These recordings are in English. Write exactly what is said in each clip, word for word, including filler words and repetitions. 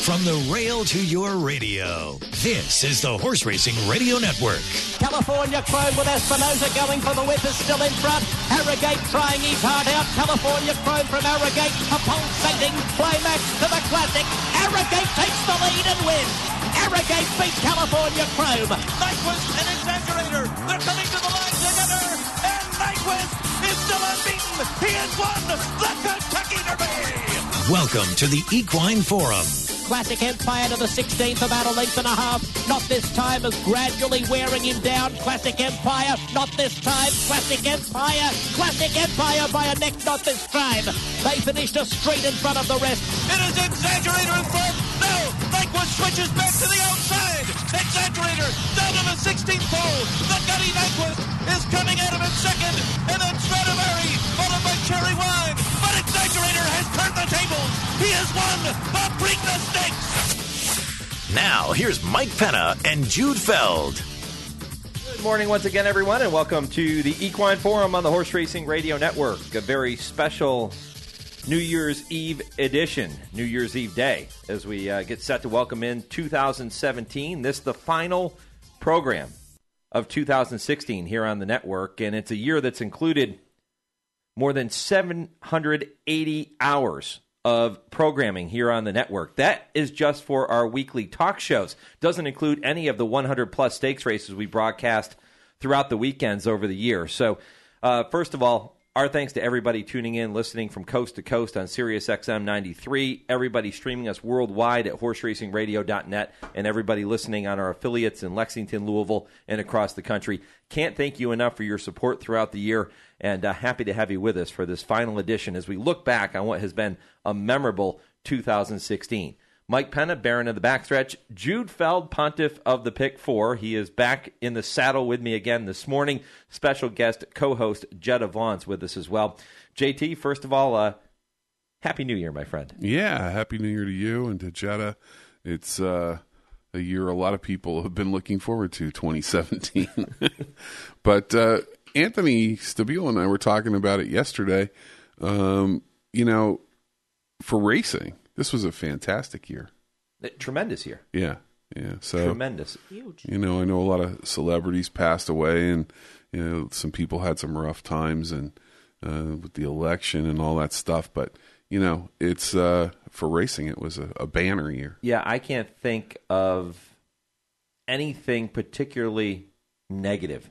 From the rail to your radio, this is the Horse Racing Radio Network. California Chrome with Espinosa going for the whip is still in front. Arrogate trying his heart out. California Chrome from Arrogate. A pulsating climax to the Classic. Arrogate takes the lead and wins. Arrogate beats California Chrome. Nyquist an exaggerator. They're coming to the line together. And Nyquist is still unbeaten. He has won the Kentucky Derby. Welcome to the Equine Forum. Classic Empire to the sixteenth, about a length and a half. Not this time, is gradually wearing him down. Classic Empire, not this time. Classic Empire, Classic Empire by a neck, not this time. They finished a straight in front of the rest. It is Exaggerator in front. No, Nyquist switches back to the outside. Exaggerator down to the sixteenth pole. The Gutty Nyquist is coming at him in second. And then Stradivari, followed by Cherry Wine. But Exaggerator has turned the tables. He has won the Preakness Stakes. Now, here's Mike Penna and Jude Feld. Good morning once again, everyone, and welcome to the Equine Forum on the Horse Racing Radio Network. A very special New Year's Eve edition, New Year's Eve day, as we uh, get set to welcome in two thousand seventeen. This is the final program of two thousand sixteen here on the network, and it's a year that's included more than seven hundred eighty hours of programming here on the network. That is just for our weekly talk shows. Doesn't include any of the one hundred plus stakes races we broadcast throughout the weekends over the year. So, uh, first of all, our thanks to everybody tuning in, listening from coast to coast on Sirius X M ninety-three, everybody streaming us worldwide at horse racing radio dot net, and everybody listening on our affiliates in Lexington, Louisville, and across the country. Can't thank you enough for your support throughout the year, and uh, happy to have you with us for this final edition as we look back on what has been a memorable two thousand sixteen. Mike Penna, Baron of the Backstretch, Jude Feld, Pontiff of the Pick Four. He is back in the saddle with me again this morning. Special guest co-host Jetta Vaughn's with us as well. J T, first of all, uh, Happy New Year, my friend. Yeah, Happy New Year to you and to Jetta. It's uh, a year a lot of people have been looking forward to, twenty seventeen. But uh, Anthony Stabile and I were talking about it yesterday. Um, you know, for racing, this was a fantastic year. Tremendous year. Yeah, yeah. So tremendous, huge. You know, I know a lot of celebrities passed away, and you know, some people had some rough times, and uh, with the election and all that stuff. But you know, it's uh, for racing, it was a, a banner year. Yeah, I can't think of anything particularly negative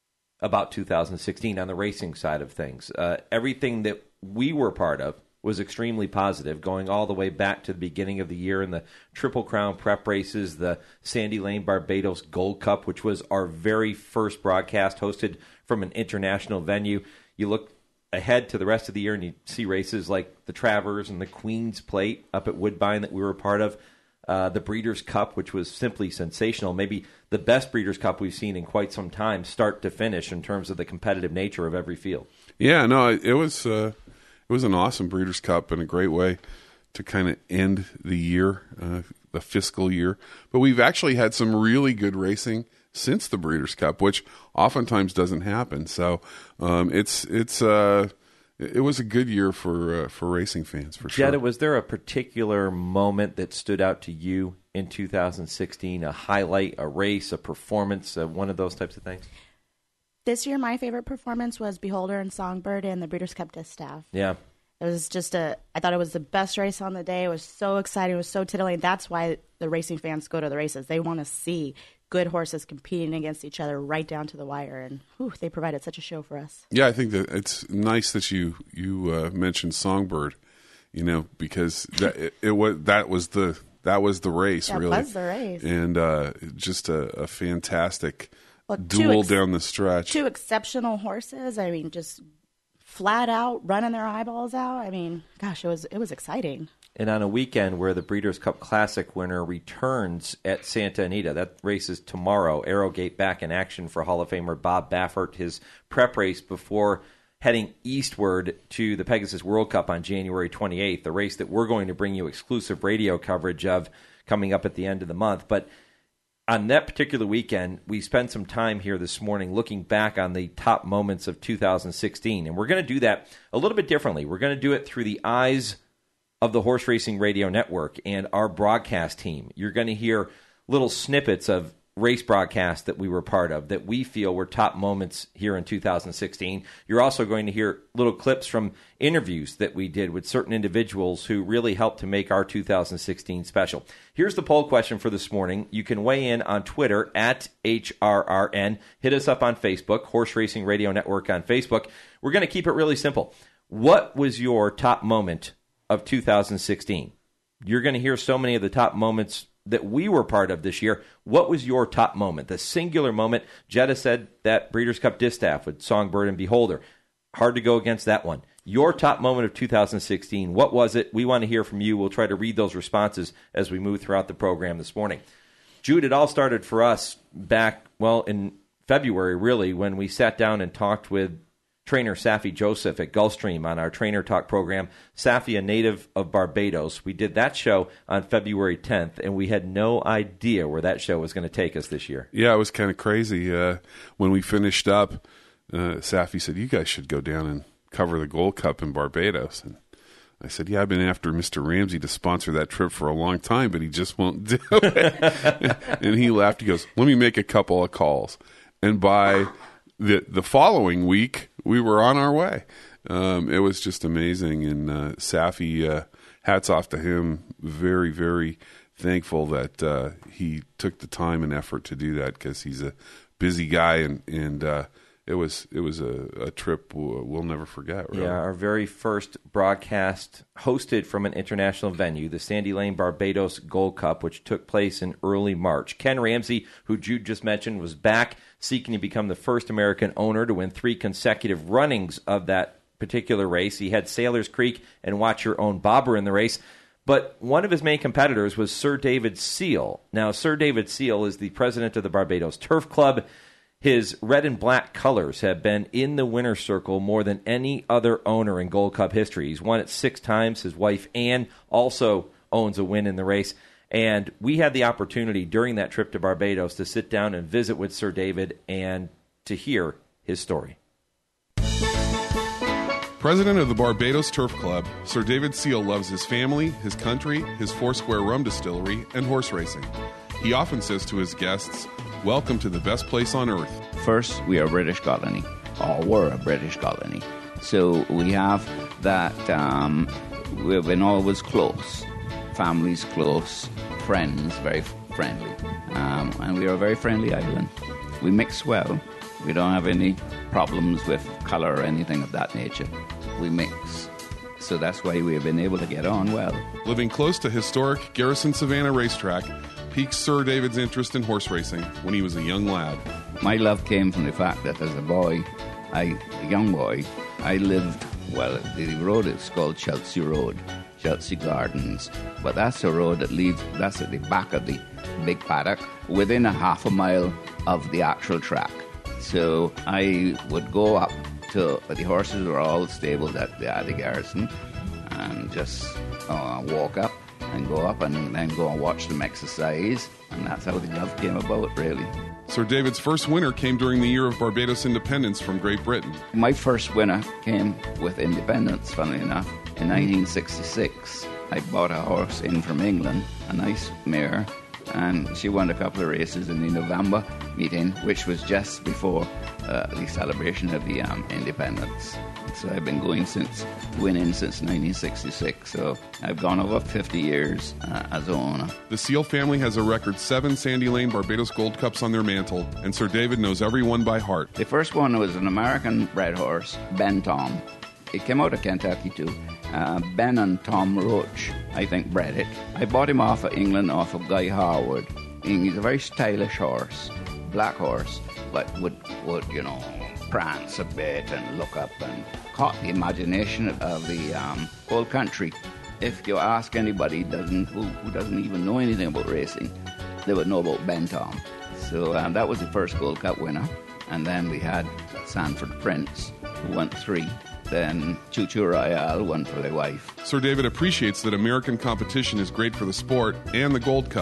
about two thousand sixteen on the racing side of things. Uh, everything that we were part of was extremely positive, going all the way back to the beginning of the year in the Triple Crown prep races, the Sandy Lane Barbados Gold Cup, which was our very first broadcast hosted from an international venue. You look ahead to the rest of the year and you see races like the Travers and the Queen's Plate up at Woodbine that we were a part of, uh, the Breeders' Cup, which was simply sensational, maybe the best Breeders' Cup we've seen in quite some time, start to finish, in terms of the competitive nature of every field. Yeah, no, it was... Uh... It was an awesome Breeders' Cup and a great way to kind of end the year, uh, the fiscal year. But we've actually had some really good racing since the Breeders' Cup, which oftentimes doesn't happen. So um, it's it's uh, it was a good year for uh, for racing fans, for sure. Jetta, was there a particular moment that stood out to you in two thousand sixteen, a highlight, a race, a performance, uh, one of those types of things? This year, my favorite performance was Beholder and Songbird in the Breeders' Cup Distaff. Yeah. It was just a, I thought it was the best race on the day. It was so exciting. It was so titillating. That's why the racing fans go to the races. They want to see good horses competing against each other right down to the wire. And whew, they provided such a show for us. Yeah, I think that it's nice that you, you uh, mentioned Songbird, you know, because that, it, it was, that was the, that was the race, that really. That was the race. And uh, just a, a fantastic well, duel ex- down the stretch. Two exceptional horses. I mean, just flat out running their eyeballs out. I mean, gosh, it was it was exciting. And on a weekend where the Breeders' Cup Classic winner returns at Santa Anita, that race is tomorrow. Arrogate back in action for Hall of Famer Bob Baffert, his prep race before heading eastward to the Pegasus World Cup on January twenty-eighth, the race that we're going to bring you exclusive radio coverage of coming up at the end of the month. But on that particular weekend, we spent some time here this morning looking back on the top moments of two thousand sixteen. And we're going to do that a little bit differently. We're going to do it through the eyes of the Horse Racing Radio Network and our broadcast team. You're going to hear little snippets of race broadcasts that we were part of that we feel were top moments here in two thousand sixteen. You're also going to hear little clips from interviews that we did with certain individuals who really helped to make our two thousand sixteen special. Here's the poll question for this morning. You can weigh in on Twitter at H R R N. Hit us up on Facebook, Horse Racing Radio Network on Facebook. We're going to keep it really simple. What was your top moment of two thousand sixteen? You're going to hear so many of the top moments that we were part of this year. What was your top moment? The singular moment. Jetta said that Breeders' Cup Distaff with Songbird and Beholder. Hard to go against that one. Your top moment of two thousand sixteen, what was it? We want to hear from you. We'll try to read those responses as we move throughout the program this morning. Jude, it all started for us back, well, in February, really, when we sat down and talked with trainer Safi Joseph at Gulfstream on our Trainer Talk program. Safi, a native of Barbados. We did that show on February tenth, and we had no idea where that show was going to take us this year. Yeah, it was kind of crazy. Uh, when we finished up, uh, Safi said, you guys should go down and cover the Gold Cup in Barbados. And I said, yeah, I've been after Mister Ramsey to sponsor that trip for a long time, but he just won't do it. And he laughed. He goes, let me make a couple of calls. And by the the following week, we were on our way. Um, it was just amazing. And uh, Safi, uh, hats off to him. Very, very thankful that uh, he took the time and effort to do that because he's a busy guy. And, and uh, it was it was a, a trip we'll, we'll never forget. Really. Yeah, our very first broadcast hosted from an international venue, the Sandy Lane Barbados Gold Cup, which took place in early March. Ken Ramsey, who Jude just mentioned, was back seeking to become the first American owner to win three consecutive runnings of that particular race. He had Sailors Creek and Watch Your Own Bobber in the race. But one of his main competitors was Sir David Seal. Now, Sir David Seal is the president of the Barbados Turf Club. His red and black colors have been in the winner's circle more than any other owner in Gold Cup history. He's won it six times. His wife, Anne, also owns a win in the race. And we had the opportunity during that trip to Barbados to sit down and visit with Sir David and to hear his story. President of the Barbados Turf Club, Sir David Seal loves his family, his country, his Foursquare rum distillery, and horse racing. He often says to his guests, welcome to the best place on earth. First, we are a British colony, or were a British colony. So we have that, um, we've been always close. Families close, friends, very friendly. Um, and we are a very friendly island. We mix well. We don't have any problems with colour or anything of that nature. We mix. So that's why we have been able to get on well. Living close to historic Garrison Savannah Racetrack piqued Sir David's interest in horse racing when he was a young lad. My love came from the fact that as a boy, I, a young boy, I lived, well, the road is called Chelsea Road. Chelsea Gardens, but that's a road that leads, that's at the back of the big paddock, within a half a mile of the actual track. So I would go up to, the horses were all stabled at the, at the Garrison, and just uh, walk up and go up and then go and watch them exercise, and that's how the love came about, really. Sir David's first winner came during the year of Barbados independence from Great Britain. My first winner came with independence, funnily enough. In nineteen sixty-six, I bought a horse in from England, a nice mare, and she won a couple of races in the November meeting, which was just before uh, the celebration of the um, independence. So I've been going since, winning since nineteen sixty-six, so I've gone over fifty years uh, as an owner. The Seal family has a record seven Sandy Lane Barbados Gold Cups on their mantle, and Sir David knows every one by heart. The first one was an American bred horse, Ben Tom. It came out of Kentucky too. Uh, Ben and Tom Roach, I think, bred it. I bought him off of England, off of Guy Harwood. He's a very stylish horse, black horse, but would, would you know, prance a bit and look up and caught the imagination of the um, whole country. If you ask anybody doesn't, who, who doesn't even know anything about racing, they would know about Ben Tom. So um, that was the first Gold Cup winner. And then we had Sanford Prince, who won three. Then Choo Choo Royale won for their wife. Sir David appreciates that American competition is great for the sport and the Gold Cup,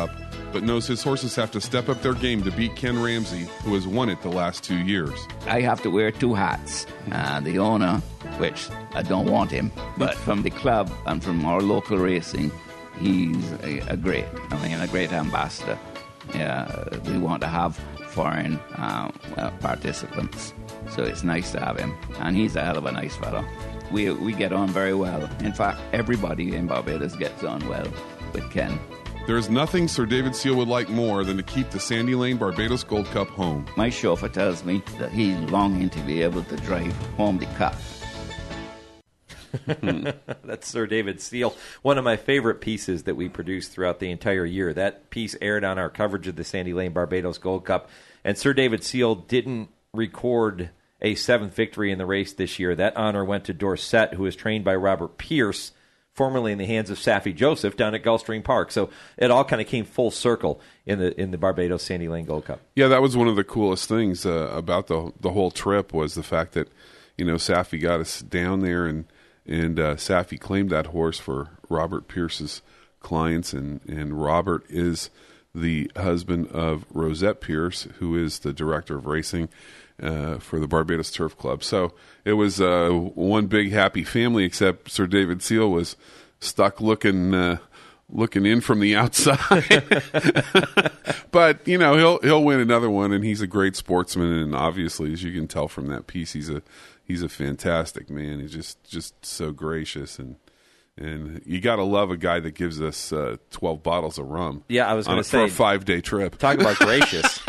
but knows his horses have to step up their game to beat Ken Ramsey, who has won it the last two years. I have to wear two hats. Uh, the owner, which I don't want him, but from the club and from our local racing, he's a, a great, I mean, a great ambassador. Uh, we want to have foreign uh, well, participants, so it's nice to have him, and he's a hell of a nice fellow. We we get on very well. In fact, everybody in Barbados gets on well with Ken. There's nothing Sir David Seal would like more than to keep the Sandy Lane Barbados Gold Cup home. My chauffeur tells me that he's longing to be able to drive home the cup. That's Sir David Seal, one of my favorite pieces that we produced throughout the entire year. That piece aired on our coverage of the Sandy Lane Barbados Gold Cup, and Sir David Seal didn't record a seventh victory in the race this year. That honor went to Dorset, who was trained by Robert Pierce, formerly in the hands of Saffie Joseph down at Gulfstream Park. So it all kind of came full circle in the in the Barbados Sandy Lane Gold Cup. Yeah, that was one of the coolest things uh, about the the whole trip was the fact that, you know, Saffie got us down there, and and uh, Saffie claimed that horse for Robert Pierce's clients, and, and Robert is the husband of Rosette Pierce, who is the director of racing uh, for the Barbados Turf Club. So it was uh, one big happy family, except Sir David Seal was stuck looking uh, looking in from the outside. But you know, he'll he'll win another one, and he's a great sportsman, and obviously, as you can tell from that piece, he's a he's a fantastic man. He's just just so gracious, and and you got to love a guy that gives us uh, twelve bottles of rum. Yeah, I was going to say, for a five day trip. Talk about gracious.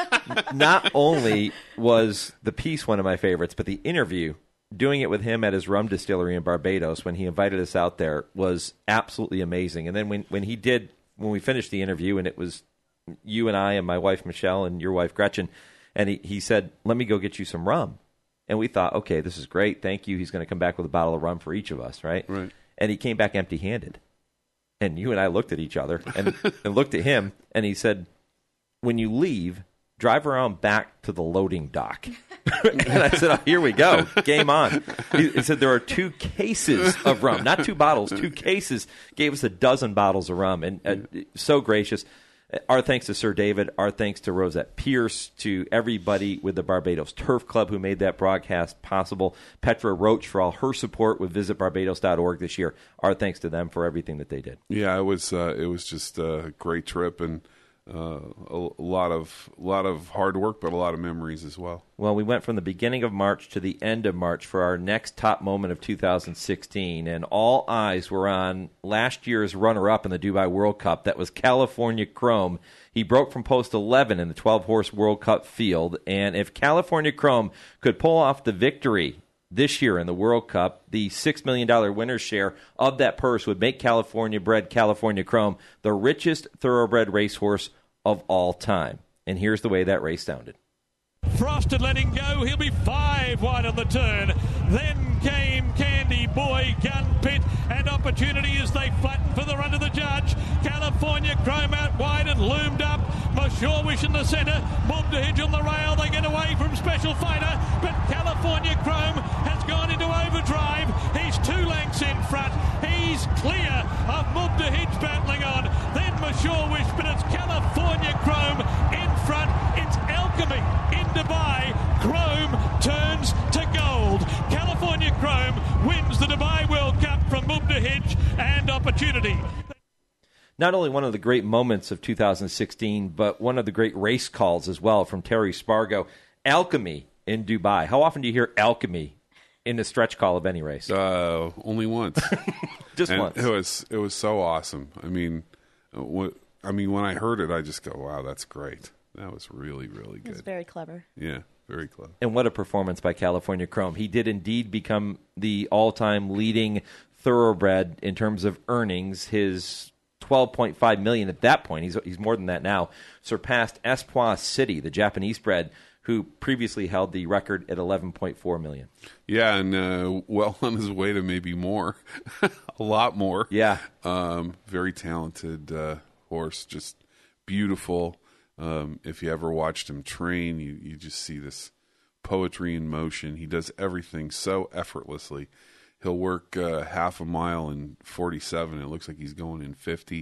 Not only was the piece one of my favorites, but the interview, doing it with him at his rum distillery in Barbados when he invited us out there, was absolutely amazing. And then when, when he did, when we finished the interview, and it was you and I and my wife Michelle and your wife Gretchen, and he, he said, "Let me go get you some rum." And we thought, okay, this is great. Thank you. He's going to come back with a bottle of rum for each of us, right? Right. And he came back empty-handed. And you and I looked at each other and, and looked at him, and he said, "When you leave, drive around back to the loading dock." And I said, "Oh, here we go. Game on." He, he said, "There are two cases of rum, not two bottles, two cases." Gave us a dozen bottles of rum, and uh, so gracious. Our thanks to Sir David, our thanks to Rosette Pierce, to everybody with the Barbados Turf Club who made that broadcast possible. Petra Roach for all her support with visit barbados dot org this year. Our thanks to them for everything that they did. Yeah, it was uh, it was just a great trip, and uh, a, a lot of lot of hard work, but a lot of memories as well. Well, we went from the beginning of March to the end of March for our next top moment of two thousand sixteen, and all eyes were on last year's runner-up in the Dubai World Cup. That was California Chrome. He broke from post eleven in the twelve-horse World Cup field, and if California Chrome could pull off the victory this year in the World Cup, the six million dollars winner's share of that purse would make California-bred California Chrome the richest thoroughbred racehorse of all time. And here's the way that race sounded. Frosted letting go. He'll be five wide on the turn. Then came Candy Boy, Gun Pit, and Opportunity as they flattened for the run to the judge. California Chrome out wide and loomed up. Mashorwish in the centre. Mubdahij on the rail. They get away from Special Fighter, but California Chrome has gone into overdrive. He's two lengths in front. He's clear of Mubdahij battling on. Then Mashorwish, but it's California Chrome in front. It's Alchemy in Dubai. Chrome turns to gold. California Chrome wins the Dubai World Cup from Mubdahij and Opportunity. Not only one of the great moments of two thousand sixteen, but one of the great race calls as well from Terry Spargo. Alchemy in Dubai. How often do you hear Alchemy in the stretch call of any race? Uh, only once. Just and once. It was it was so awesome. I mean, what, I mean, when I heard it, I just go, "Wow, that's great." That was really, really good. It was very clever. Yeah, very clever. And what a performance by California Chrome. He did indeed become the all-time leading thoroughbred in terms of earnings. His twelve point five million dollars at that point, he's, he's more than that now, surpassed Espoir City, the Japanese bred, who previously held the record at eleven point four million dollars. Yeah, and uh, well on his way to maybe more, a lot more. Yeah. Um, very talented uh, horse, just beautiful. Um, if you ever watched him train, you, you just see this poetry in motion. He does everything so effortlessly. He'll work uh, half a mile in forty-seven. It looks like he's going in fifty.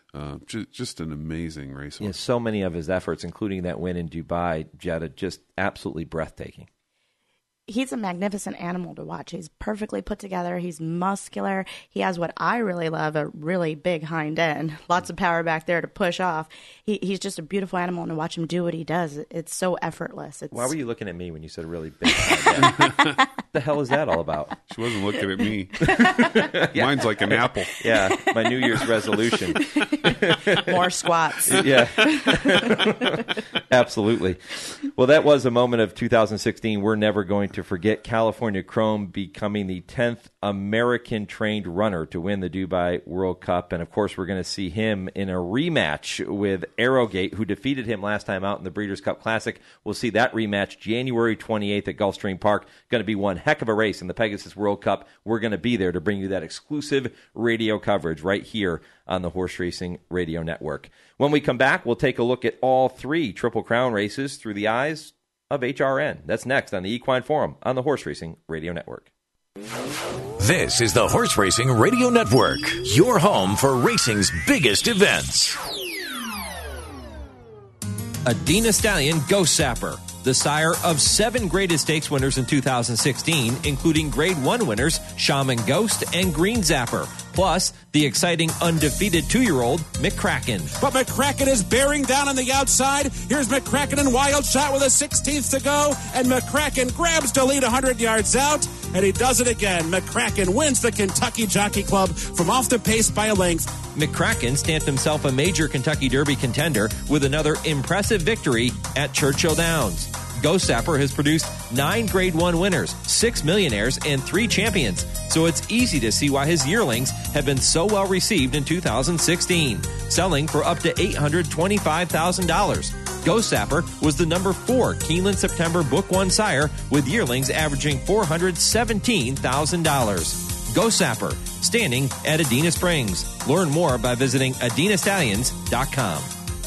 Uh, ju- just an amazing racehorse. Yeah, so many of his efforts, including that win in Dubai, Jetta, just absolutely breathtaking. He's a magnificent animal to watch. He's perfectly put together. He's muscular. He has what I really love, a really big hind end. Lots of power back there to push off. He, he's just a beautiful animal, and to watch him do what he does, it's so effortless. It's... Why were you looking at me when you said really big hind end? What the hell is that all about? She wasn't looking at me. Yeah. Mine's like an apple. Yeah, my New Year's resolution. More squats. Yeah. Absolutely. Well, that was a moment of two thousand sixteen we're never going to forget. California Chrome becoming the tenth American-trained runner to win the Dubai World Cup. And, of course, we're going to see him in a rematch with Arrogate, who defeated him last time out in the Breeders' Cup Classic. We'll see that rematch January twenty-eighth at Gulfstream Park. Going to be one heck of a race in the Pegasus World Cup. We're going to be there to bring you that exclusive radio coverage right here on the Horse Racing Radio Network. When we come back, we'll take a look at all three Triple Crown races through the eyes of H R N. That's next on the Equine Forum on the Horse Racing Radio Network. This is the Horse Racing Radio Network, your home for racing's biggest events. Adina Stallion Ghost Sapper, the sire of seven Graded Stakes winners in two thousand sixteen, including Grade one winners Shaman Ghost and Green Zapper, plus the exciting undefeated two-year-old McCracken. But McCracken is bearing down on the outside. Here's McCracken in wild shot with a sixteenth to go, and McCracken grabs to lead one hundred yards out, and he does it again. McCracken wins the Kentucky Jockey Club from off the pace by a length. McCracken stamped himself a major Kentucky Derby contender with another impressive victory at Churchill Downs. Ghost Sapper has produced nine Grade one winners, six millionaires, and three champions, so it's easy to see why his yearlings have been so well received in two thousand sixteen, selling for up to eight hundred twenty-five thousand dollars. Ghost Sapper was the number four Keeneland September Book One sire, with yearlings averaging four hundred seventeen thousand dollars. Ghost Sapper, standing at Adena Springs. Learn more by visiting adena stallions dot com.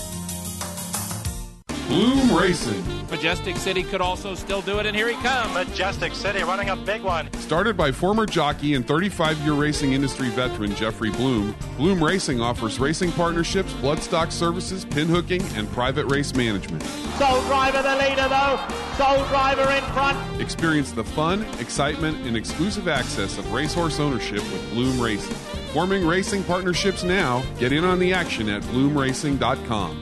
Bloom Racing. Majestic City could also still do it, and here he comes. Majestic City running a big one. Started by former jockey and thirty-five-year racing industry veteran Jeffrey Bloom, Bloom Racing offers racing partnerships, bloodstock services, pinhooking, and private race management. Soul Driver the leader, though. Soul Driver in front. Experience the fun, excitement, and exclusive access of racehorse ownership with Bloom Racing. Forming racing partnerships now. Get in on the action at bloom racing dot com.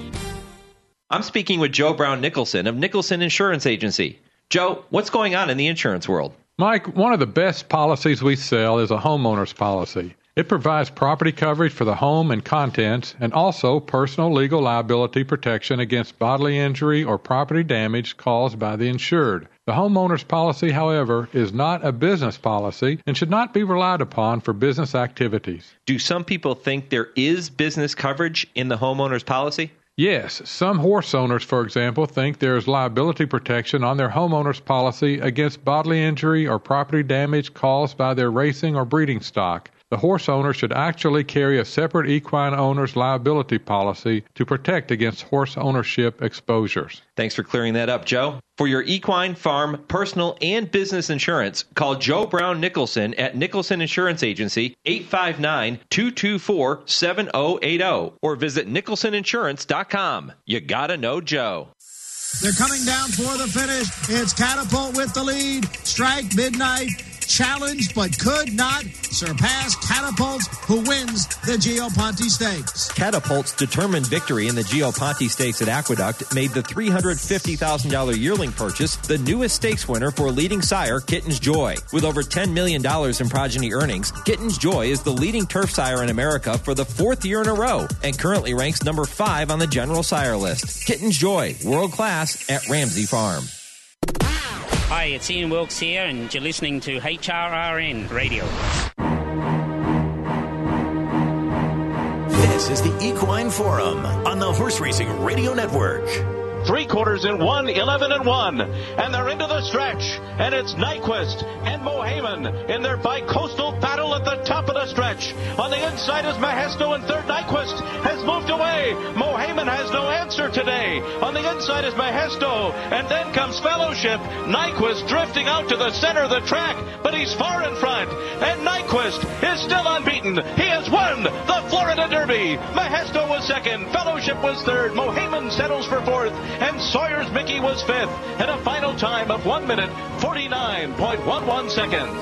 I'm speaking with Joe Brown Nicholson of Nicholson Insurance Agency. Joe, what's going on in the insurance world? Mike, one of the best policies we sell is a homeowner's policy. It provides property coverage for the home and contents, and also personal legal liability protection against bodily injury or property damage caused by the insured. The homeowner's policy, however, is not a business policy and should not be relied upon for business activities. Do some people think there is business coverage in the homeowner's policy? Yes, some horse owners, for example, think there is liability protection on their homeowner's policy against bodily injury or property damage caused by their racing or breeding stock. The horse owner should actually carry a separate equine owner's liability policy to protect against horse ownership exposures. Thanks for clearing that up, Joe. For your equine, farm, personal, and business insurance, call Joe Brown Nicholson at Nicholson Insurance Agency, eight five nine, two two four, seven zero eight zero, or visit nicholson insurance dot com. You gotta know Joe. They're coming down for the finish. It's Catapult with the lead. Strike Midnight challenged but could not surpass Catapult, who wins the Gio Ponte Stakes. Catapult's determined victory in the Gio Ponte Stakes at Aqueduct made the three hundred fifty thousand dollars yearling purchase the newest stakes winner for leading sire Kitten's Joy. With over ten million dollars in progeny earnings, Kitten's Joy is the leading turf sire in America for the fourth year in a row and currently ranks number five on the general sire list. Kitten's Joy, world class at Ramsey Farm. Hi, it's Ian Wilkes here, and you're listening to H R R N Radio. This is the Equine Forum on the Horse Racing Radio Network. Three quarters in one, eleven and one. And they're into the stretch. And it's Nyquist and Mohaymen in their bi-coastal battle at the top of the stretch. On the inside is Mahesto in third. Nyquist has moved away. Mohaymen has no answer today. On the inside is Mahesto. And then comes Fellowship. Nyquist drifting out to the center of the track. But he's far in front. And Nyquist is still unbeaten. He has won the Florida Derby. Mahesto was second. Fellowship was third. Mohaymen settles for fourth. And Sawyer's Mickey was fifth. And a final time of one minute, forty-nine point one one seconds.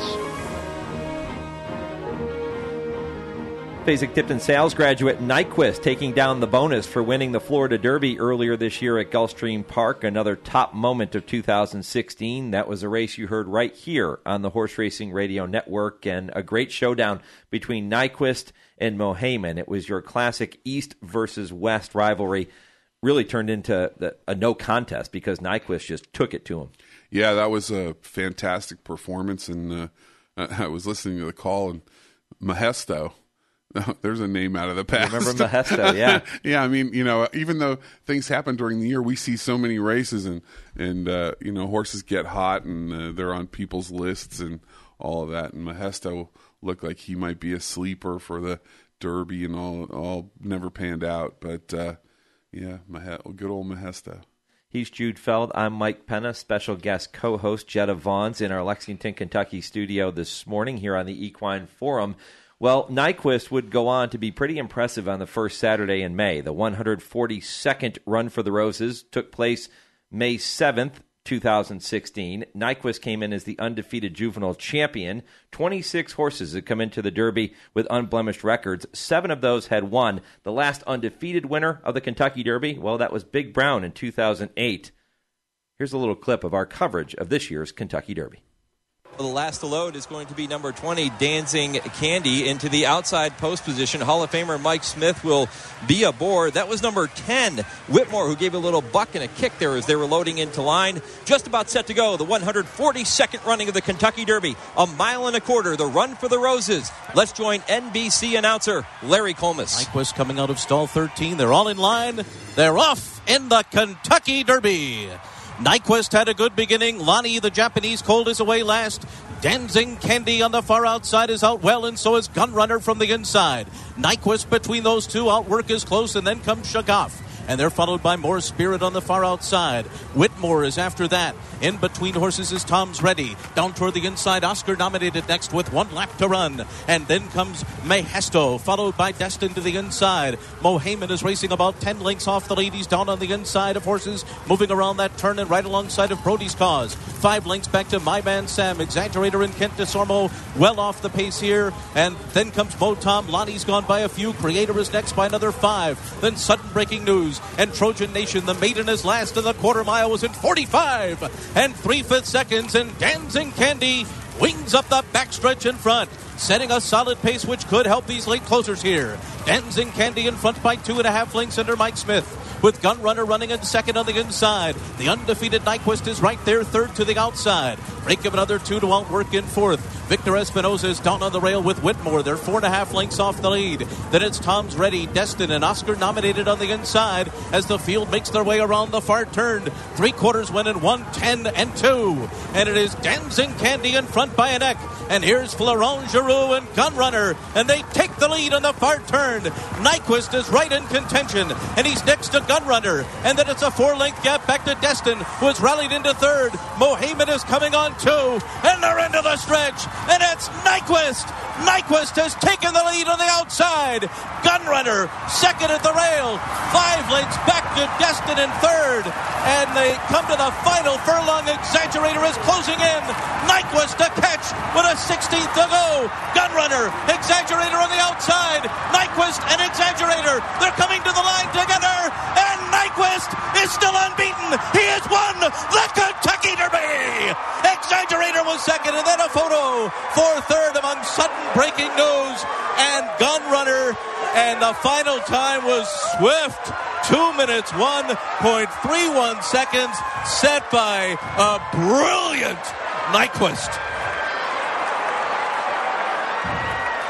Fasig-Tipton sales graduate Nyquist taking down the bonus for winning the Florida Derby earlier this year at Gulfstream Park. Another top moment of two thousand sixteen. That was a race you heard right here on the Horse Racing Radio Network, and a great showdown between Nyquist and Mohaymen. It was your classic East versus West rivalry. Really turned into the, a no contest because Nyquist just took it to him. Yeah, that was a fantastic performance, and uh, I was listening to the call, and Mahesto, there's a name out of the past. Remember Mahesto, yeah. Yeah, I mean, you know, even though things happen during the year, we see so many races, and, and uh, you know, horses get hot, and uh, they're on people's lists and all of that, and Mahesto looked like he might be a sleeper for the Derby, and all, all never panned out, but... Uh, Yeah, Mahe- good old Mahesto. He's Jude Feld. I'm Mike Penna, special guest co-host Jetta Vaughn's in our Lexington, Kentucky studio this morning here on the Equine Forum. Well, Nyquist would go on to be pretty impressive on the first Saturday in May. The one hundred forty-second Run for the Roses took place May seventh, two thousand sixteen. Nyquist came in as the undefeated juvenile champion. twenty-six horses had come into the Derby with unblemished records. Seven of those had won. The last undefeated winner of the Kentucky Derby, well, that was Big Brown in two thousand eight. Here's a little clip of our coverage of this year's Kentucky Derby. The last to load is going to be number twenty, Dancing Candy, into the outside post position. Hall of Famer Mike Smith will be aboard. That was number ten, Whitmore, who gave a little buck and a kick there as they were loading into line. Just about set to go, the one hundred forty-second running of the Kentucky Derby. A mile and a quarter, the Run for the Roses. Let's join N B C announcer Larry Colmus. Nyquist coming out of stall thirteen. They're all in line. They're off in the Kentucky Derby. Nyquist had a good beginning. Lonnie, the Japanese colt, is away last. Dancing Candy on the far outside is out well, and so is Gunrunner from the inside. Nyquist between those two. Outwork is close, and then comes Shagaf. And they're followed by More Spirit on the far outside. Whitmore is after that. In between horses is Tom's Ready. Down toward the inside, Oscar nominated next with one lap to run. And then comes Mahesto, followed by Destin to the inside. Mohaymen is racing about ten lengths off the lead. He's down on the inside of horses, moving around that turn and right alongside of Brody's Cause. Five lengths back to My Man Sam. Exaggerator and Kent DeSormo well off the pace here. And then comes Mo Tom. Lonnie's gone by a few. Creator is next by another five. Then sudden breaking news. And Trojan Nation, the maiden, is last, and the quarter mile was in forty-five and three-fifths seconds, and Dancing Candy wings up the backstretch in front, setting a solid pace which could help these late closers here. Dancing Candy in front by two and a half lengths under Mike Smith, with Gunrunner running in second on the inside. The undefeated Nyquist is right there, third to the outside. Break of another two to Outwork in fourth. Victor Espinosa is down on the rail with Whitmore. They're four and a half lengths off the lead. Then it's Tom's Ready, Destin, and Oscar nominated on the inside as the field makes their way around the far turn. Three quarters win in one, ten, and two. And it is Dancing Candy in front by a neck. And here's Florent Giroux and Gunrunner, and they take the lead on the far turn. Nyquist is right in contention, and he's next to Gunrunner. And then it's a four-length gap back to Destin, who has rallied into third. Mohaymen is coming on two, and they're into the stretch. And it's Nyquist. Nyquist has taken the lead on the outside. Gunrunner second at the rail. Five lengths back to Destin in third. And they come to the final furlong. Exaggerator is closing in. Nyquist to catch with a sixteenth to go. Gunrunner, Exaggerator on the outside. Nyquist and Exaggerator, they're coming to the line together. And Nyquist is still unbeaten. He has won the Kentucky Derby. Exaggerator was second, and then a photo for third among sudden breaking news. And Gunrunner, and the final time was swift. Two minutes, one point three one seconds, set by a brilliant Nyquist.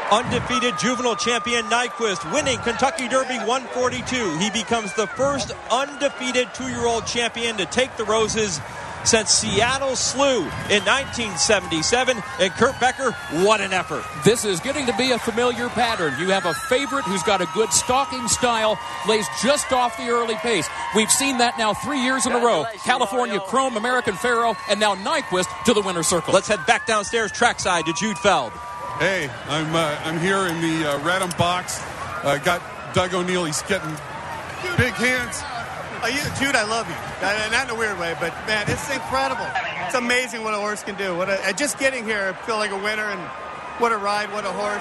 Undefeated juvenile champion Nyquist winning Kentucky Derby one forty-two. He becomes the first undefeated two-year-old champion to take the roses since Seattle Slew in nineteen seventy-seven. And Kurt Becker, what an effort. This is getting to be a familiar pattern. You have a favorite who's got a good stalking style, lays just off the early pace. We've seen that now three years in a row. California Chrome, American Pharoah, and now Nyquist to the winner's circle. Let's head back downstairs trackside to Jude Feld. Hey, I'm uh, I'm here in the uh, Redham box. I uh, got Doug O'Neill. He's getting big hands. Uh, you, Jude, I love you. Uh, not in a weird way, but man, it's incredible. It's amazing what a horse can do. What a, uh, just getting here, I feel like a winner, and what a ride, what a horse.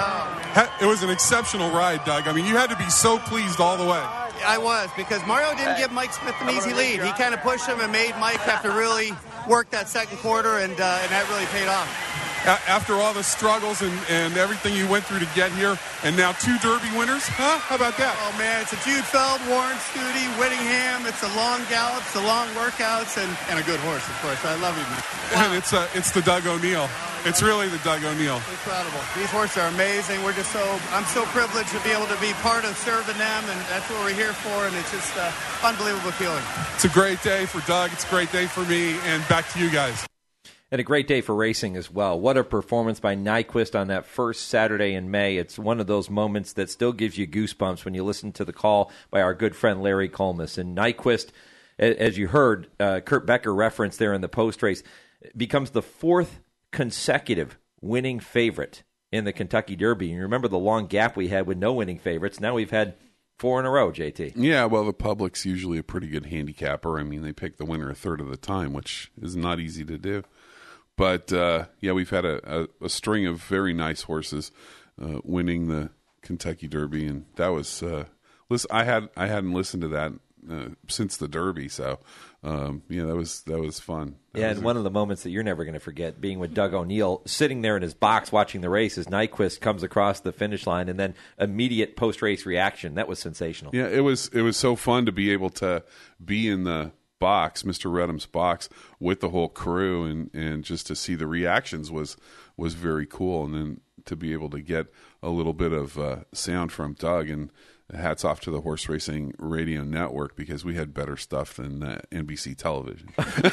Oh. It was an exceptional ride, Doug. I mean, you had to be so pleased all the way. I was, because Mario didn't give Mike Smith an easy lead. He kind of pushed him and made Mike have to really work that second quarter, and uh, and that really paid off. After all the struggles and, and everything you went through to get here, and now two Derby winners, huh? How about that? Oh, man, it's a Jude Feld, Warren Studi, Whittingham. It's a long gallops, the long workouts, and, and a good horse, of course. I love him. Wow. And it's uh, it's the Doug O'Neill. It's really the Doug O'Neill. Incredible. These horses are amazing. We're just so, I'm so privileged to be able to be part of serving them, and that's what we're here for, and it's just an uh, unbelievable feeling. It's a great day for Doug. It's a great day for me, and back to you guys. And a great day for racing as well. What a performance by Nyquist on that first Saturday in May. It's one of those moments that still gives you goosebumps when you listen to the call by our good friend Larry Colmus. And Nyquist, as you heard uh, Kurt Becker reference there in the post-race, becomes the fourth consecutive winning favorite in the Kentucky Derby. And you remember the long gap we had with no winning favorites. Now we've had four in a row, J T. Yeah, well, the public's usually a pretty good handicapper. I mean, they pick the winner a third of the time, which is not easy to do. But, uh, yeah, we've had a, a, a string of very nice horses uh, winning the Kentucky Derby, and that was uh, – listen, I, had, I hadn't listened to that uh, since the Derby, so, um, yeah, that was that was fun. That yeah, was and a- one of the moments that you're never going to forget, being with Doug O'Neill, sitting there in his box watching the race as Nyquist comes across the finish line, and then immediate post-race reaction. That was sensational. Yeah, it was it was so fun to be able to be in the box, Mister Redham's box, with the whole crew, and, and just to see the reactions was was very cool. And then to be able to get a little bit of uh, sound from Doug, and hats off to the Horse Racing Radio Network, because we had better stuff than uh, N B C television.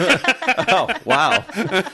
Oh, wow.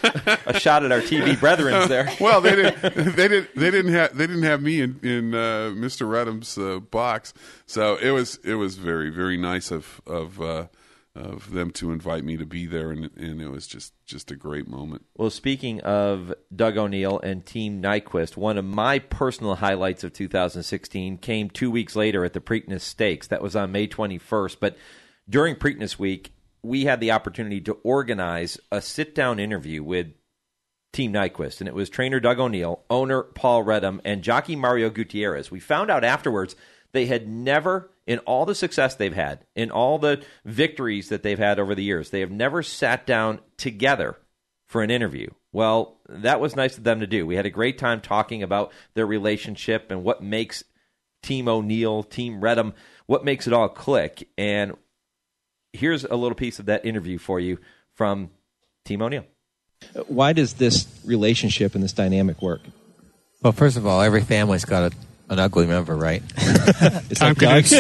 A shot at our T V brethren there. Well, they didn't they didn't they didn't have they didn't have me in, in uh, Mister Redham's uh, box. So it was it was very, very nice of of uh, of them to invite me to be there, and, and it was just, just a great moment. Well, speaking of Doug O'Neill and Team Nyquist, one of my personal highlights of two thousand sixteen came two weeks later at the Preakness Stakes. That was on May twenty-first. But during Preakness Week, we had the opportunity to organize a sit-down interview with Team Nyquist, and it was trainer Doug O'Neill, owner Paul Redham, and jockey Mario Gutierrez. We found out afterwards they had never, in all the success they've had, in all the victories that they've had over the years, they have never sat down together for an interview. Well, that was nice of them to do. We had a great time talking about their relationship and what makes Team O'Neill, Team Redham, what makes it all click. And here's a little piece of that interview for you from Team O'Neill. Why does this relationship and this dynamic work? Well, first of all, every family's got a An ugly member, right? Tom Tom's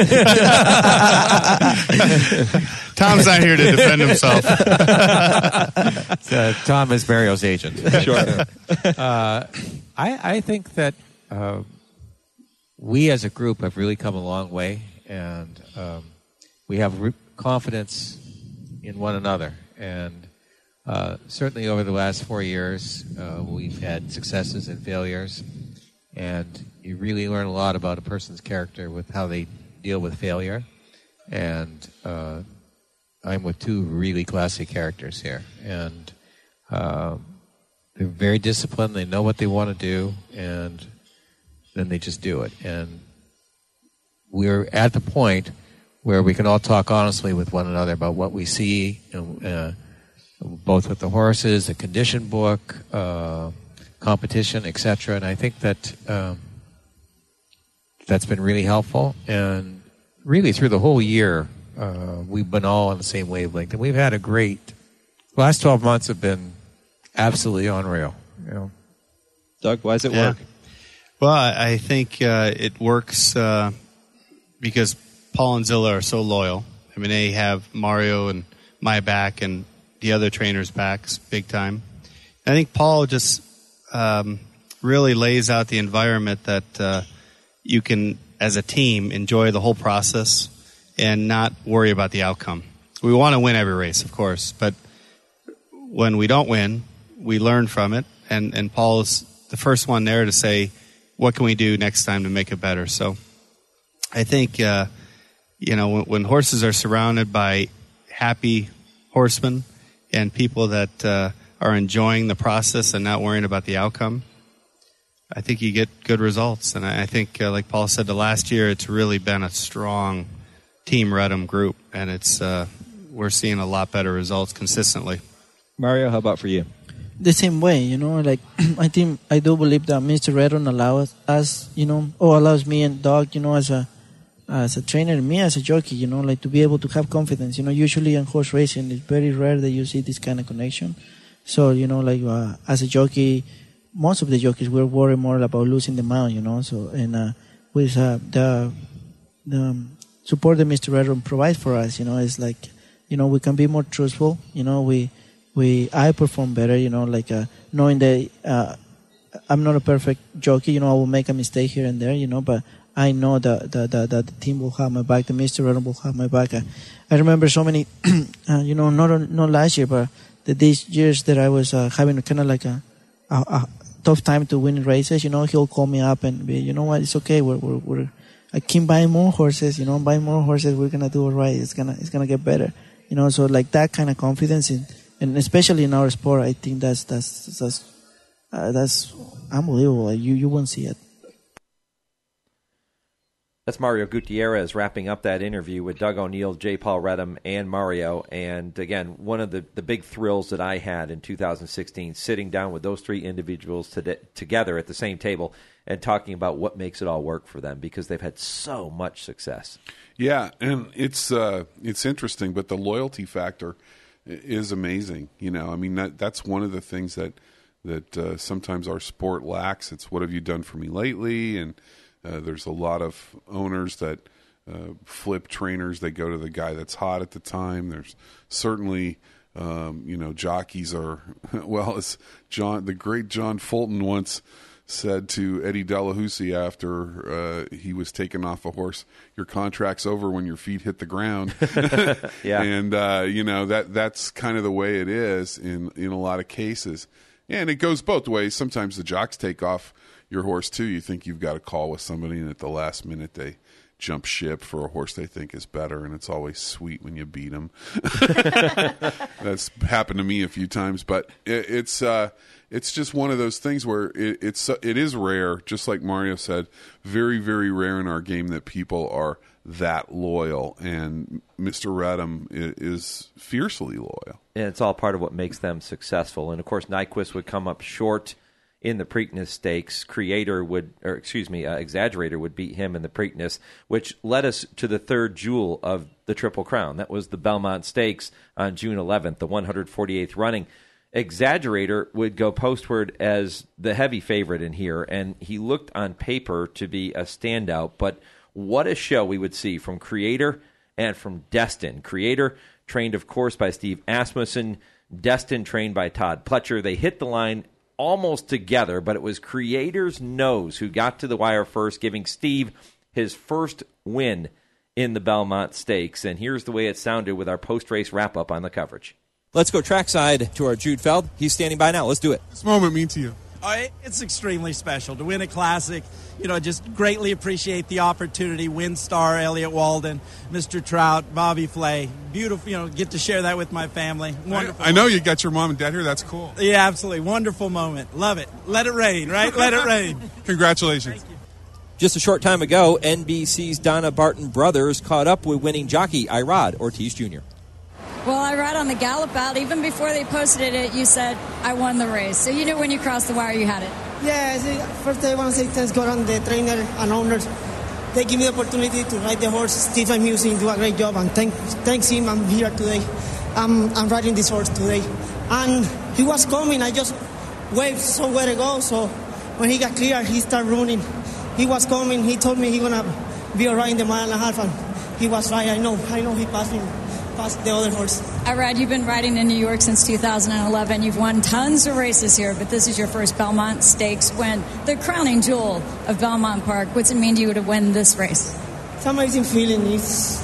not here to defend himself. So, Tom is Mario's agent. Sure. Uh, I, I think that uh, we as a group have really come a long way, and um, we have re- confidence in one another. And uh, certainly over the last four years, uh, we've had successes and failures. And you really learn a lot about a person's character with how they deal with failure. And uh, I'm with two really classy characters here. And uh, they're very disciplined. They know what they want to do. And then they just do it. And we're at the point where we can all talk honestly with one another about what we see, uh, both with the horses, the condition book, uh, competition, et cetera. And I think that um, that's been really helpful. And really through the whole year, uh, we've been all on the same wavelength. And we've had a great, the last twelve months have been absolutely unreal. You know? Doug, why does it Yeah. work? Well, I I think uh, it works uh, because Paul and Zilla are so loyal. I mean, they have Mario and my back and the other trainers' backs big time. I think Paul just um, really lays out the environment that uh, you can, as a team, enjoy the whole process and not worry about the outcome. We want to win every race, of course, but when we don't win, we learn from it, and, and Paul is the first one there to say, what can we do next time to make it better? So I think, uh, you know, when, when horses are surrounded by happy horsemen and people that uh, are enjoying the process and not worrying about the outcome, I think you get good results. And I, I think, uh, like Paul said, the last year it's really been a strong Team Redham group, and it's uh, we're seeing a lot better results consistently. Mario, how about for you? The same way, you know, like I think I do believe that Mister Redham allows us, you know, or allows me and Doug, you know, as a as a trainer, and me as a jockey, you know, like to be able to have confidence. You know, usually in horse racing, it's very rare that you see this kind of connection. So, you know, like uh, as a jockey, most of the jockeys we're worried more about losing the mount, you know. So, and uh, with uh, the the um, support that Mister Redham provides for us, you know, it's like, you know, we can be more truthful. You know, we. We, I perform better, you know, like uh, knowing that uh, I'm not a perfect jockey, you know, I will make a mistake here and there, you know, but I know that, that, that, that the team will have my back, the Mister Redham will have my back. I, I remember so many, uh, you know, not not last year, but the, these years that I was uh, having kind of like a, a, a tough time to win races, you know, he'll call me up and be, you know what, it's okay, we're, we're, we're I keep buying more horses, you know, buying more horses, we're going to do it right, it's going to it's gonna get better, you know, so like that kind of confidence in, and especially in our sport, I think that's that's that's uh, that's unbelievable. You you won't see it. That's Mario Gutierrez wrapping up that interview with Doug O'Neill, J. Paul Redham, and Mario. And again, one of the, the big thrills that I had in two thousand sixteen, sitting down with those three individuals to, together at the same table and talking about what makes it all work for them, because they've had so much success. Yeah, and it's uh, it's interesting, but the loyalty factor is amazing. You know, I mean, that that's one of the things that that uh, sometimes our sport lacks. It's what have you done for me lately? And uh, there's a lot of owners that uh, flip trainers. They go to the guy that's hot at the time. There's certainly, um, you know, jockeys are, well, as John, the great John Fulton once said to Eddie Delahousie after uh, he was taken off a horse, your contract's over when your feet hit the ground. Yeah. And, uh, you know, that that's kind of the way it is in, in a lot of cases. And it goes both ways. Sometimes the jocks take off your horse, too. You think you've got a call with somebody, and at the last minute they jump ship for a horse they think is better, and it's always sweet when you beat them. That's happened to me a few times, but it, it's uh, it's just one of those things where it, it's it is rare, just like Mario said, very, very rare in our game that people are that loyal, and Mister Redham is fiercely loyal. And it's all part of what makes them successful. And, of course, Nyquist would come up short in the Preakness Stakes. Creator would, or excuse me, uh, Exaggerator would beat him in the Preakness, which led us to the third jewel of the Triple Crown. That was the Belmont Stakes on June eleventh, the one hundred forty-eighth running. Exaggerator would go postward as the heavy favorite in here, and he looked on paper to be a standout, but what a show we would see from Creator and from Destin. Creator, trained, of course, by Steve Asmussen. Destin, trained by Todd Pletcher. They hit the line almost together, but it was Creator's nose who got to the wire first, giving Steve his first win in the Belmont Stakes. And here's the way it sounded with our post-race wrap-up on the coverage. Let's go trackside to our Jude Feld. He's standing by now. Let's do it. This moment mean to you? Oh, it's extremely special to win a classic. You know, just greatly appreciate the opportunity. WinStar, Elliott Walden, Mister Trout, Bobby Flay. Beautiful, you know, get to share that with my family. Wonderful. I, I know you got your mom and dad here. That's cool. Yeah, absolutely. Wonderful moment. Love it. Let it rain, right? Let it rain. Congratulations. Just a short time ago, N B C's Donna Barton Brothers caught up with winning jockey Irod Ortiz Junior Well, I rode on the gallop out. Even before they posted it, you said, I won the race. So you knew when you crossed the wire you had it. Yeah, see, first I want to say thanks God on the trainer and owners. They give me the opportunity to ride the horse. Steve and Musin do a great job, and thank, thanks him I'm here today. I'm, I'm riding this horse today. And he was coming. I just waved somewhere to go, so when he got clear, he started running. He was coming. He told me he gonna be all right in the mile and a half, and he was right. I know. I know he passed me, passed the other horse. Irad, you've been riding in New York since two thousand eleven. You've won tons of races here, but this is your first Belmont Stakes win, the crowning jewel of Belmont Park. What's it mean to you to win this race? It's an amazing feeling. It's,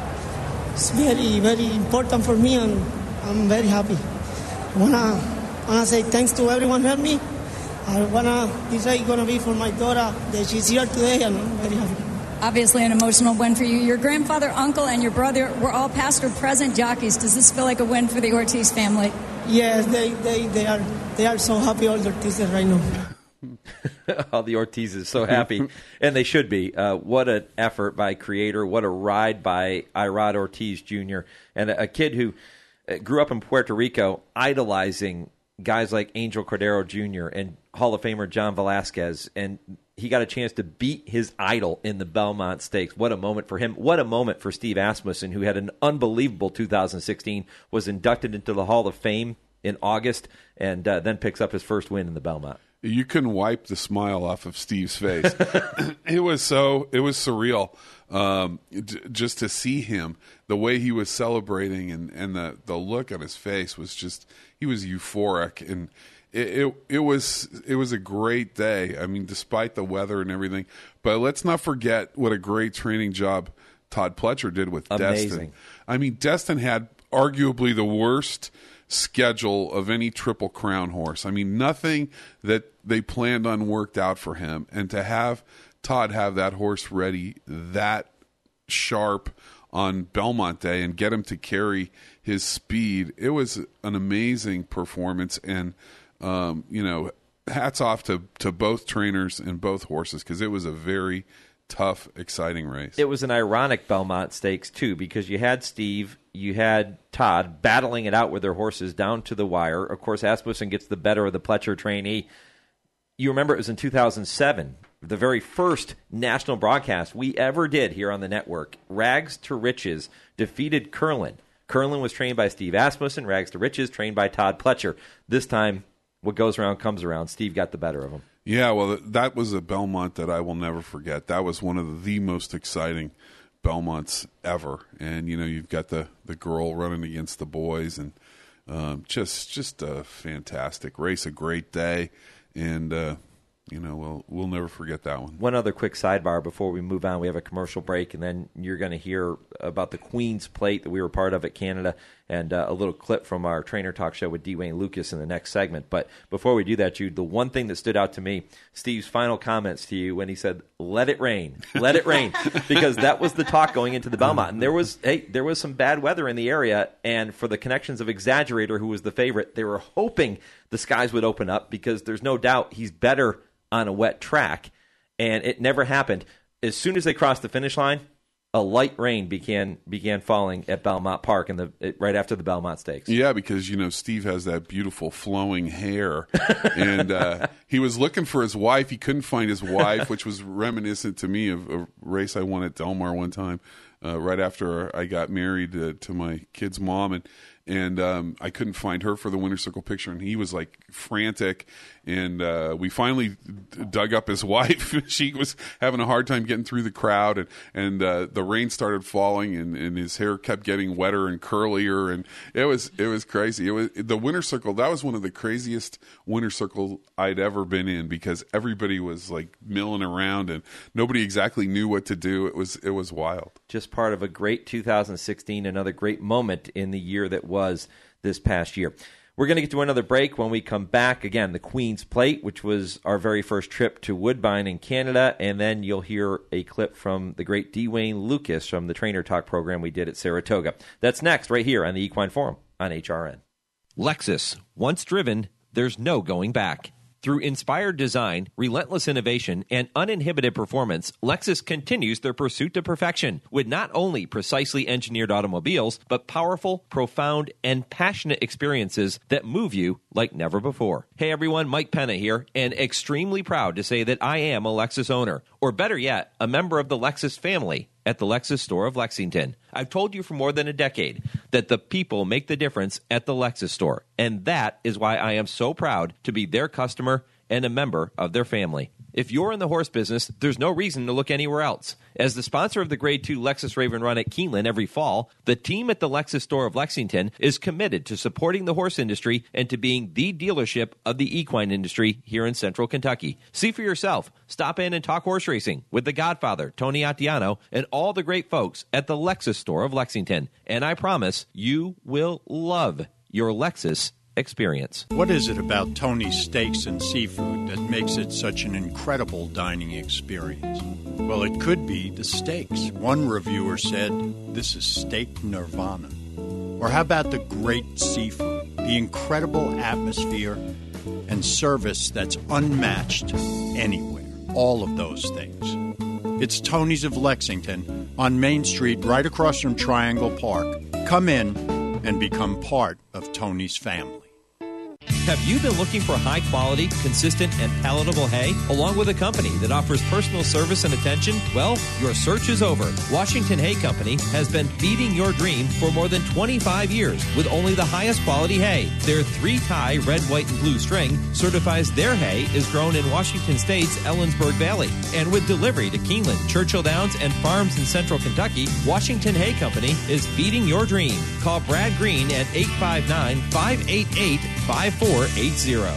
it's very, very important for me, and I'm very happy. I wanna, wanna say thanks to everyone who helped me. I wanna, this race gonna be for my daughter that she's here today, and I'm very happy. Obviously an emotional win for you. Your grandfather, uncle, and your brother were all past or present jockeys. Does this feel like a win for the Ortiz family? Yes, they, they, they are they are so happy, all the Ortizes right now. All the Ortizes so happy, and they should be. Uh, what an effort by Creator. What a ride by Irad Ortiz Junior And a, a kid who grew up in Puerto Rico idolizing guys like Angel Cordero Junior and Hall of Famer John Velasquez, and he got a chance to beat his idol in the Belmont Stakes. What a moment for him. What a moment for Steve Asmussen, who had an unbelievable two thousand sixteen, was inducted into the Hall of Fame in August, and uh, then picks up his first win in the Belmont. You couldn't wipe the smile off of Steve's face. It was so, it was surreal um, d- just to see him, the way he was celebrating, and, and the, the look on his face was just, he was euphoric, and It, it it was it was a great day. I mean, despite the weather and everything. But let's not forget what a great training job Todd Pletcher did with Amazing. Destin. I mean, Destin had arguably the worst schedule of any Triple Crown horse. I mean, nothing that they planned on worked out for him. And to have Todd have that horse ready that sharp on Belmont Day and get him to carry his speed, it was an amazing performance. And Um, you know, hats off to, to both trainers and both horses, because it was a very tough, exciting race. It was an ironic Belmont Stakes, too, because you had Steve, you had Todd battling it out with their horses down to the wire. Of course, Asmussen gets the better of the Pletcher trainee. You remember it was in two thousand seven, the very first national broadcast we ever did here on the network. Rags to Riches defeated Curlin. Curlin was trained by Steve Asmussen, Rags to Riches trained by Todd Pletcher. This time, what goes around comes around. Steve got the better of him. Yeah, well, that was a Belmont that I will never forget. That was one of the most exciting Belmonts ever. And, you know, you've got the, the girl running against the boys, and um, just just a fantastic race, a great day. And, uh, you know, we'll, we'll never forget that one. One other quick sidebar before we move on. We have a commercial break, and then you're going to hear about the Queen's Plate that we were part of at Canada, and uh, a little clip from our Trainer Talk show with Dwayne Lucas in the next segment. But before we do that, Jude, the one thing that stood out to me, Steve's final comments to you when he said, "Let it rain, let it rain," because that was the talk going into the Belmont. And there was, hey, there was some bad weather in the area, and for the connections of Exaggerator, who was the favorite, they were hoping the skies would open up, because there's no doubt he's better on a wet track, and it never happened. As soon as they crossed the finish line, a light rain began began falling at Belmont Park, in the it, right after the Belmont Stakes. Yeah, because, you know, Steve has that beautiful flowing hair, and uh, he was looking for his wife. He couldn't find his wife, which was reminiscent to me of a race I won at Del Mar one time, uh, right after I got married uh, to my kid's mom, and and um, I couldn't find her for the winner's circle picture, and he was like frantic, and uh, we finally d- dug up his wife. She was having a hard time getting through the crowd, and, and uh, the rain started falling, and, and his hair kept getting wetter and curlier, and it was it was crazy. It was the winner's circle. That was one of the craziest winner's circle I'd ever been in, because everybody was like milling around, and nobody exactly knew what to do. It was it was wild. Just part of a great two thousand sixteen, another great moment in the year that was this past year. We're going to get to another break. When we come back, again, the Queen's Plate, which was our very first trip to Woodbine in Canada, and then you'll hear a clip from the great Dwayne Lucas from the Trainer Talk program we did at Saratoga. That's next, right here on the Equine Forum on H R N. Lexus. Once driven, there's no going back. Through inspired design, relentless innovation, and uninhibited performance, Lexus continues their pursuit to perfection with not only precisely engineered automobiles, but powerful, profound, and passionate experiences that move you like never before. Hey everyone, Mike Penna here, and extremely proud to say that I am a Lexus owner, or better yet, a member of the Lexus family at the Lexus store of Lexington. I've told you for more than a decade that the people make the difference at the Lexus store, and that is why I am so proud to be their customer and a member of their family. If you're in the horse business, there's no reason to look anywhere else. As the sponsor of the Grade two Lexus Raven Run at Keeneland every fall, the team at the Lexus store of Lexington is committed to supporting the horse industry and to being the dealership of the equine industry here in Central Kentucky. See for yourself. Stop in and talk horse racing with the Godfather, Tony Attiano, and all the great folks at the Lexus store of Lexington. And I promise you will love your Lexus experience. What is it about Tony's Steaks and Seafood that makes it such an incredible dining experience? Well, it could be the steaks. One reviewer said, "This is steak nirvana." Or how about the great seafood, the incredible atmosphere and service that's unmatched anywhere? All of those things. It's Tony's of Lexington on Main Street, right across from Triangle Park. Come in and become part of Tony's family. Have you been looking for high-quality, consistent, and palatable hay, along with a company that offers personal service and attention? Well, your search is over. Washington Hay Company has been feeding your dream for more than twenty-five years with only the highest quality hay. Their three-tie red, white, and blue string certifies their hay is grown in Washington State's Ellensburg Valley. And with delivery to Keeneland, Churchill Downs, and farms in Central Kentucky, Washington Hay Company is feeding your dream. Call Brad Green at eight five nine, five eight eight, five four eight zero.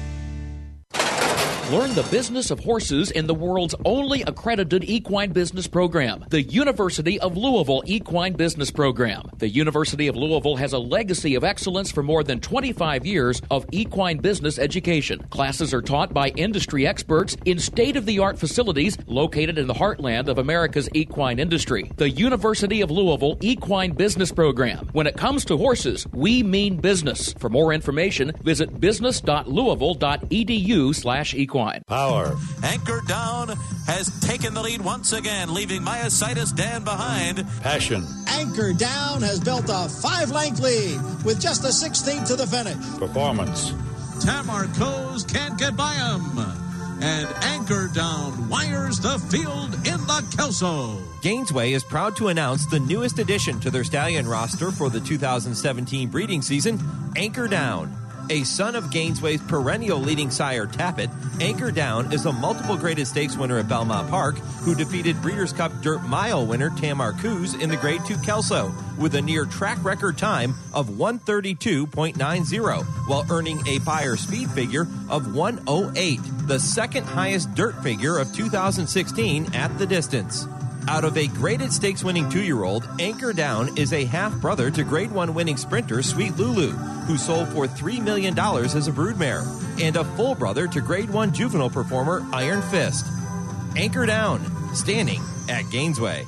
Learn the business of horses in the world's only accredited equine business program, the University of Louisville Equine Business Program. The University of Louisville has a legacy of excellence for more than twenty-five years of equine business education. Classes are taught by industry experts in state-of-the-art facilities located in the heartland of America's equine industry. The University of Louisville Equine Business Program. When it comes to horses, we mean business. For more information, visit business dot louisville dot e d u slash equine. Power. Anchor Down has taken the lead once again, leaving Myositis Dan behind. Passion. Anchor Down has built a five-length lead with just a sixteenth to the finish. Performance. Tamarco's can't get by him. And Anchor Down wires the field in the Kelso. Gainesway is proud to announce the newest addition to their stallion roster for the two thousand seventeen breeding season, Anchor Down. A son of Gainesway's perennial leading sire, Tappet, Anchor Down is a multiple graded stakes winner at Belmont Park who defeated Breeders' Cup Dirt Mile winner Tamar Coos in the Grade two Kelso with a near track record time of one thirty-two point nine zero while earning a buyer speed figure of one oh eight, the second highest dirt figure of two thousand sixteen at the distance. Out of a graded stakes winning two-year-old, Anchor Down is a half-brother to Grade one winning sprinter Sweet Lulu, who sold for three million dollars as a broodmare, and a full brother to Grade one juvenile performer Iron Fist. Anchor Down, standing at Gainesway.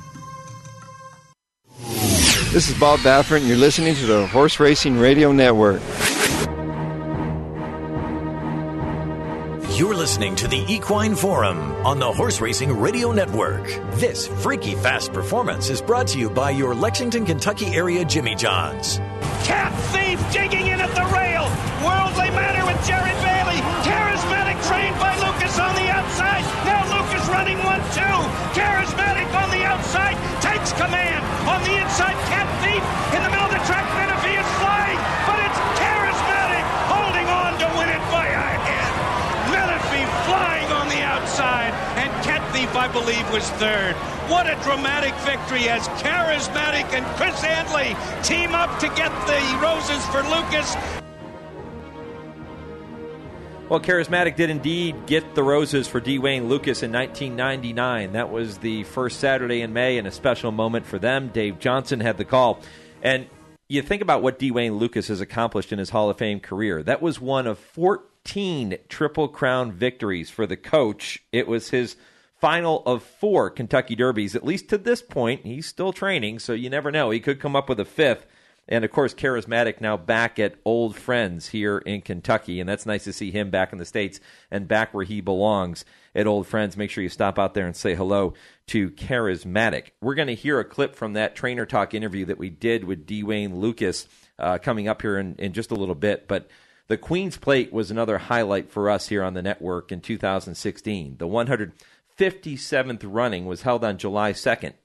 This is Bob Baffert, and you're listening to the Horse Racing Radio Network. You're listening to the Equine Forum on the Horse Racing Radio Network. This freaky fast performance is brought to you by your Lexington, Kentucky area Jimmy John's. Cat Thief digging in at the rail. Worldly Manor with Jared Bailey. Charismatic trained by Lucas on the outside. Now Lucas running one two. Charismatic on the outside. Takes command. On the inside, Cat Thief in the middle of the track. Menifee is flying, but it's Charismatic holding on to win it by a head. Menifee flying on the outside, and Cat Thief, I believe, was third. What a dramatic victory as Charismatic and Chris Handley team up to get the roses for Lucas. Well, Charismatic did indeed get the roses for D. Wayne Lucas in nineteen ninety-nine. That was the first Saturday in May and a special moment for them. Dave Johnson had the call. And you think about what D. Wayne Lucas has accomplished in his Hall of Fame career. That was one of fourteen Triple Crown victories for the coach. It was his final of four Kentucky Derbies, at least to this point. He's still training, so you never know. He could come up with a fifth. And, of course, Charismatic now back at Old Friends here in Kentucky, and that's nice to see him back in the States and back where he belongs at Old Friends. Make sure you stop out there and say hello to Charismatic. We're going to hear a clip from that Trainer Talk interview that we did with D. Wayne Lucas uh, coming up here in, in just a little bit, but the Queen's Plate was another highlight for us here on the network in two thousand sixteen. The one hundred fifty-seventh running was held on July second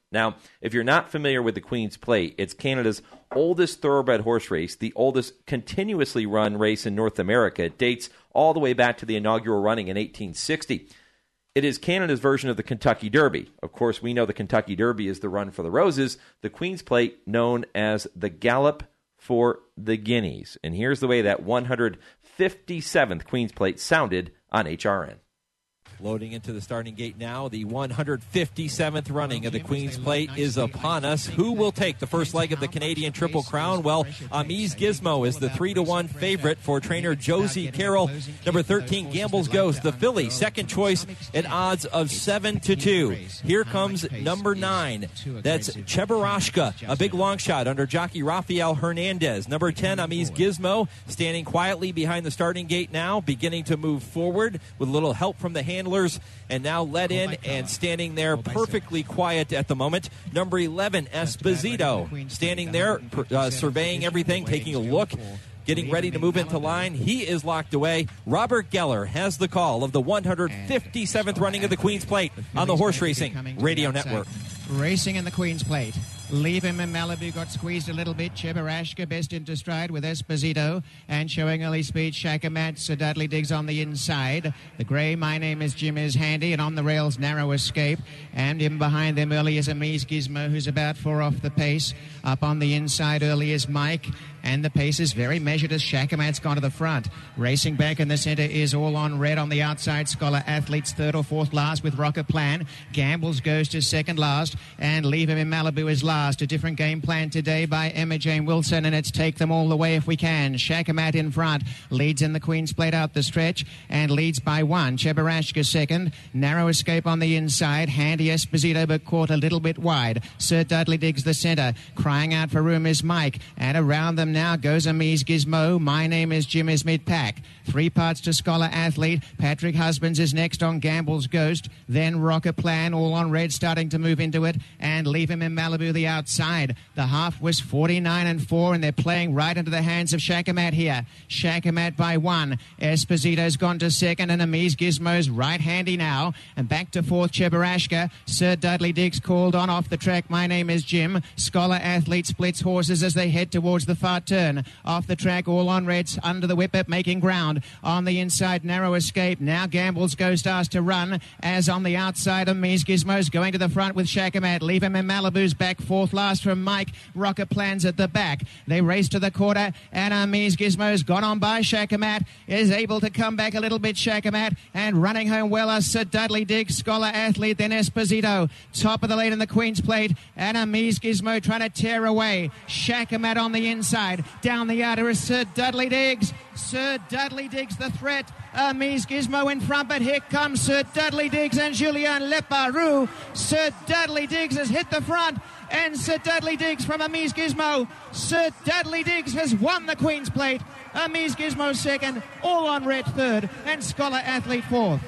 Now, if you're not familiar with the Queen's Plate, it's Canada's oldest thoroughbred horse race, the oldest continuously run race in North America. It dates all the way back to the inaugural running in eighteen sixty. It is Canada's version of the Kentucky Derby. Of course, we know the Kentucky Derby is the Run for the Roses, the Queen's Plate known as the Gallop for the Guineas. And here's the way that one hundred fifty-seventh Queen's Plate sounded on H R N. Loading into the starting gate now. The one hundred fifty-seventh running of the Queen's Plate is upon us. Who will take the first leg of the Canadian Triple Crown? Well, Amiz Gizmo is the three to one favorite for trainer Josie Carroll. Number thirteen, Gamble's Ghost, the filly, second choice at odds of seven to two. Here comes number nine. That's Cheburashka, a big long shot under jockey Rafael Hernandez. Number ten, Amiz Gizmo, standing quietly behind the starting gate now, beginning to move forward with a little help from the handler. And now let in and standing there perfectly quiet at the moment. Number eleven, Esposito, standing there uh, surveying everything, taking a look, getting ready to move into line. He is locked away. Robert Geller has the call of the one hundred fifty-seventh running of the Queen's Plate on the Horse Racing Radio Network. Racing in the Queen's Plate. Leave him in Malibu, got squeezed a little bit. Cheburashka best into stride with Esposito. And showing early speed, Shakamat, Sir Dudley Diggs on the inside. The grey, My Name is Jim, is handy. And on the rails, Narrow Escape. And in behind them early is Amiz Gizmo, who's about four off the pace. Up on the inside early is Mike. And the pace is very measured as Shakamat's gone to the front. Racing back in the centre is All on Red. On the outside, Scholar Athletes third or fourth last with Rocket Plan. Gamble's Ghost is second last. And Leave Him in Malibu is last. A different game plan today by Emma Jane Wilson, and it's Take Them All the Way if we can. Shakamat in front, leads in the Queen's Plate out the stretch, and leads by one. Cheburashka second, Narrow Escape on the inside, Handy Esposito but caught a little bit wide. Sir Dudley Diggs the centre, crying out for room is Mike, and around them now goes Amiz Gizmo. My Name is Jim is mid-pack. Three parts to Scholar Athlete. Patrick Husbands is next on Gamble's Ghost, then Rocket Plan, All on Red starting to move into it, and Leave Him in Malibu the outside. The half was forty-nine and four, and they're playing right into the hands of Shakamat here. Shakamat by one. Esposito's gone to second, and Amiz Gizmo's right handy now. And back to fourth, Cheburashka. Sir Dudley Diggs called on off the track. My Name is Jim. Scholar Athlete splits horses as they head towards the far turn. Off the track, All on Red's under the whip-up, making ground. On the inside, Narrow Escape. Now Gamble's Ghost asked to run, as on the outside, Amiz Gizmo's going to the front with Shakamat. Leave him in Malibu's back, fourth last from Mike. Rocket Plans at the back. They race to the quarter, and Amiz Gizmo's gone on by Shakamat, is able to come back a little bit, Shakamat, and running home well as Sir Dudley Diggs, Scholar Athlete, then Esposito. Top of the lead in the Queen's Plate, and Amiz Gizmo trying to tear away. Shakamat on the inside. Down the outer is Sir Dudley Diggs. Sir Dudley Diggs the threat. Amiz Gizmo in front, but here comes Sir Dudley Diggs and Julien Leparoux. Sir Dudley Diggs has hit the front, and Sir Dudley Diggs from Amiz Gizmo. Sir Dudley Diggs has won the Queen's Plate. Amiz Gizmo second, All on Red third, and Scholar Athlete fourth.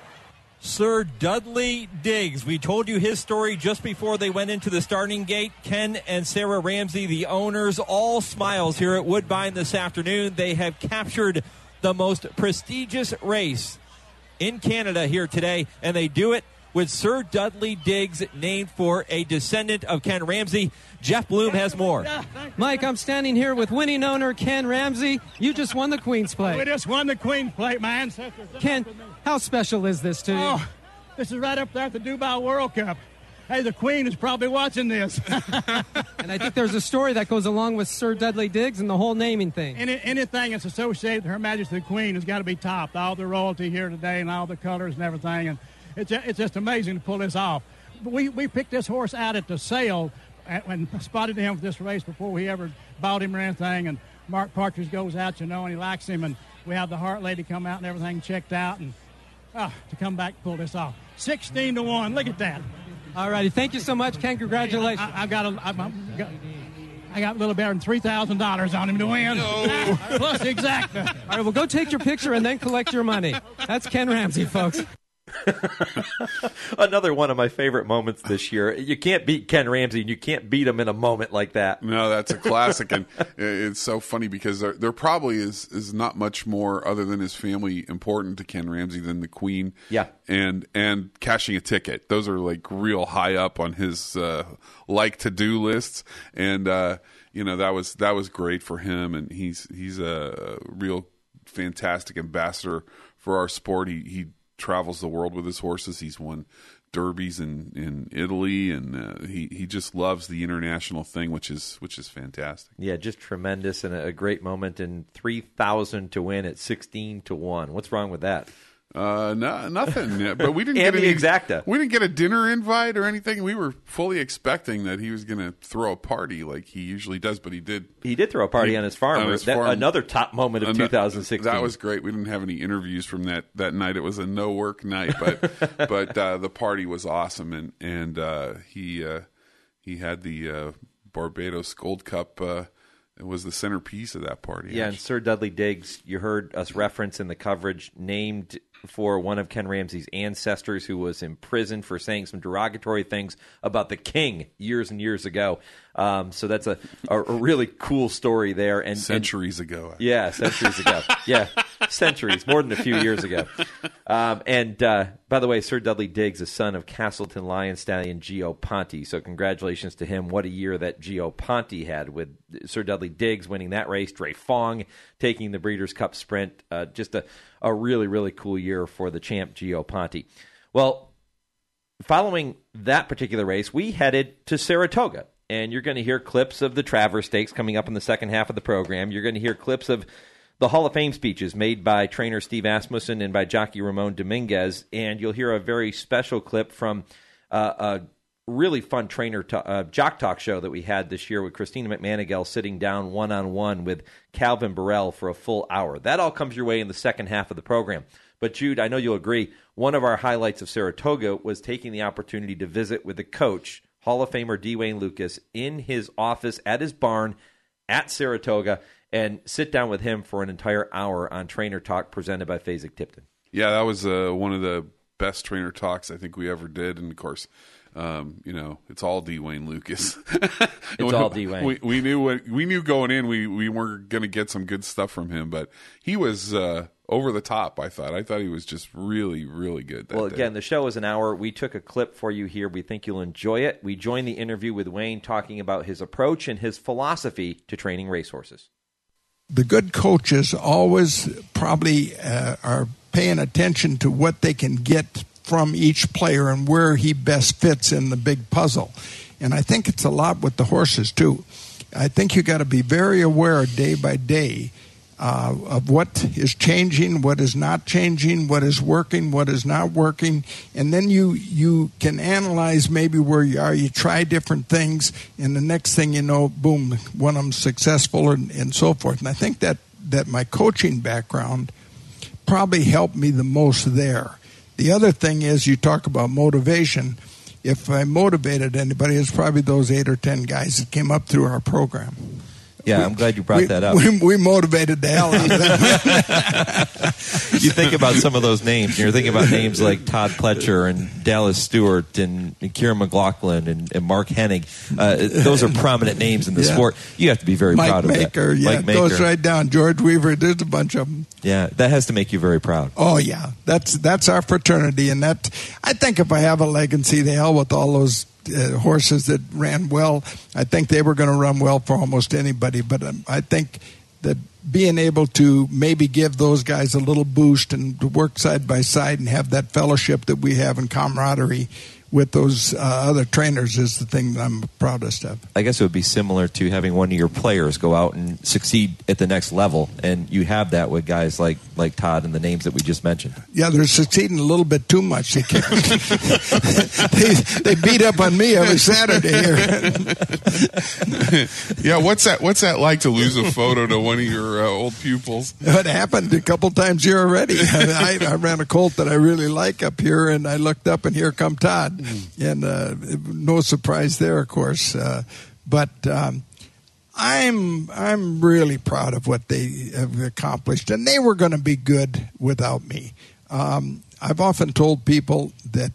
Sir Dudley Diggs. We told you his story just before they went into the starting gate. Ken and Sarah Ramsey, the owners, all smiles here at Woodbine this afternoon. They have captured the most prestigious race in Canada here today, and they do it with Sir Dudley Diggs, named for a descendant of Ken Ramsey. Jeff Bloom has more. Mike, I'm standing here with winning owner Ken Ramsey. You just won the Queen's Plate. We just won the Queen's Plate. My ancestors. Ken, how special is this to you? Oh, this is right up there at the Dubai World Cup. Hey, the Queen is probably watching this. And I think there's a story that goes along with Sir Dudley Diggs and the whole naming thing. Any, anything that's associated with Her Majesty the Queen has got to be topped. All the royalty here today and all the colors and everything. And it's, it's just amazing to pull this off. We, we picked this horse out at the sale and spotted him for this race before we ever bought him or anything. And Mark Partridge goes out, you know, and he likes him. And we have the Heart Lady come out and everything checked out. And oh, to come back and pull this off. sixteen to one. Look at that. All righty. Thank you so much, Ken. Congratulations. I, I've got a, I've, I've got, I got a little better than three thousand dollars on him to win. No. Plus exacta. All right, well, go take your picture and then collect your money. That's Ken Ramsey, folks. Another one of my favorite moments this year. You can't beat Ken Ramsey, and you can't beat him in a moment like that. No, that's a classic, and it's so funny because there, there probably is, is not much more other than his family important to Ken Ramsey than the Queen. Yeah. And and cashing a ticket. Those are like real high up on his uh, like to do lists, and uh, you know that was that was great for him, and he's he's a real fantastic ambassador for our sport. He he travels the world with his horses. He's won derbies in, in Italy, and uh, he he just loves the international thing, which is which is fantastic. Yeah, just tremendous, and a great moment. And three thousand to win at sixteen to one. What's wrong with that? Uh, no, nothing. But we didn't and get the any exacta. We didn't get a dinner invite or anything. We were fully expecting that he was going to throw a party like he usually does, but he did. He did throw a party he, on his farm. On his that, farm. Another top moment of two thousand sixteen. That was great. We didn't have any interviews from that, that night. It was a no work night, but but uh, the party was awesome, and and uh, he uh, he had the uh, Barbados Gold Cup. Uh, It was the centerpiece of that party. Yeah, actually. and Sir Dudley Diggs, you heard us reference in the coverage, named for one of Ken Ramsey's ancestors who was imprisoned for saying some derogatory things about the king years and years ago. Um, so that's a, a, a really cool story there. And Centuries and, ago. Yeah, centuries ago. Yeah, centuries, more than a few years ago. Um, and uh, by the way, Sir Dudley Diggs is son of Castleton Lion Stallion Gio Ponte. So congratulations to him. What a year that Gio Ponte had with Sir Dudley Diggs winning that race, Dre Fong taking the Breeders' Cup Sprint. Uh, just a, a really, really cool year for the champ Gio Ponte. Well, following that particular race, we headed to Saratoga. And you're going to hear clips of the Travers Stakes coming up in the second half of the program. You're going to hear clips of the Hall of Fame speeches made by trainer Steve Asmussen and by jockey Ramon Dominguez. And you'll hear a very special clip from uh, a really fun trainer to, uh, jock talk show that we had this year with Christina McManigal sitting down one-on-one with Calvin Burrell for a full hour. That all comes your way in the second half of the program. But, Jude, I know you'll agree, one of our highlights of Saratoga was taking the opportunity to visit with the coach, Hall of Famer D. Wayne Lukas, in his office at his barn at Saratoga, and sit down with him for an entire hour on Trainer Talk presented by Fasig-Tipton. Yeah, that was uh, one of the best trainer talks I think we ever did. And, of course, um, you know, it's all D. Wayne Lukas. It's we, all D. Wayne. We, we, knew what, we knew going in we, we weren't going to get some good stuff from him, but he was uh, over the top, I thought. I thought he was just really, really good that Well, day. again, the show is an hour. We took a clip for you here. We think you'll enjoy it. We joined the interview with Wayne talking about his approach and his philosophy to training racehorses. The good coaches always probably uh, are paying attention to what they can get from each player and where he best fits in the big puzzle. And I think it's a lot with the horses, too. I think you got to be very aware day by day uh, of what is changing, what is not changing, what is working, what is not working. And then you, you can analyze maybe where you are. You try different things, and the next thing you know, boom, one of them's successful and, and so forth. And I think that, that my coaching background probably helped me the most there. The other thing is, you talk about motivation. If I motivated anybody, it's probably those eight or ten guys that came up through our program. Yeah, we, I'm glad you brought we, that up. We, we motivated the hell out of them. You think about some of those names, and you're thinking about names like Todd Pletcher and Dallas Stewart and, and Kieran McLaughlin and, and Mark Hennig. Uh, those are prominent names in the Yeah. sport. You have to be very Mike proud of Maker, that. yeah, Mike it Maker. goes right down. George Weaver, there's a bunch of them. Yeah, that has to make you very proud. Oh, yeah. That's that's our fraternity. And that, I think if I have a legacy, the hell with all those uh, horses that ran well. I think they were going to run well for almost anybody. But um, I think that being able to maybe give those guys a little boost and to work side by side and have that fellowship that we have in camaraderie with those uh, other trainers is the thing that I'm proudest of. I guess it would be similar to having one of your players go out and succeed at the next level, and you have that with guys like, like Todd and the names that we just mentioned. Yeah, they're succeeding a little bit too much. They, can't. they, they beat up on me every Saturday here. Yeah, what's that? What's that like to lose a photo to one of your uh, old pupils? It happened a couple times here already. I, I ran a colt that I really like up here, and I looked up, and here come Todd. And uh, no surprise there, of course. Uh, but um, I'm I'm really proud of what they have accomplished, and they were going to be good without me. Um, I've often told people that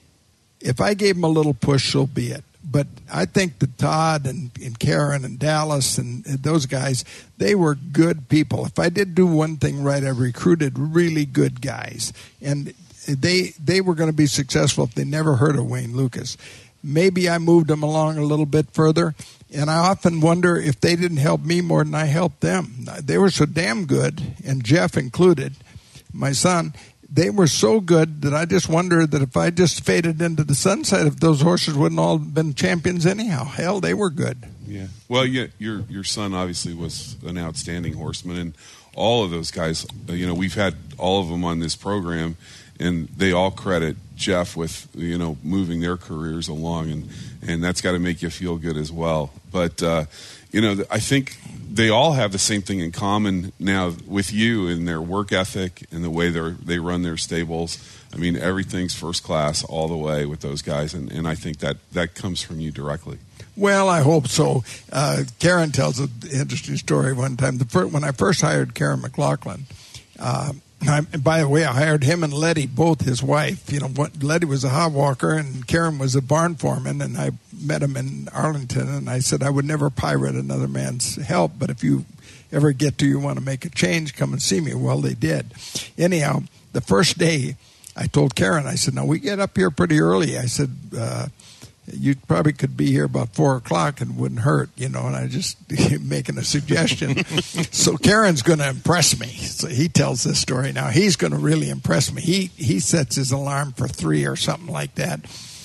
if I gave them a little push, so be it. But I think that Todd and, and Karen and Dallas and, and those guys, they were good people. If I did do one thing right, I recruited really good guys. And they they were going to be successful if they never heard of Wayne Lukas. Maybe I moved them along a little bit further. And I often wonder if they didn't help me more than I helped them. They were so damn good, and Jeff included, my son. They were so good that I just wonder that if I just faded into the sunset, if those horses wouldn't all have been champions anyhow. Hell, they were good. Yeah. Well, yeah, your your son obviously was an outstanding horseman, and all of those guys, you know, we've had all of them on this program, and they all credit Jeff with, you know, moving their careers along, and, and that's got to make you feel good as well. But, uh, you know, I think they all have the same thing in common now with you in their work ethic and the way they they run their stables. I mean, everything's first class all the way with those guys, and, and I think that, that comes from you directly. Well, I hope so. Uh, Karen tells an interesting story one time. The first, when I first hired Karen McLaughlin, uh, I, and by the way, I hired him and Letty, both his wife. You know, what, Letty was a hot walker and Karen was a barn foreman, and I met him in Arlington, and I said I would never pirate another man's help, but if you ever get to you want to make a change, come and see me. Well, they did. Anyhow, the first day, I told Karen, I said, now we get up here pretty early. I said, uh, you probably could be here about four o'clock and wouldn't hurt, you know, and I just making a suggestion. So Karen's going to impress me. So he tells this story now. He's going to really impress me. He he sets his alarm for three or something like that.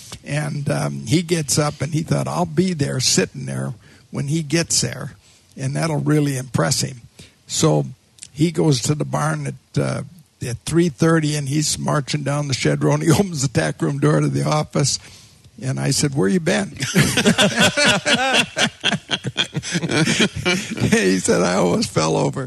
And um, he gets up and he thought, I'll be there sitting there when he gets there, and that'll really impress him. So he goes to the barn at uh, at three thirty, and he's marching down the shed row, and he opens the tack room door to the office. And I said, where you been? He said, I almost fell over.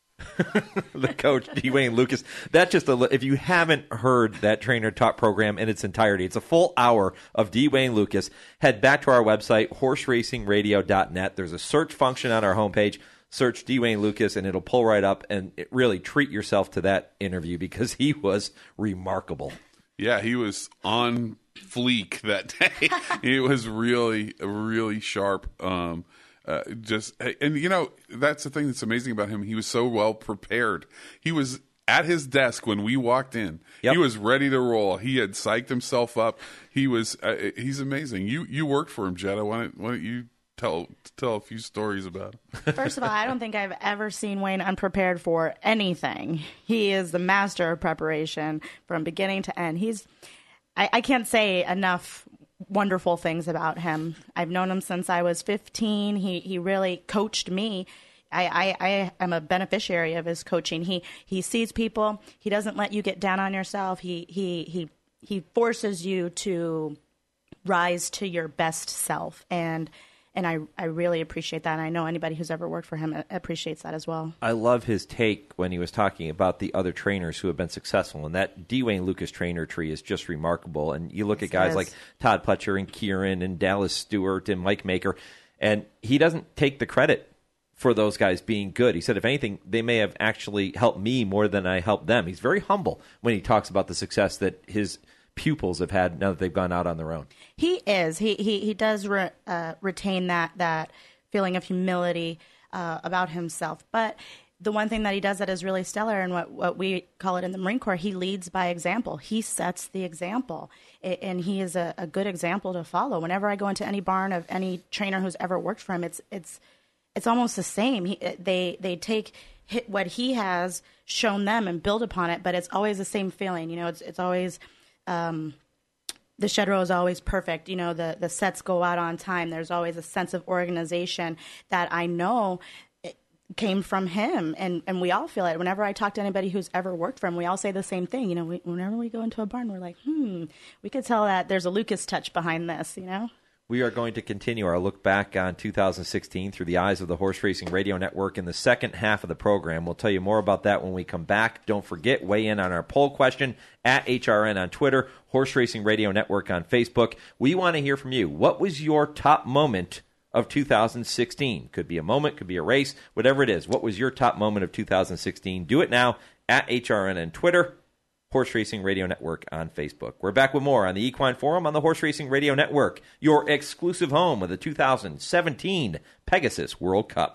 The coach, D. Wayne Lukas. That's just a, if you haven't heard that trainer talk program in its entirety, it's a full hour of D. Wayne Lukas. Head back to our website, horse racing radio dot net. There's a search function on our homepage. Search D. Wayne Lukas, and it'll pull right up. And it really treat yourself to that interview because he was remarkable. Yeah, he was on fleek that day. He was really, really sharp. Um, uh, just and you know that's the thing that's amazing about him. He was so well prepared. He was at his desk when we walked in. Yep. He was ready to roll. He had psyched himself up. He was. Uh, he's amazing. You you worked for him, Jetta. Why don't, why don't you tell tell a few stories about him? First of all, I don't think I've ever seen Wayne unprepared for anything. He is the master of preparation from beginning to end. He's I, I can't say enough wonderful things about him. I've known him since I was fifteen. He he really coached me. I, I, I am a beneficiary of his coaching. He he sees people. He doesn't let you get down on yourself. He he he he forces you to rise to your best self. And And I, I really appreciate that. And I know anybody who's ever worked for him appreciates that as well. I love his take when he was talking about the other trainers who have been successful. And that D. Wayne Lukas trainer tree is just remarkable. And you look Yes, at guys it like is. Todd Pletcher and Kieran and Dallas Stewart and Mike Maker. And he doesn't take the credit for those guys being good. He said, if anything, they may have actually helped me more than I helped them. He's very humble when he talks about the success that his pupils have had now that they've gone out on their own. He is. He he he does re, uh, retain that that feeling of humility uh, about himself. But the one thing that he does that is really stellar, and what, what we call it in the Marine Corps, he leads by example. He sets the example, I- and he is a, a good example to follow. Whenever I go into any barn of any trainer who's ever worked for him, it's it's it's almost the same. He, they they take hit what he has shown them and build upon it, but it's always the same feeling. You know, it's it's always. Um, the shed row is always perfect. You know, the, the sets go out on time. There's always a sense of organization that I know it came from him. And, and we all feel it. Whenever I talk to anybody who's ever worked for him, we all say the same thing. You know, we, whenever we go into a barn, we're like, hmm, we could tell that there's a Lukas touch behind this, you know? We are going to continue our look back on two thousand sixteen through the eyes of the Horse Racing Radio Network in the second half of the program. We'll tell you more about that when we come back. Don't forget, weigh in on our poll question at H R N on Twitter, Horse Racing Radio Network on Facebook. We want to hear from you. What was your top moment of two thousand sixteen? Could be a moment, could be a race, whatever it is. What was your top moment of two thousand sixteen? Do it now at H R N on Twitter, Horse Racing Radio Network on Facebook. We're back with more on the Equine Forum on the Horse Racing Radio Network, your exclusive home of the two thousand seventeen Pegasus World Cup.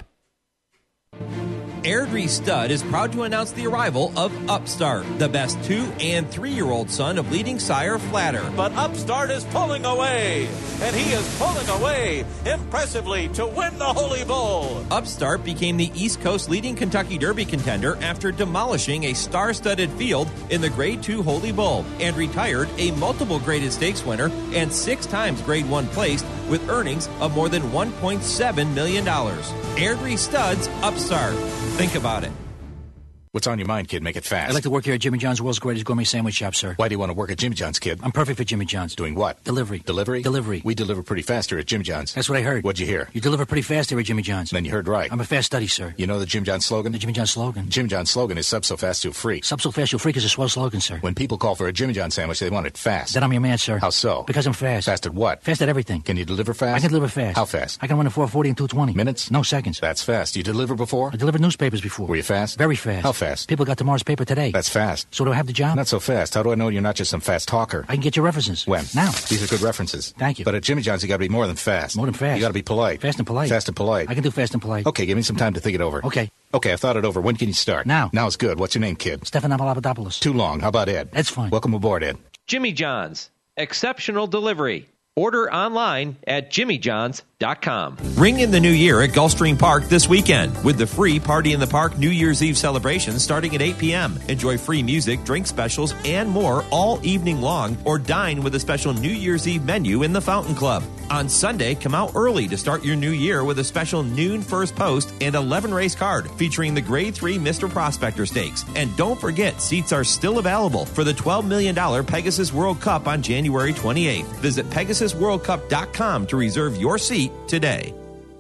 Airdrie Stud is proud to announce the arrival of Upstart, the best two- and three-year-old son of leading sire Flatter. But Upstart is pulling away, and he is pulling away impressively to win the Holy Bull. Upstart became the East Coast leading Kentucky Derby contender after demolishing a star-studded field in the Grade two Holy Bull and retired a multiple graded stakes winner and six times Grade one placed with earnings of more than one point seven million dollars. Airdrie Stud's Upstart. Think about it. What's on your mind, kid? Make it fast. I'd like to work here at Jimmy John's, world's greatest gourmet sandwich shop, sir. Why do you want to work at Jimmy John's, kid? I'm perfect for Jimmy John's. Doing what? Delivery. Delivery? Delivery. We deliver pretty fast here at Jimmy John's. That's what I heard. What'd you hear? You deliver pretty fast here at Jimmy John's. Then you heard right. I'm a fast study, sir. You know the Jim John's slogan? The Jimmy John's slogan? Jimmy John's slogan is sub so fast you'll freak. Sub so fast you'll freak is a swell slogan, sir. When people call for a Jimmy John's sandwich, they want it fast. Then I'm your man, sir. How so? Because I'm fast. Fast at what? Fast at everything. Can you deliver fast? I can deliver fast. How fast? I can run in four forty and two twenty. Minutes? No seconds. That's fast. You deliver before? I delivered newspapers before. Were you fast? Very fast. How fast? People got tomorrow's paper today. That's fast. So do I have the job? Not so fast. How do I know you're not just some fast talker? I can get your references. When? Now. These are good references. Thank you. But at Jimmy John's, you got to be more than fast. More than fast. You got to be polite. Fast and polite. Fast and polite. I can do fast and polite. Okay, give me some time to think it over. Okay. Okay, I've thought it over. When can you start? Now. Now is good. What's your name, kid? Stefan Papadopoulos. Too long. How about Ed? Ed's fine. Welcome aboard, Ed. Jimmy John's. Exceptional delivery. Order online at jimmy johns dot com. Ring in the new year at Gulfstream Park this weekend with the free Party in the Park New Year's Eve celebration starting at eight p.m. Enjoy free music, drink specials, and more all evening long, or dine with a special New Year's Eve menu in the Fountain Club. On Sunday, come out early to start your new year with a special noon first post and eleven race card featuring the Grade three Mister Prospector Stakes. And don't forget, seats are still available for the twelve million dollars Pegasus World Cup on January twenty-eighth. Visit pegasus world cup dot com to reserve your seat today.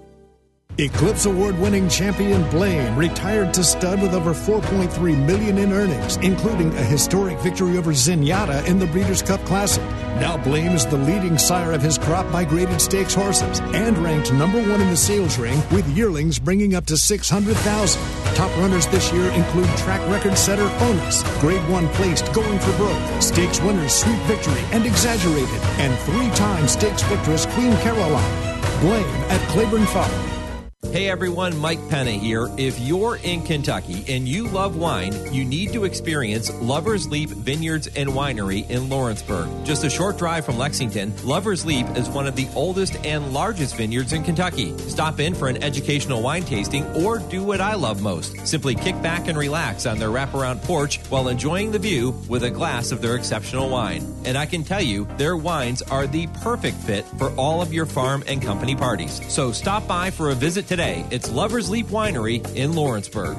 Eclipse Award-winning champion Blame retired to stud with over four point three million dollars in earnings, including a historic victory over Zenyatta in the Breeders' Cup Classic. Now Blame is the leading sire of his crop by graded stakes horses and ranked number one in the sales ring, with yearlings bringing up to six hundred thousand dollars. Top runners this year include track record setter Onus, Grade one placed Going for Broke, stakes winners Sweet Victory and Exaggerated, and three-time stakes victoress Queen Caroline. Blame at Claiborne Farm. Hey everyone, Mike Penna here. If you're in Kentucky and you love wine, you need to experience Lover's Leap Vineyards and Winery in Lawrenceburg. Just a short drive from Lexington, Lover's Leap is one of the oldest and largest vineyards in Kentucky. Stop in for an educational wine tasting or do what I love most. Simply kick back and relax on their wraparound porch while enjoying the view with a glass of their exceptional wine. And I can tell you, their wines are the perfect fit for all of your farm and company parties. So stop by for a visit today. It's Lover's Leap Winery in Lawrenceburg.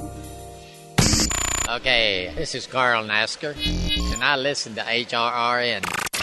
Okay, this is Carl Nasker, and I listen to H R R N.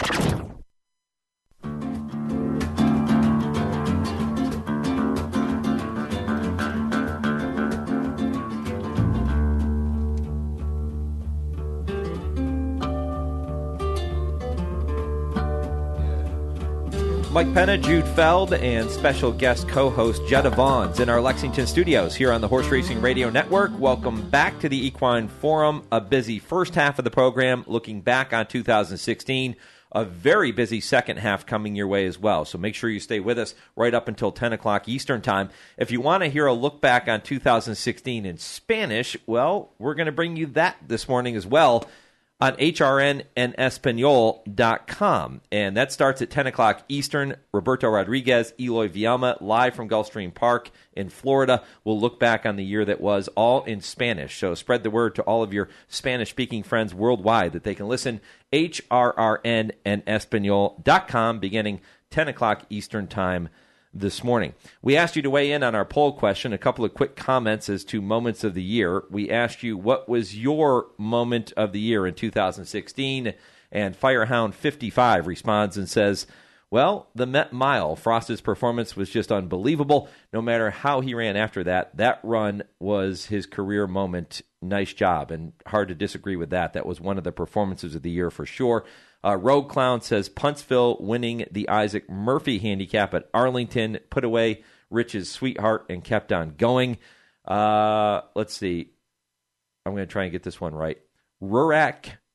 Mike Penna, Jude Feld, and special guest co-host Jetta Vaughns in our Lexington studios here on the Horse Racing Radio Network. Welcome back to the Equine Forum. A busy first half of the program, looking back on two thousand sixteen. A very busy second half coming your way as well. So make sure you stay with us right up until ten o'clock Eastern Time. If you want to hear a look back on two thousand sixteen in Spanish, well, we're going to bring you that this morning as well on H R N and Espanol dot com. And that starts at ten o'clock Eastern. Roberto Rodriguez, Eloy Villalma, live from Gulfstream Park in Florida. We'll look back on the year that was, all in Spanish. So spread the word to all of your Spanish-speaking friends worldwide that they can listen. H R R N and Espanol dot com, beginning ten o'clock Eastern Time this morning. We asked you to weigh in on our poll question. A couple of quick comments as to moments of the year. We asked you, what was your moment of the year in two thousand sixteen? And Firehound fifty-five responds and says, well, the Met Mile. Frost's performance was just unbelievable. No matter how he ran after that, that run was his career moment. Nice job, and hard to disagree with that. That was one of the performances of the year for sure. Uh, Rogue Clown says Puntsville winning the Isaac Murphy handicap at Arlington, put away Rich's sweetheart and kept on going. Uh, let's see. I'm going to try and get this one right. Rurak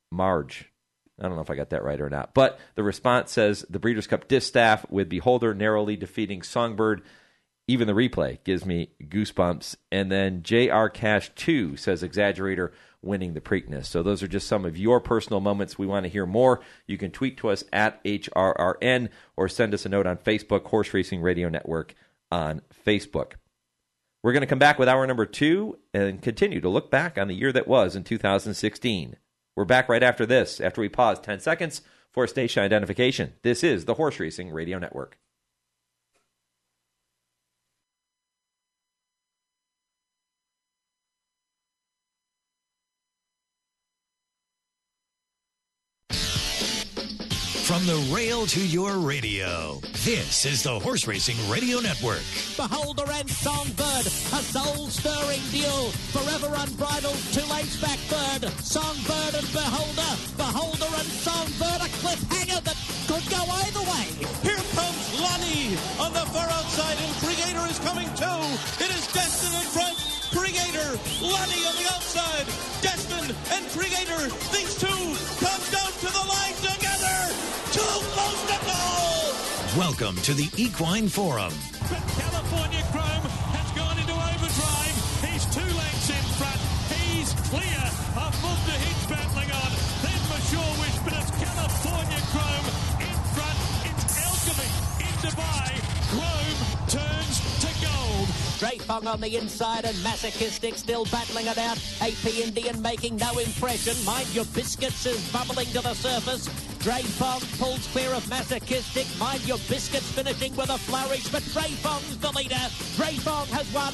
Marge. I don't know if I got that right or not. But the response says the Breeders' Cup Distaff with Beholder narrowly defeating Songbird. Even the replay gives me goosebumps. And then J R Cash two says Exaggerator winning the Preakness. So those are just some of your personal moments. We want to hear more. You can tweet to us at H R R N or send us a note on Facebook, Horse Racing Radio Network on Facebook. We're going to come back with hour number two and continue to look back on the year that was in two thousand sixteen. We're back right after this, after we pause ten seconds for station identification. This is the Horse Racing Radio Network. From the rail to your radio, this is the Horse Racing Radio Network. Beholder and Songbird, a soul-stirring duel, forever unbridled, two-lace-back bird, Songbird and Beholder, Beholder and Songbird, a cliffhanger that could go either way. Here comes Lonnie on the far outside, and Creator is coming too. It is Destin in front, Creator, Lonnie on the outside, Destin and Creator, these two come down to the line together. Too close to goal! Welcome to the Equine Forum. But California Chrome has gone into overdrive. He's two lengths in front. He's clear of Munda Hicks battling on. Then Mature Wish, but it's California Chrome in front. It's Alchemy in Dubai. Chrome turns to gold. Drayfong on the inside and Masochistic still battling it out. A P Indian making no impression. Mind Your Biscuits is bubbling to the surface. Drayfong pulls clear of Masochistic. Mind Your Biscuits finishing with a flourish, but Drayfong's the leader. Drayfong has won.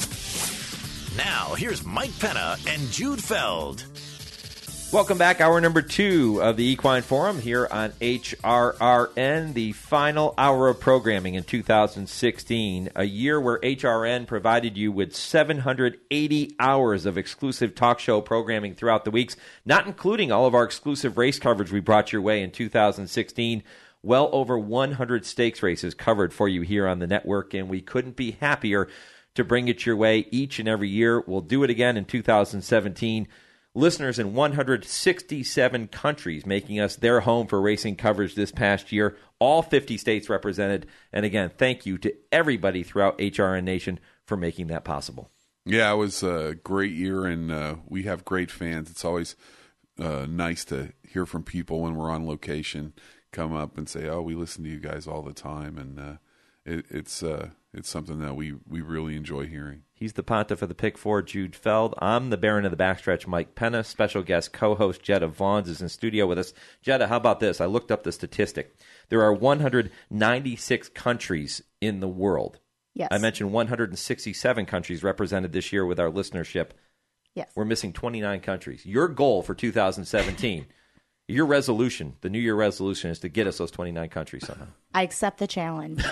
Now, here's Mike Penna and Jude Feld. Welcome back. Hour number two of the Equine Forum here on H R R N, the final hour of programming in two thousand sixteen, a year where H R N provided you with seven hundred eighty hours of exclusive talk show programming throughout the weeks, not including all of our exclusive race coverage we brought your way in two thousand sixteen. Well over one hundred stakes races covered for you here on the network, and we couldn't be happier to bring it your way each and every year. We'll do it again in two thousand seventeen. Listeners in one hundred sixty-seven countries making us their home for racing coverage this past year. All fifty states represented. And again, thank you to everybody throughout H R N Nation for making that possible. Yeah, it was a great year, and uh, we have great fans. It's always uh, nice to hear from people when we're on location, come up and say, oh, we listen to you guys all the time. And uh, it, it's uh, it's something that we, we really enjoy hearing. He's the Pontiff of the Pick Four, Jude Feld. I'm the Baron of the Backstretch, Mike Penna. Special guest co-host Jetta Vaughns is in studio with us. Jetta, how about this? I looked up the statistic. There are one hundred ninety-six countries in the world. Yes. I mentioned one hundred sixty-seven countries represented this year with our listenership. Yes. We're missing twenty-nine countries. Your goal for two thousand seventeen, your resolution, the New Year resolution, is to get us those twenty-nine countries somehow. I accept the challenge.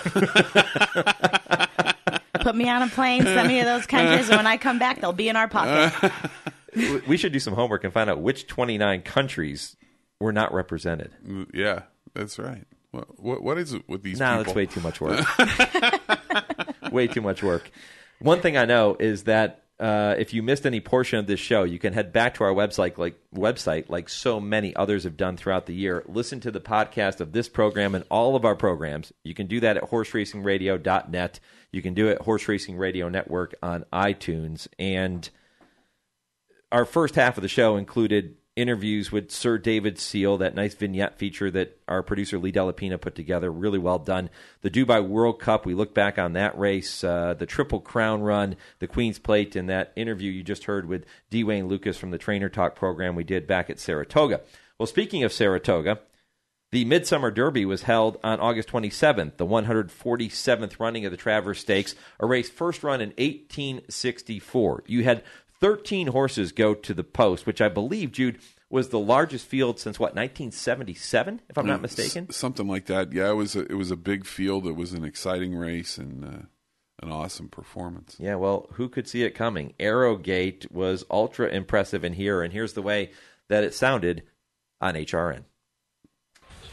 Put me on a plane, send me to those countries, and when I come back, they'll be in our pocket. We should do some homework and find out which twenty-nine countries were not represented. Yeah, that's right. What, what, what is it with these nah, people? Nah, that's way too much work. Way too much work. One thing I know is that uh, if you missed any portion of this show, you can head back to our website, like website, like so many others have done throughout the year. Listen to the podcast of this program and all of our programs. You can do that at horse racing radio dot net. You can do it at Horse Racing Radio Network on iTunes. And our first half of the show included interviews with Sir David Seal, that nice vignette feature that our producer Lee Delapina put together. Really well done. The Dubai World Cup, we look back on that race, uh, the Triple Crown run, the Queen's Plate, and that interview you just heard with D. Wayne Lucas from the Trainer Talk program we did back at Saratoga. Well, speaking of Saratoga, the Midsummer Derby was held on August twenty-seventh, the one hundred forty-seventh running of the Travers Stakes, a race first run in eighteen sixty-four. You had thirteen horses go to the post, which I believe, Jude, was the largest field since, what, nineteen seventy-seven, if I'm not mistaken? S- something like that. Yeah, it was a, it was a big field. It was an exciting race and uh, an awesome performance. Yeah, well, who could see it coming? Arrowgate was ultra impressive in here, and here's the way that it sounded on H R N.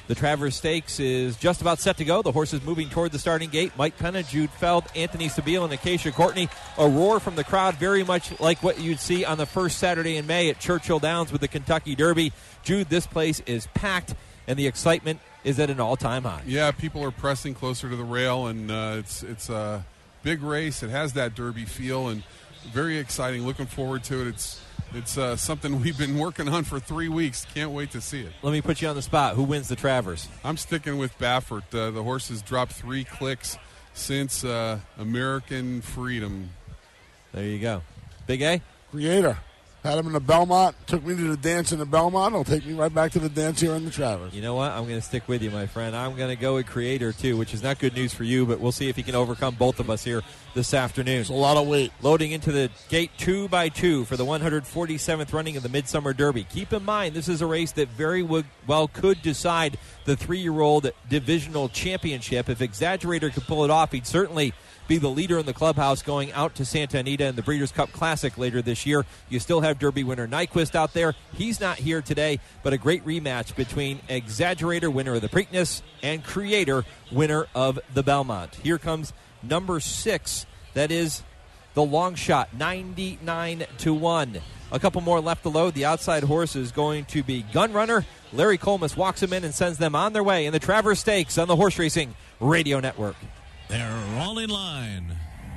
The Travers Stakes is just about set to go. The horses moving toward the starting gate. Mike Penna, Jude Feld, Anthony Sabile, and Acacia Courtney. A roar from the crowd, very much like what you'd see on the first Saturday in May at Churchill Downs with the Kentucky Derby. Jude, this place is packed, and the excitement is at an all-time high. Yeah, people are pressing closer to the rail, and uh, it's it's a big race. It has that Derby feel, and very exciting. Looking forward to it. It's It's uh, something we've been working on for three weeks. Can't wait to see it. Let me put you on the spot. Who wins the Travers? I'm sticking with Baffert. Uh, the horse has dropped three clicks since uh, American Freedom. There you go. Big A? Creator. Had him in the Belmont. Took me to the dance in the Belmont. He'll take me right back to the dance here in the Travers. You know what? I'm going to stick with you, my friend. I'm going to go with Creator, too, which is not good news for you, but we'll see if he can overcome both of us here this afternoon. It's a lot of weight. Loading into the gate two by two for the one hundred forty-seventh running of the Midsummer Derby. Keep in mind, this is a race that very well could decide the three-year-old divisional championship. If Exaggerator could pull it off, he'd certainly be the leader in the clubhouse going out to Santa Anita in the Breeders' Cup Classic later this year. You still have Derby winner Nyquist out there. He's not here today, but a great rematch between Exaggerator, winner of the Preakness, and Creator, winner of the Belmont. Here comes number six. That is the long shot, ninety-nine to one. A couple more left to load. The outside horse is going to be Gunrunner. Larry Colmus walks them in and sends them on their way in the Travers Stakes on the Horse Racing Radio Network. They're all in line.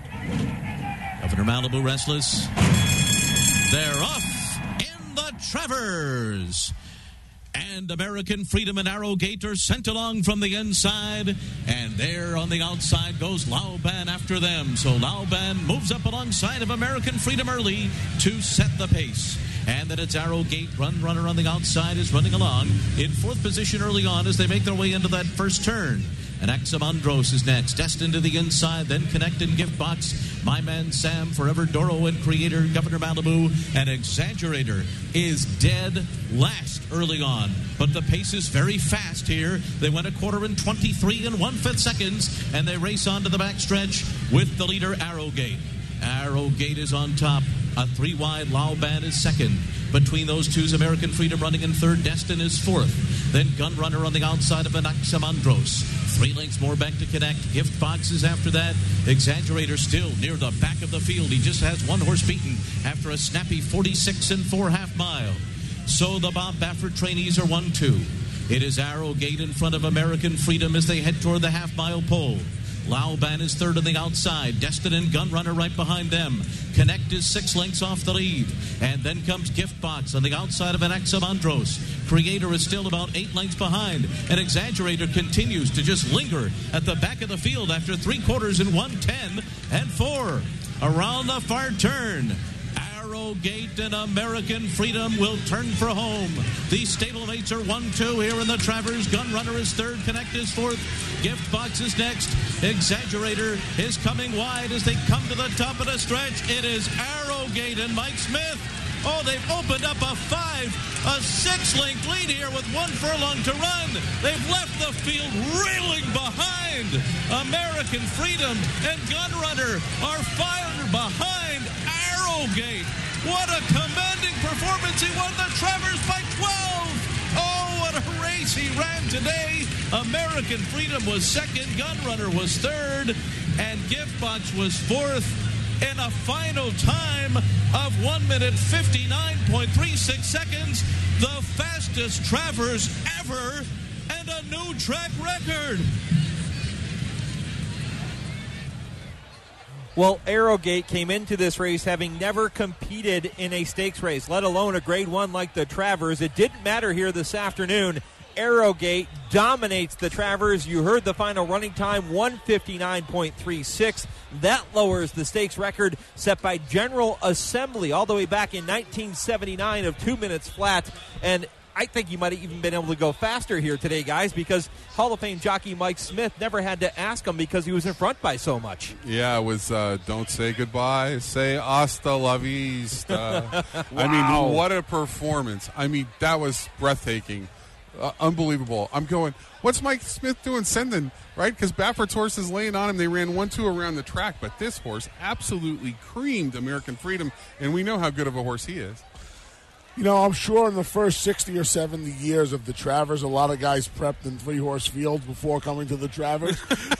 Governor Malibu restless. They're off in the Travers. And American Freedom and Arrowgate are sent along from the inside. And there on the outside goes Lauban after them. So Lauban moves up alongside of American Freedom early to set the pace. And then it's Arrowgate. Run Runner on the outside is running along in fourth position early on as they make their way into that first turn. And Axamandros is next. Destined to the inside, then Connect and Gift Box. My Man Sam, Forever Doro and Creator, Governor Malibu. And Exaggerator is dead last early on. But the pace is very fast here. They went a quarter in twenty-three and one-fifth seconds. And they race on to the backstretch with the leader, Arrowgate. Arrowgate is on top. A three-wide Lauban is second. Between those two is American Freedom running in third. Destin is fourth. Then Gunrunner on the outside of Anaximandros. Three lengths more back to Connect. Gift Boxes after that. Exaggerator still near the back of the field. He just has one horse beaten after a snappy forty-six and four half mile. So the Bob Baffert trainees are one two. It is Arrowgate in front of American Freedom as they head toward the half mile pole. Lauban is third on the outside. Destin and Gunrunner right behind them. Connect is six lengths off the lead. And then comes Gift Box on the outside of Anaximandros. Creator is still about eight lengths behind. And Exaggerator continues to just linger at the back of the field after three quarters in one ten and four. Around the far turn, Arrowgate and American Freedom will turn for home. These stablemates are one two here in the Travers. Gunrunner is third. Connect is fourth. Gift Box is next. Exaggerator is coming wide as they come to the top of the stretch. It is Arrowgate and Mike Smith. Oh, they've opened up a five, a six-length lead here with one furlong to run. They've left the field reeling behind. American Freedom and Gunrunner are fired behind Arrowgate. What a commanding performance. He won the Travers by twelve. Oh, what a race he ran today. American Freedom was second, Gunrunner was third, and Gift Box was fourth. In a final time of one minute fifty-nine point three six seconds, the fastest Travers ever, and a new track record. Well, Arrowgate came into this race having never competed in a stakes race, let alone a grade one like the Travers. It didn't matter here this afternoon. Arrowgate dominates the Travers. You heard the final running time, one fifty-nine point three six. That lowers the stakes record set by General Assembly all the way back in nineteen seventy-nine of two minutes flat. And I think you might have even been able to go faster here today, guys, because Hall of Fame jockey Mike Smith never had to ask him because he was in front by so much. Yeah, it was uh, don't say goodbye, say hasta la vista. Wow. I mean, what a performance. I mean, that was breathtaking. Uh, unbelievable. I'm going, what's Mike Smith doing sending, right? Because Baffert's horse is laying on him. They ran one two around the track, but this horse absolutely creamed American Freedom, and we know how good of a horse he is. You know, I'm sure in the first sixty or seventy years of the Travers, a lot of guys prepped in three-horse fields before coming to the Travers.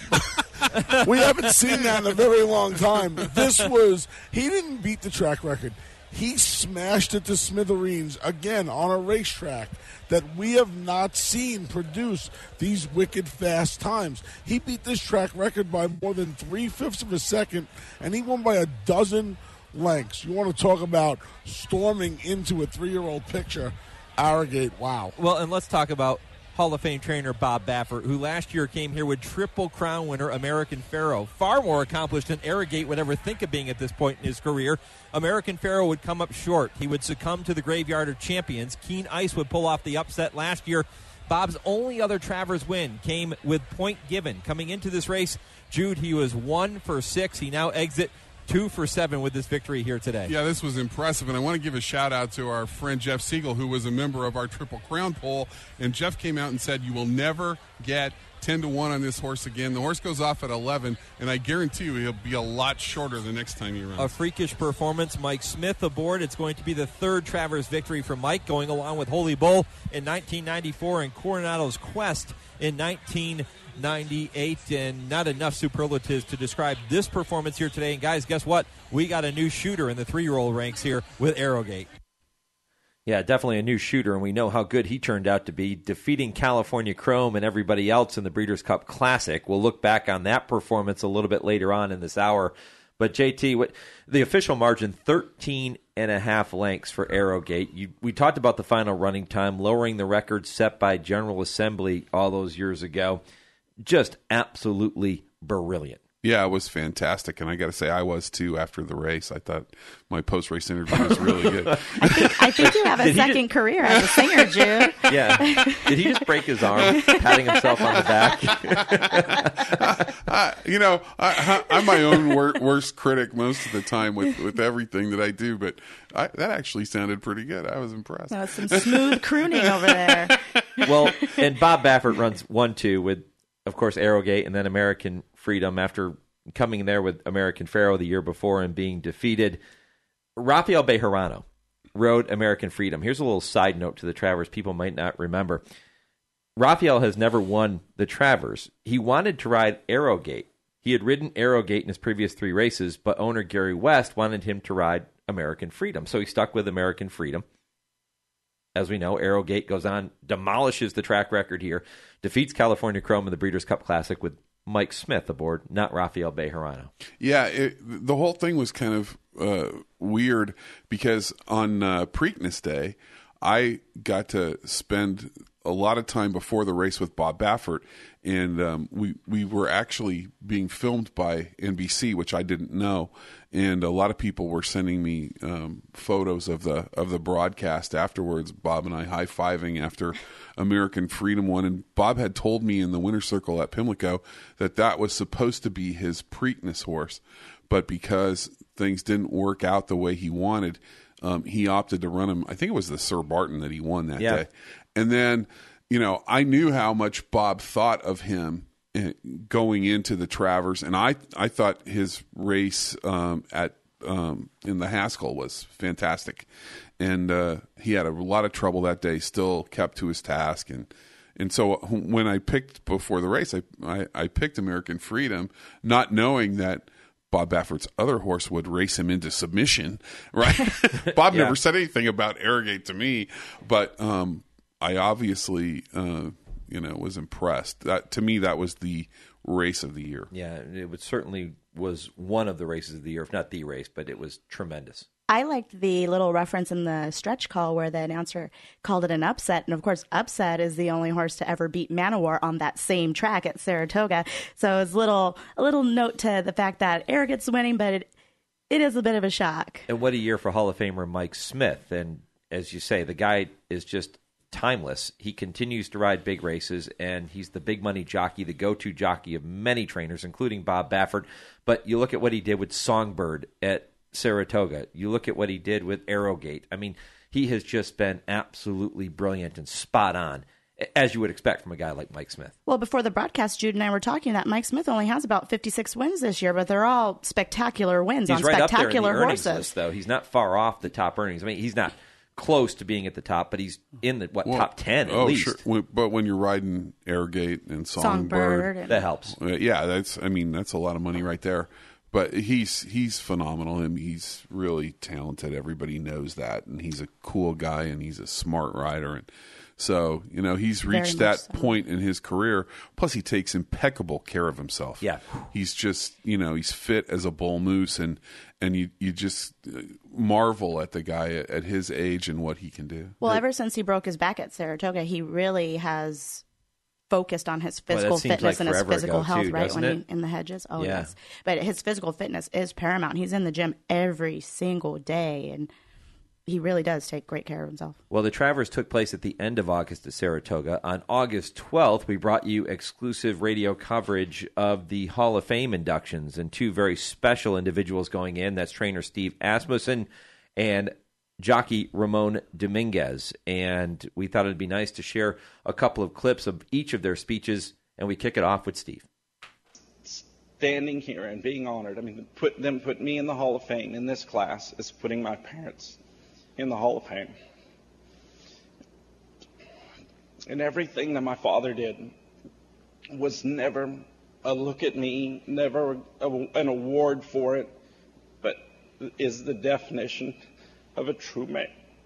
We haven't seen that in a very long time. This was, he didn't beat the track record. He smashed it to smithereens, again, on a racetrack that we have not seen produce these wicked fast times. He beat this track record by more than three-fifths of a second, and he won by a dozen lengths. You want to talk about storming into a three-year-old picture. Arrogate, wow. Well, and let's talk about Hall of Fame trainer Bob Baffert, who last year came here with Triple Crown winner American Pharoah. Far more accomplished than Arrogate would ever think of being at this point in his career. American Pharoah would come up short. He would succumb to the graveyard of champions. Keen Ice would pull off the upset last year. Bob's only other Travers win came with Point Given. Coming into this race, Jude, he was one for six. He now exits two for seven with this victory here today. Yeah, this was impressive, and I want to give a shout-out to our friend Jeff Siegel, who was a member of our Triple Crown poll, and Jeff came out and said, you will never get ten to one on this horse again. The horse goes off at eleven, and I guarantee you he'll be a lot shorter the next time he runs. A freakish performance. Mike Smith aboard. It's going to be the third Travers victory for Mike, going along with Holy Bull in nineteen ninety-four and Coronado's Quest in nineteen ninety-eight, and not enough superlatives to describe this performance here today. And guys, guess what? We got a new shooter in the three-year-old ranks here with Arrogate. Yeah, definitely a new shooter, and we know how good he turned out to be, defeating California Chrome and everybody else in the Breeders' Cup Classic. We'll look back on that performance a little bit later on in this hour. But, J T, what, the official margin, thirteen and a half lengths for Arrogate. You, we talked about the final running time, lowering the record set by General Assembly all those years ago. Just absolutely brilliant. Yeah, it was fantastic, and I got to say, I was too after the race. I thought my post-race interview was really good. I think, I think you have a second just, career as a singer, Jude. Yeah. Did he just break his arm, patting himself on the back? uh, uh, you know, I, I'm my own wor- worst critic most of the time with, with everything that I do, but I, that actually sounded pretty good. I was impressed. That was some smooth crooning over there. Well, and Bob Baffert runs one two with, of course, Arrogate and then American Freedom after coming there with American Pharoah the year before and being defeated. Rafael Bejarano rode American Freedom. Here's a little side note to the Travers people might not remember. Rafael has never won the Travers. He wanted to ride Arrogate. He had ridden Arrogate in his previous three races, but owner Gary West wanted him to ride American Freedom. So he stuck with American Freedom. As we know, Arrogate goes on, demolishes the track record here, defeats California Chrome in the Breeders' Cup Classic with Mike Smith aboard, not Rafael Bejarano. Yeah, it, the whole thing was kind of uh, weird because on uh, Preakness Day, I got to spend a lot of time before the race with Bob Baffert, and um, we we were actually being filmed by N B C, which I didn't know, and a lot of people were sending me um, photos of the of the broadcast afterwards. Bob and I high fiving after American Freedom won, and Bob had told me in the winner's circle at Pimlico that that was supposed to be his Preakness horse, but because things didn't work out the way he wanted, um, he opted to run him. I think it was the Sir Barton that he won that yeah. day. And then, you know, I knew how much Bob thought of him going into the Travers, and I I thought his race um, at um, in the Haskell was fantastic, and uh, he had a lot of trouble that day. Still kept to his task, and and so when I picked before the race, I I, I picked American Freedom, not knowing that Bob Baffert's other horse would race him into submission. Right? Bob yeah. never said anything about Arrogate to me, but. Um, I obviously, uh, you know, was impressed. That to me, that was the race of the year. Yeah, it was, certainly was one of the races of the year, if not the race, but it was tremendous. I liked the little reference in the stretch call where the announcer called it an upset. And, of course, Upset is the only horse to ever beat Manowar on that same track at Saratoga. So it's little, a little note to the fact that Arrogate's winning, but it, it is a bit of a shock. And what a year for Hall of Famer Mike Smith. And as you say, the guy is just timeless. He continues to ride big races, and he's the big money jockey, the go-to jockey of many trainers, including Bob Baffert. But you look at what he did with Songbird at Saratoga. You look at what he did with Arrogate. I mean, he has just been absolutely brilliant and spot on, as you would expect from a guy like Mike Smith. Well, before the broadcast, Jude and I were talking that Mike Smith only has about fifty-six wins this year, but they're all spectacular wins he's on right spectacular up there in the horses. List, though. He's not far off the top earnings. I mean, he's not close to being at the top, but he's in the what Well, top ten at oh, least. Sure. When- But when you're riding Airgate and Songbird, Songbird and- that helps. Uh, yeah, that's. I mean, that's a lot of money right there. But he's he's phenomenal, and he's really talented. Everybody knows that, and he's a cool guy, and he's a smart rider, and so you know he's Very reached much that so. point in his career. Plus, he takes impeccable care of himself. Yeah, he's just you know he's fit as a bull moose, and and you you just marvel at the guy at, at his age and what he can do. Well, ever since he broke his back at Saratoga, he really has focused on his Boy, that physical seems fitness like and his forever physical ago, health, too, right? doesn't When it? he, in the hedges. Oh, Yeah. yes. But his physical fitness is paramount. He's in the gym every single day, and he really does take great care of himself. Well, the Travers took place at the end of August at Saratoga. On August twelfth, we brought you exclusive radio coverage of the Hall of Fame inductions and two very special individuals going in. That's trainer Steve Asmussen and jockey Ramon Dominguez. And we thought it'd be nice to share a couple of clips of each of their speeches, and we kick it off with Steve. Standing here and being honored, I mean, put them put me in the Hall of Fame in this class is putting my parents in the Hall of Fame. And everything that my father did was never a look at me, never a, an award for it, but is the definition of a true man.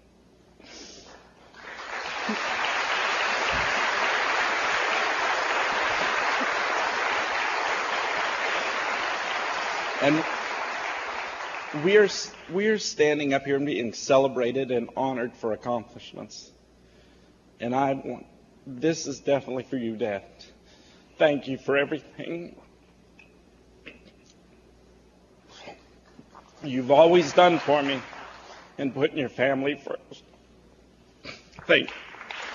And we are, we are standing up here and being celebrated and honored for accomplishments. And I want, this is definitely for you, Dad. Thank you for everything you've always done for me and putting your family first. Thank you.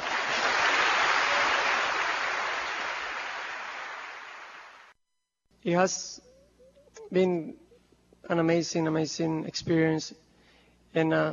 It has been an amazing, amazing experience. And uh,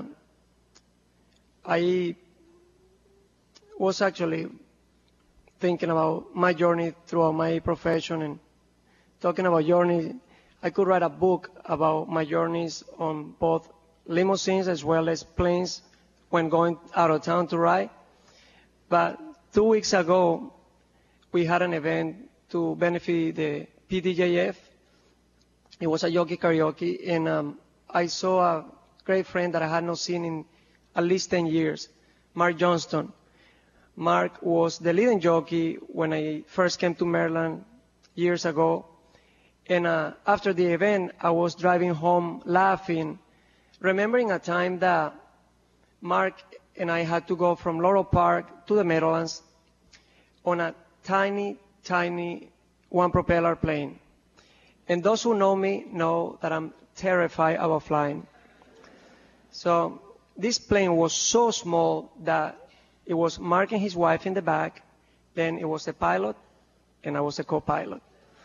I was actually thinking about my journey throughout my profession and talking about journey. I could write a book about my journeys on both limousines as well as planes when going out of town to ride. But two weeks ago, we had an event to benefit the P D J F. It was a jockey karaoke, and um, I saw a great friend that I had not seen in at least ten years, Mark Johnston. Mark was the leading jockey when I first came to Maryland years ago. And uh, after the event, I was driving home laughing, remembering a time that Mark and I had to go from Laurel Park to the Meadowlands on a tiny, tiny one-propeller plane. And those who know me know that I'm terrified about flying. So this plane was so small that it was Mark and his wife in the back, then it was the pilot, and I was a co-pilot.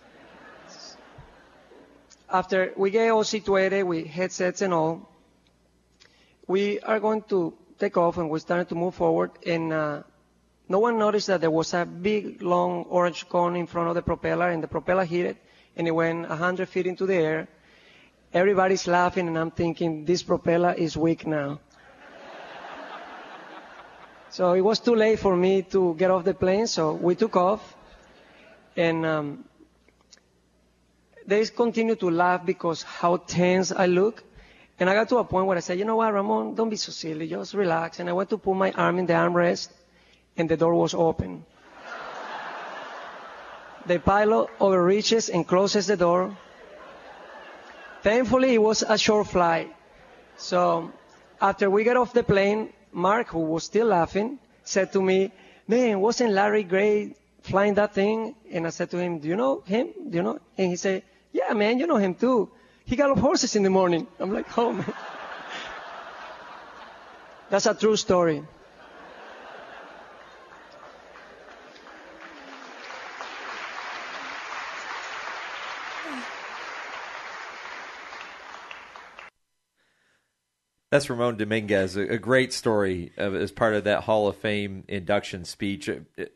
After we get all situated with headsets and all, we are going to take off and we're starting to move forward, and uh, no one noticed that there was a big, long orange cone in front of the propeller, and the propeller hit it, and it went one hundred feet into the air. Everybody's laughing, and I'm thinking, this propeller is weak now. So it was too late for me to get off the plane, so we took off, and um, they continued to laugh because how tense I look. And I got to a point where I said, you know what, Ramon, don't be so silly, just relax. And I went to put my arm in the armrest, and the door was open. The pilot overreaches and closes the door. Thankfully, it was a short flight. So after we got off the plane, Mark, who was still laughing, said to me, man, wasn't Larry Gray flying that thing? And I said to him, do you know him? Do you know? And he said, yeah, man, you know him too. He galloped horses in the morning. I'm like, oh, man. That's a true story. That's Ramon Dominguez, a, a great story of, as part of that Hall of Fame induction speech.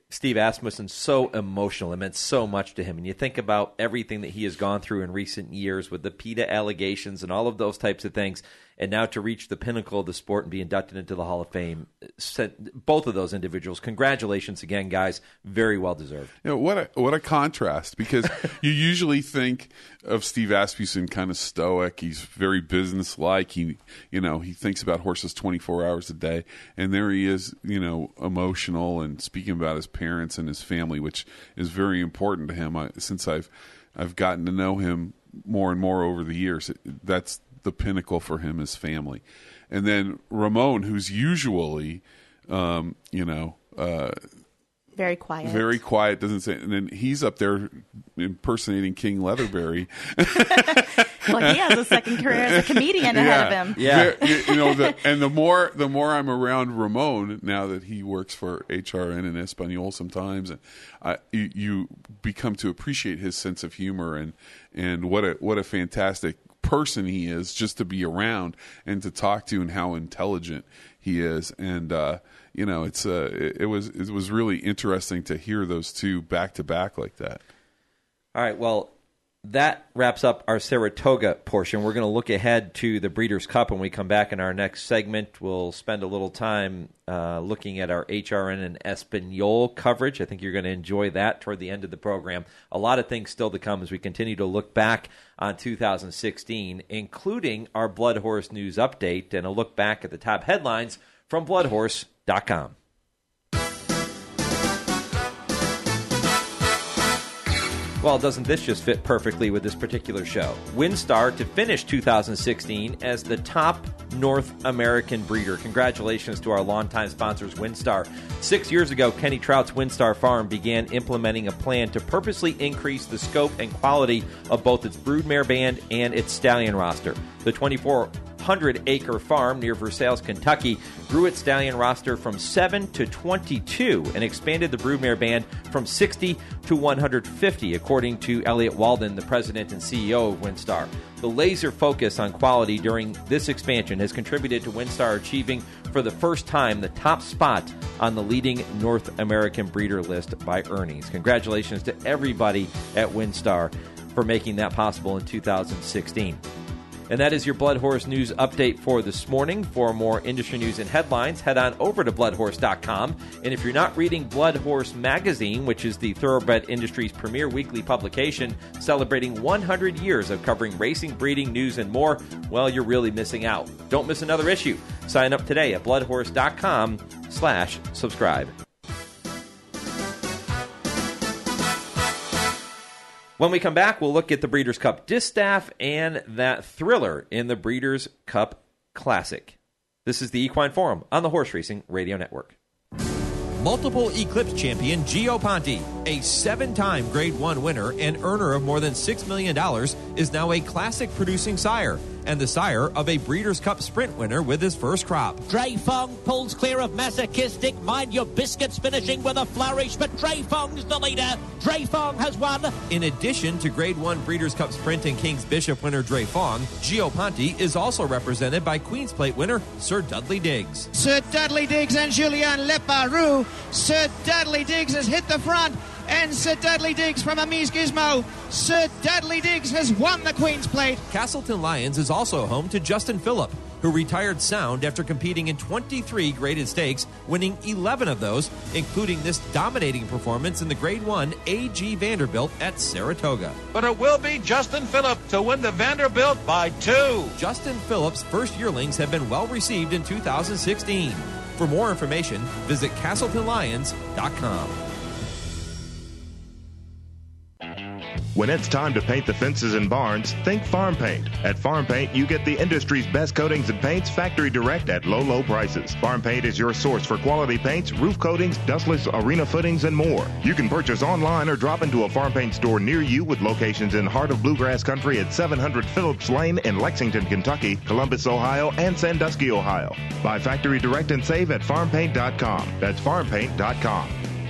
Steve Asmussen so emotional. It meant so much to him. And you think about everything that he has gone through in recent years with the PETA allegations and all of those types of things, and now to reach the pinnacle of the sport and be inducted into the Hall of Fame. Both of those individuals, congratulations again, guys. Very well deserved. You know, what a what a contrast, because you usually think of Steve Asmussen kind of stoic. He's very businesslike. He, you know, he thinks about horses twenty-four hours a day, and there he is, you know, emotional and speaking about his parents and his family, which is very important to him. I, since I've I've gotten to know him more and more over the years, that's the pinnacle for him is family. And then Ramon, who's usually, um, you know, uh, very quiet, very quiet, doesn't say, and then he's up there impersonating King Leatherberry. Well, he has a second career as a comedian yeah. ahead of him. Yeah, you, you know, the, and the more the more I'm around Ramon now that he works for H R N and Espanol sometimes, and I, you, you become to appreciate his sense of humor and and what a what a fantastic person he is just to be around and to talk to, and how intelligent he is. And uh you know, it's uh it, it was it was really interesting to hear those two back to back like that. All right, well, that wraps up our Saratoga portion. We're going to look ahead to the Breeders' Cup when we come back in our next segment. We'll spend a little time uh, looking at our H R N and Espanol coverage. I think you're going to enjoy that toward the end of the program. A lot of things still to come as we continue to look back on two thousand sixteen, including our Blood Horse News update and a look back at the top headlines from blood horse dot com. Well, doesn't this just fit perfectly with this particular show? WinStar to finish two thousand sixteen as the top North American breeder. Congratulations to our longtime sponsors, WinStar. Six years ago, Kenny Trout's WinStar Farm began implementing a plan to purposely increase the scope and quality of both its broodmare band and its stallion roster. The twenty-four hundred acre farm near Versailles, Kentucky, grew its stallion roster from seven to twenty-two and expanded the broodmare band from sixty to one hundred fifty, according to Elliot Walden, the president and C E O of WinStar. The laser focus on quality during this expansion has contributed to WinStar achieving for the first time the top spot on the leading North American breeder list by earnings. Congratulations to everybody at WinStar for making that possible in two thousand sixteen. And that is your Blood Horse News update for this morning. For more industry news and headlines, head on over to blood horse dot com. And if you're not reading Blood Horse Magazine, which is the thoroughbred industry's premier weekly publication celebrating one hundred years of covering racing, breeding, news, and more, well, you're really missing out. Don't miss another issue. Sign up today at blood horse dot com slash subscribe. When we come back, we'll look at the Breeders' Cup Distaff and that thriller in the Breeders' Cup Classic. This is the Equine Forum on the Horse Racing Radio Network. Multiple Eclipse champion Gio Ponti, a seven-time Grade one winner and earner of more than six million dollars, is now a classic-producing sire and the sire of a Breeders' Cup Sprint winner with his first crop. Dre Fong pulls clear of Masochistic. Mind Your Biscuits finishing with a flourish, but Dre Fong's the leader. Dre Fong has won. In addition to Grade one Breeders' Cup Sprint and King's Bishop winner Dre Fong, Gio Ponti is also represented by Queen's Plate winner Sir Dudley Diggs. Sir Dudley Diggs and Julien Leparoux. Sir Dudley Diggs has hit the front. And Sir Dudley Diggs from Amise Gizmo. Sir Dudley Diggs has won the Queen's Plate. Castleton Lions is also home to Justin Phillip, who retired sound after competing in twenty-three graded stakes, winning eleven of those, including this dominating performance in the Grade one A G Vanderbilt at Saratoga. But it will be Justin Phillip to win the Vanderbilt by two. Justin Phillip's first yearlings have been well received in two thousand sixteen. For more information, visit castleton lions dot com. When it's time to paint the fences and barns, think Farm Paint. At Farm Paint, you get the industry's best coatings and paints factory direct at low, low prices. Farm Paint is your source for quality paints, roof coatings, dustless arena footings, and more. You can purchase online or drop into a Farm Paint store near you with locations in heart of bluegrass country at seven hundred Phillips Lane in Lexington, Kentucky, Columbus, Ohio, and Sandusky, Ohio. Buy factory direct and save at farm paint dot com. That's farm paint dot com.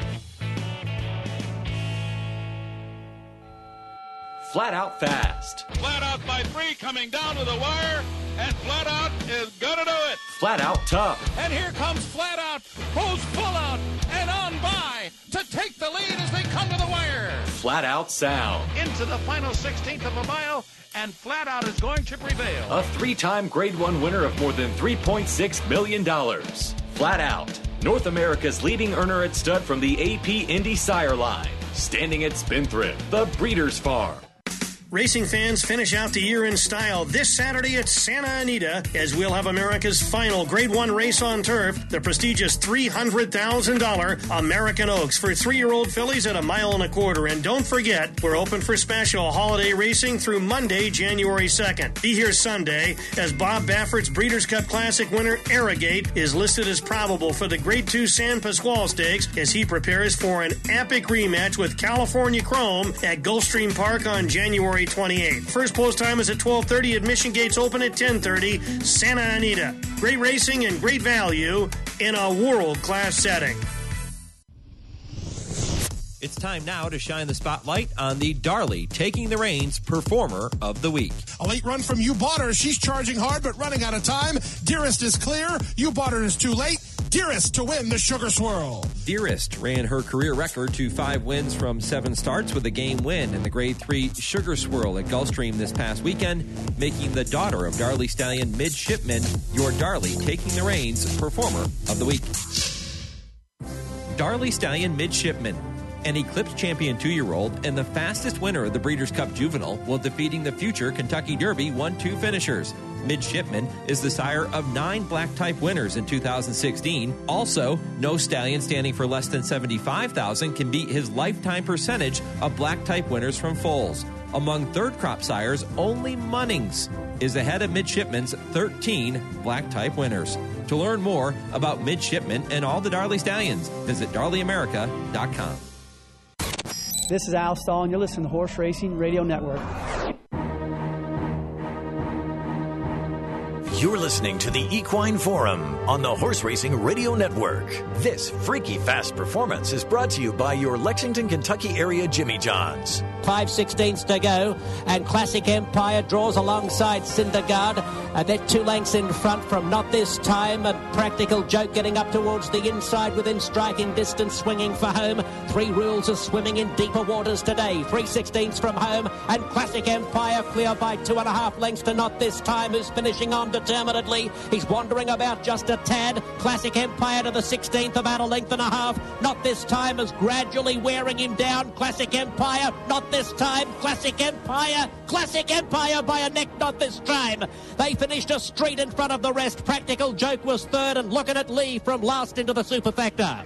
Flat Out Fast. Flat Out by three coming down to the wire, and Flat Out is gonna do it. Flat Out Tough. And here comes Flat Out, pulls full out, and on by. to take the lead as they come to the wire. Flat Out Sound. Into the final sixteenth of a mile, and Flat Out is going to prevail. A three-time Grade one winner of more than three point six million dollars. Flat Out, North America's leading earner at stud from the A P Indy Sire line. Standing at Spendthrift, the Breeders' Farm. Racing fans finish out the year in style this Saturday at Santa Anita as we'll have America's final Grade one race on turf, the prestigious three hundred thousand dollars American Oaks for three-year-old fillies at a mile and a quarter. And don't forget, we're open for special holiday racing through Monday, January second. Be here Sunday as Bob Baffert's Breeders' Cup Classic winner, Arrogate, is listed as probable for the Grade two San Pasqual Stakes as he prepares for an epic rematch with California Chrome at Gulfstream Park on January twenty-eighth. First post time is at twelve thirty. Admission gates open at ten thirty. Santa Anita. Great racing and great value in a world-class setting. It's time now to shine the spotlight on the Darley Taking the Reins Performer of the Week. A late run from You Bought Her. She's charging hard but running out of time. Dearest is clear. You Bought Her is too late. Dearest to win the Sugar Swirl. Dearest ran her career record to five wins from seven starts with a game win in the Grade three Sugar Swirl at Gulfstream this past weekend, making the daughter of Darley Stallion Midshipman your Darley Taking the Reins Performer of the Week. Darley Stallion Midshipman, an Eclipse champion two-year-old and the fastest winner of the Breeders' Cup Juvenile, while defeating the future Kentucky Derby one two finishers. Midshipman is the sire of nine black-type winners in two thousand sixteen. Also, no stallion standing for less than seventy-five thousand can beat his lifetime percentage of black-type winners from foals. Among third-crop sires, only Munnings is ahead of Midshipman's thirteen black-type winners. To learn more about Midshipman and all the Darley Stallions, visit darley america dot com. This is Al Stahl, and you're listening to Horse Racing Radio Network. You're listening to the Equine Forum on the Horse Racing Radio Network. This freaky fast performance is brought to you by your Lexington, Kentucky area Jimmy John's. Five sixteenths to go, and Classic Empire draws alongside Cindergard. Uh, they're two lengths in front from Not This Time, and Practical Joke getting up towards the inside within striking distance, swinging for home. Three Rules are swimming in deeper waters today. Three sixteenths from home, and Classic Empire clear by two and a half lengths to Not This Time, who's finishing on determinedly. He's wandering about just a tad. Classic Empire to the sixteenth, about a length and a half. Not This Time is gradually wearing him down. Classic Empire, Not This Time. Classic Empire, Classic Empire by a neck, Not This Time. They finished a street in front of the rest. Practical Joke was third, and looking at Lee from last into the Superfactor.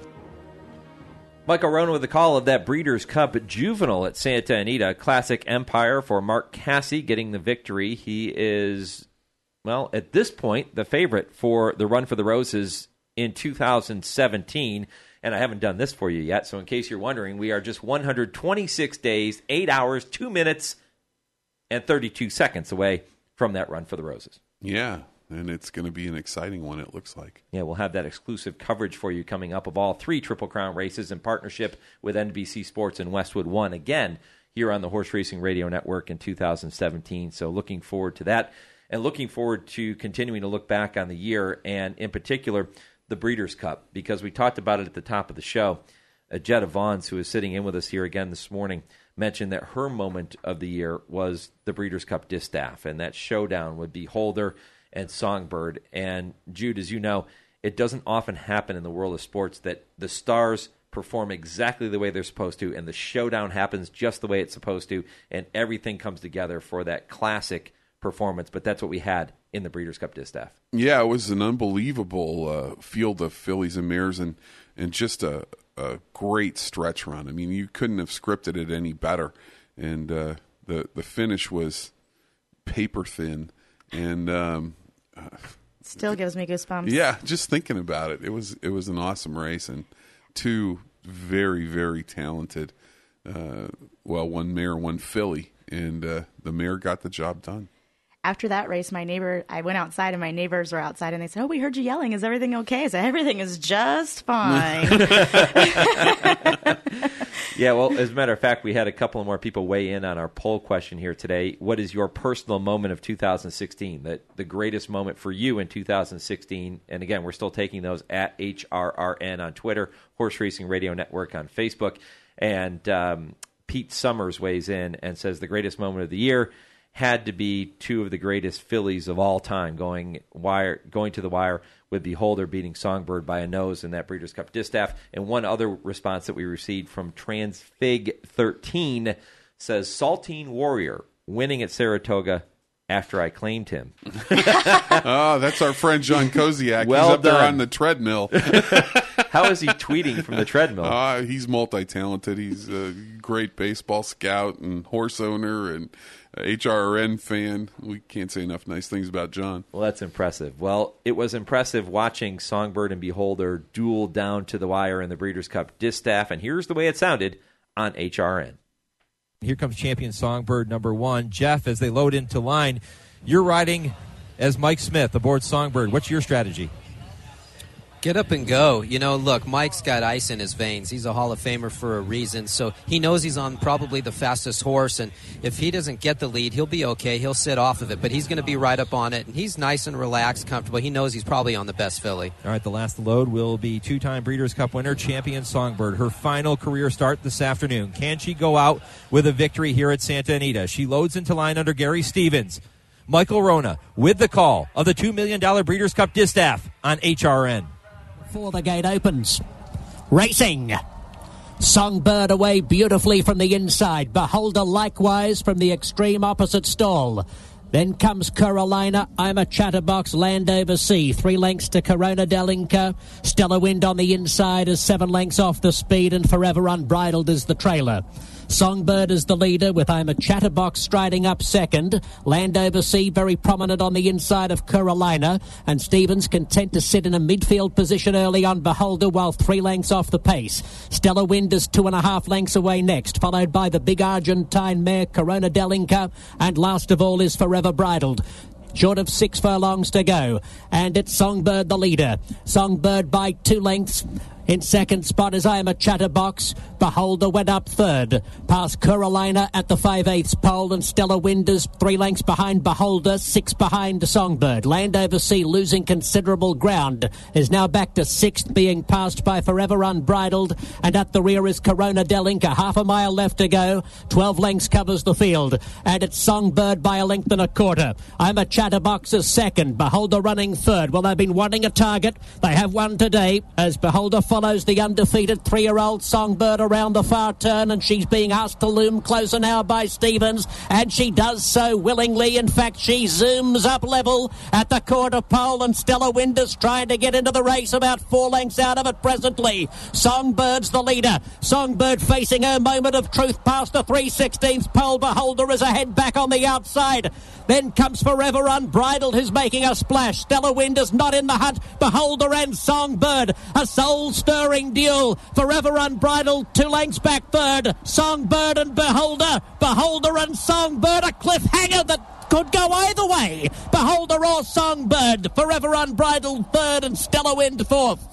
Michael Ronan with the call of that Breeders' Cup Juvenile at Santa Anita. Classic Empire for Mark Casse getting the victory. He is, well, at this point, the favorite for the Run for the Roses in two thousand seventeen. And I haven't done this for you yet, so in case you're wondering, we are just one hundred twenty-six days, eight hours, two minutes, and thirty-two seconds away from that Run for the Roses. Yeah, and it's going to be an exciting one, it looks like. Yeah, we'll have that exclusive coverage for you coming up of all three Triple Crown races in partnership with N B C Sports and Westwood One, again, here on the Horse Racing Radio Network in two thousand seventeen. So looking forward to that, and looking forward to continuing to look back on the year, and in particular, the Breeders' Cup, because we talked about it at the top of the show. Uh, Jetta Vaughns, who is sitting in with us here again this morning, mentioned that her moment of the year was the Breeders' Cup Distaff, and that showdown would be Holder and Songbird. And Jude, as you know, it doesn't often happen in the world of sports that the stars perform exactly the way they're supposed to, and the showdown happens just the way it's supposed to, and everything comes together for that classic performance. But that's what we had in the Breeders' Cup Distaff. Yeah, it was an unbelievable uh, field of fillies and mares, and, and just a, a great stretch run. I mean, you couldn't have scripted it any better. And uh, the the finish was paper thin, and um, uh, still gives me goosebumps. Yeah, just thinking about it, it was it was an awesome race, and two very very talented. Uh, well, one mare, one filly, and uh, the mare got the job done. after that race, my neighbor, I went outside and my neighbors were outside and they said, "Oh, we heard you yelling. Is everything okay?" I said, "Everything is just fine." Yeah, well, as a matter of fact, we had a couple of more people weigh in on our poll question here today. What is your personal moment of two thousand sixteen? The, the greatest moment for you in two thousand sixteen? And again, we're still taking those at H R R N on Twitter, Horse Racing Radio Network on Facebook. And um, Pete Summers weighs in and says the greatest moment of the year had to be two of the greatest fillies of all time going wire, going to the wire, with Beholder beating Songbird by a nose in that Breeders' Cup Distaff. And one other response that we received from Transfig thirteen says Saltine Warrior winning at Saratoga after I claimed him. Oh, that's our friend John Koziak. Well he's up done. there on the treadmill. How is he tweeting from the treadmill? Uh, he's multi-talented. He's a great baseball scout and horse owner and H R R N fan. We can't say enough nice things about John. Well, that's impressive. Well, it was impressive watching Songbird and Beholder duel down to the wire in the Breeders' Cup Distaff, and here's the way it sounded on H R N. Here comes champion Songbird number one. Jeff, as they load into line, you're riding as Mike Smith aboard Songbird. What's your strategy? Get up and go. You know, look, Mike's got ice in his veins. He's a Hall of Famer for a reason, so he knows he's on probably the fastest horse, and if he doesn't get the lead, he'll be okay. He'll sit off of it, but he's going to be right up on it, and he's nice and relaxed, comfortable. He knows he's probably on the best filly. All right, the last load will be two-time Breeders' Cup winner, champion Songbird. Her final career start this afternoon. Can she go out with a victory here at Santa Anita? She loads into line under Gary Stevens. Michael Rona with the call of the two million dollars Breeders' Cup Distaff on H R N. Before the gate opens. Racing. Songbird away beautifully from the inside. Beholder likewise from the extreme opposite stall. Then comes Carolina. I'm a Chatterbox, Landover Sea. Three lengths to Corona del Inca. Stellar Wind on the inside is seven lengths off the speed, and Forever Unbridled is the trailer. Songbird is the leader with I'm a Chatterbox striding up second. Landover Sea very prominent on the inside of Carolina, and Stevens content to sit in a midfield position early on Beholder while three lengths off the pace. Stellar Wind is two and a half lengths away next, followed by the big Argentine mare Corona del Inca, and last of all is Forever Bridled. Short of six furlongs to go, and it's Songbird the leader. Songbird by two lengths. In second spot is I Am a Chatterbox. Beholder went up third. Past Carolina at the five-eighths pole, and Stellar Wind is three lengths behind Beholder, six behind Songbird. Landover Sea losing considerable ground is now back to sixth, being passed by Forever Unbridled, and at the rear is Corona del Inca. Half a mile left to go. Twelve lengths covers the field, and it's Songbird by a length and a quarter. I'm a Chatterbox is second. Beholder running third. Well, they've been wanting a target. They have one today as Beholder follows the undefeated three-year-old Songbird around the far turn, and she's being asked to loom closer now by Stevens, and she does so willingly. In fact, she zooms up level at the quarter pole, and Stellar Wind is trying to get into the race, about four lengths out of it presently. Songbird's the leader. Songbird facing her moment of truth past the three sixteenths pole. Beholder is ahead back on the outside. Then comes Forever Unbridled, who's making a splash. Stellar Wind is not in the hunt. Beholder and Songbird, a soul-stirring duel. Forever Unbridled, two lengths back third. Songbird and Beholder. Beholder and Songbird, a cliffhanger that could go either way. Beholder or Songbird. Forever Unbridled third, and Stellar Wind fourth.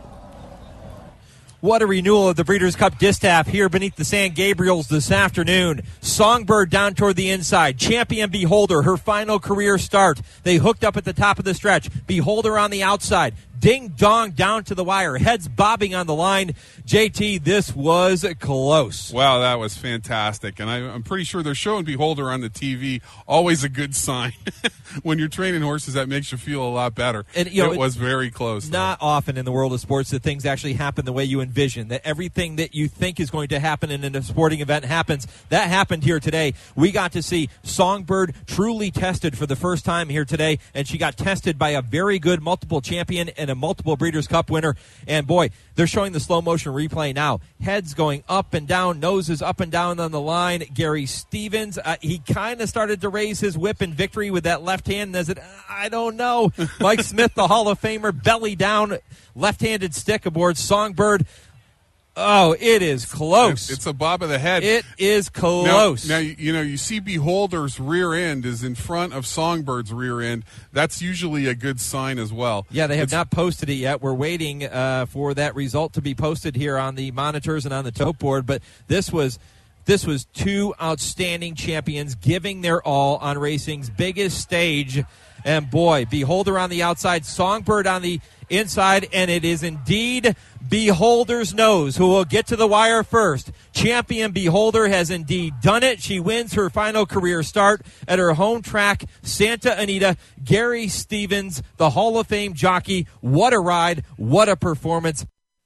What a renewal of the Breeders' Cup Distaff here beneath the San Gabriels this afternoon. Songbird down toward the inside. Champion Beholder, her final career start. They hooked up at the top of the stretch. Beholder on the outside. Ding dong down to the wire. Heads bobbing on the line. J T, this was close. Wow, that was fantastic. And I, I'm pretty sure they're showing Beholder on the T V. Always a good sign. When you're training horses, that makes you feel a lot better. And, you know, it was very close. Not though. Often in the world of sports that things actually happen the way you envision, that everything that you think is going to happen in a sporting event happens. That happened here today. We got to see Songbird truly tested for the first time here today, and she got tested by a very good multiple champion and a multiple Breeders' Cup winner. And boy, they're showing the slow motion replay now. Heads going up and down, noses up and down on the line. Gary Stevens, uh, he kind of started to raise his whip in victory with that left hand. As it, I don't know. Mike Smith, the Hall of Famer, belly down, left-handed stick aboard Songbird. Oh, it is close. It's a bob of the head. It is close. Now, now, you know, you see Beholder's rear end is in front of Songbird's rear end. That's usually a good sign as well. Yeah, they have it's, not posted it yet. We're waiting uh, for that result to be posted here on the monitors and on the tote board. But this was this was two outstanding champions giving their all on racing's biggest stage. And boy, Beholder on the outside, Songbird on the inside, and it is indeed Beholder's nose who will get to the wire first. Champion Beholder has indeed done it. She wins her final career start at her home track, Santa Anita. Gary Stevens, the Hall of Fame jockey. What a ride, what a performance.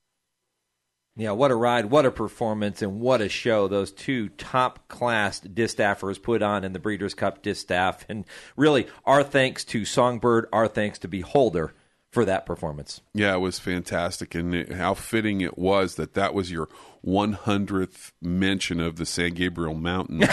Yeah, what a ride, what a performance, and what a show those two top-class distaffers put on in the Breeders' Cup distaff. And really, our thanks to Songbird, our thanks to Beholder for that performance. Yeah, it was fantastic, and it, how fitting it was that that was your one hundredth mention of the San Gabriel Mountains.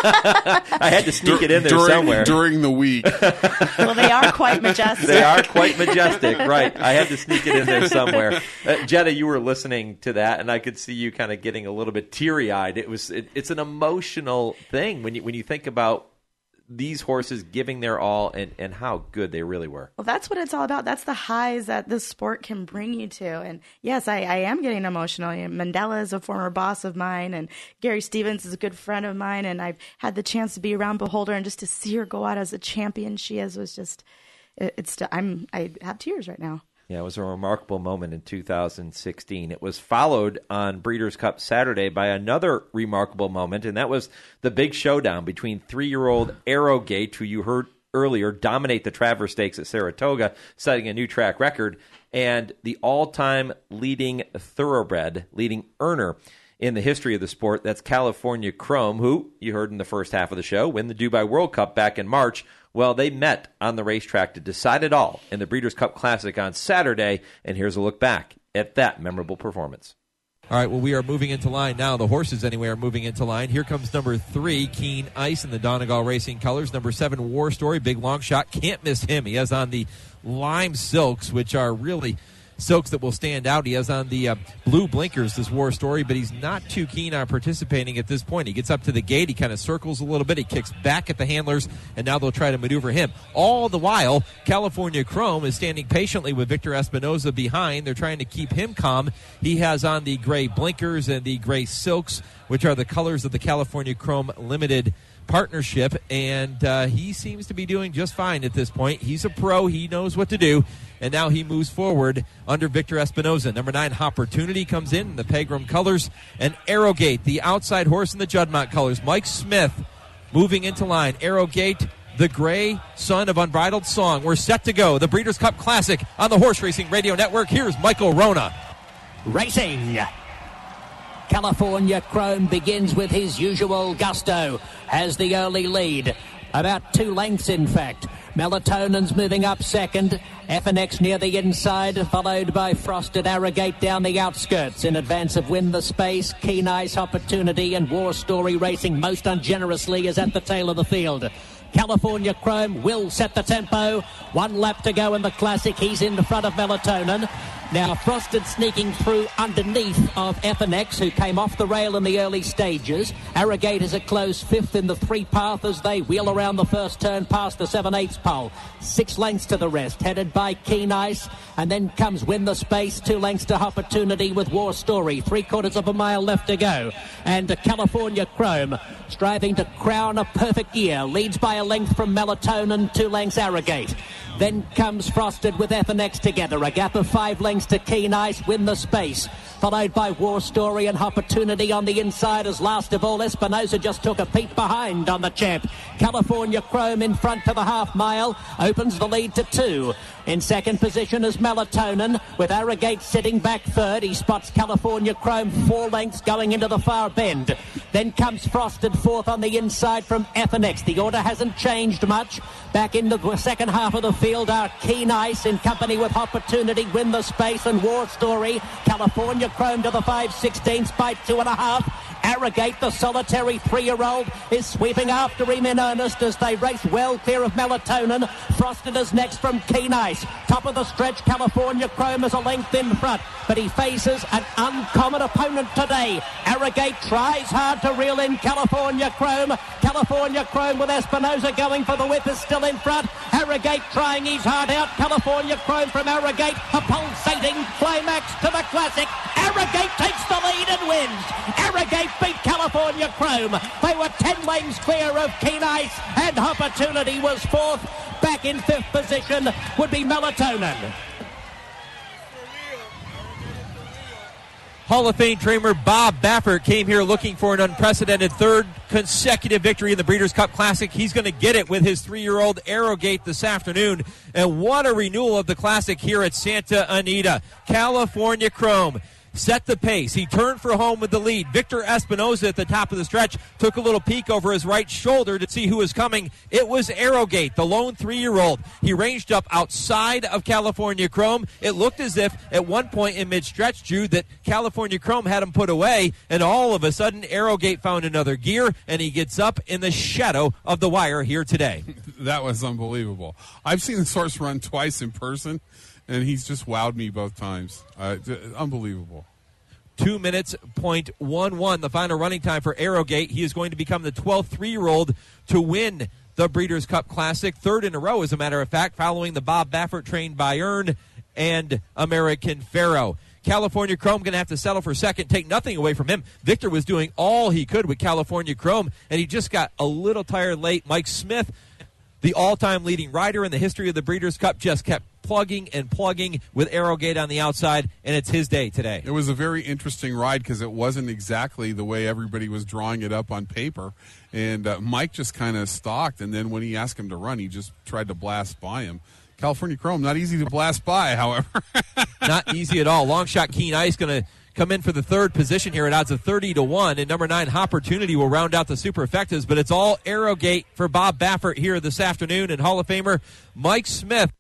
I had to sneak it in there during, somewhere. During the week. Well, they are quite majestic. They are quite majestic, right. I had to sneak it in there somewhere. Uh, Jetta, you were listening to that, and I could see you kind of getting a little bit teary-eyed. It was, it, it's an emotional thing when you when you think about these horses giving their all and, and how good they really were. Well, that's what it's all about. That's the highs that this sport can bring you to. And yes, I, I am getting emotional. Mandela is a former boss of mine, and Gary Stevens is a good friend of mine, and I've had the chance to be around Beholder, and just to see her go out as a champion she is was just, it, it's, I'm, I have tears right now. Yeah, it was a remarkable moment in two thousand sixteen. It was followed on Breeders' Cup Saturday by another remarkable moment, and that was the big showdown between three-year-old Arrogate, who you heard earlier dominate the Travers Stakes at Saratoga, setting a new track record, and the all-time leading thoroughbred, leading earner in the history of the sport. That's California Chrome, who, you heard in the first half of the show, win the Dubai World Cup back in March. Well, they met on the racetrack to decide it all in the Breeders' Cup Classic on Saturday, and here's a look back at that memorable performance. All right, well, we are moving into line now. The horses, anyway, are moving into line. Here comes number three, Keen Ice, in the Donegal Racing colors. Number seven, War Story, big long shot. Can't miss him. He has on the lime silks, which are really silks that will stand out. He has on the uh, blue blinkers, this War Story, but he's not too keen on participating at this point. He gets up to the gate, he kind of circles a little bit, he kicks back at the handlers, and now they'll try to maneuver him. All the while, California Chrome is standing patiently with Victor Espinoza behind. They're trying to keep him calm. He has on the gray blinkers and the gray silks, which are the colors of the California Chrome Limited partnership, and uh, he seems to be doing just fine at this point. He's a pro. He knows what to do, and now he moves forward under Victor Espinoza. Number nine, Opportunity, comes in, in the Pegram colors, and Arrogate, the outside horse in the Juddmonte colors. Mike Smith moving into line. Arrogate, the gray son of Unbridled Song. We're set to go. The Breeders' Cup Classic on the Horse Racing Radio Network. Here's Michael Rona. Racing. California Chrome begins with his usual gusto, has the early lead, about two lengths in fact. Melatonin's moving up second, F N X near the inside, followed by Frosted Arrogate down the outskirts. In advance of Win the Space, Keen Ice, Opportunity, and War Story racing most ungenerously is at the tail of the field. California Chrome will set the tempo. One lap to go in the Classic. He's in the front of Melatonin. Now Frosted sneaking through underneath of F N X, who came off the rail in the early stages. Arrogate is a close fifth in the three path as they wheel around the first turn past the seven eighths pole. Six lengths to the rest, headed by Keen Ice. And then comes Win the Space, two lengths to Opportunity with War Story. Three quarters of a mile left to go. And California Chrome, striving to crown a perfect year, leads by a length from Melatonin, two lengths Arrogate. Then comes Frosted with F N X together. A gap of five lengths to Keen Ice, Win the Space. Followed by War Story and Opportunity on the inside, as last of all Espinoza just took a peek behind on the champ. California Chrome in front to the half mile, opens the lead to two. In second position is Melatonin, with Arrogate sitting back third. He spots California Chrome four lengths going into the far bend. Then comes Frosted fourth on the inside from F N X. The order hasn't changed much. Back into the second half of the field are Keen Ice in company with Opportunity, Win the Space, and War Story. California Chrome to the five sixteenths by two and a half. Arrogate, the solitary three-year-old, is sweeping after him in earnest as they race well clear of Melatonin. Frosted is next from Keen Ice. Top of the stretch, California Chrome is a length in front, but he faces an uncommon opponent today. Arrogate tries hard to reel in California Chrome. California Chrome with Espinosa going for the whip is still in front. Arrogate trying his heart out. California Chrome from Arrogate, a pulsating climax to the Classic. Arrogate takes the lead and wins. Arrogate beat California Chrome. They were ten lengths clear of Keen Ice, and Opportunity was fourth. Back in fifth position would be Melatonin. Hall of Fame trainer Bob Baffert came here looking for an unprecedented third consecutive victory in the Breeders' Cup Classic. He's going to get it with his three-year-old Arrogate this afternoon. And what a renewal of the Classic here at Santa Anita. California Chrome set the pace. He turned for home with the lead. Victor Espinosa at the top of the stretch took a little peek over his right shoulder to see who was coming. It was Arrogate, the lone three-year-old. He ranged up outside of California Chrome. It looked as if at one point in mid-stretch, Jude, that California Chrome had him put away, and all of a sudden Arrogate found another gear, and he gets up in the shadow of the wire here today. That was unbelievable. I've seen this horse run twice in person, and he's just wowed me both times. Uh, unbelievable. Two minutes, point one one, the final running time for Arrogate. He is going to become the twelfth three-year-old to win the Breeders' Cup Classic. Third in a row, as a matter of fact, following the Bob Baffert-trained Bayern and American Pharaoh. California Chrome going to have to settle for second, take nothing away from him. Victor was doing all he could with California Chrome, and he just got a little tired late. Mike Smith, the all-time leading rider in the history of the Breeders' Cup, just kept plugging and plugging with Arrogate on the outside, and it's his day today. It was a very interesting ride because it wasn't exactly the way everybody was drawing it up on paper, and uh, Mike just kind of stalked, and then when he asked him to run, he just tried to blast by him. California Chrome, not easy to blast by, however. Not easy at all. Long shot Keen Ice going to come in for the third position here at odds of thirty to one, and number nine, Opportunity, will round out the superfectas, but it's all Arrogate for Bob Baffert here this afternoon, and Hall of Famer Mike Smith.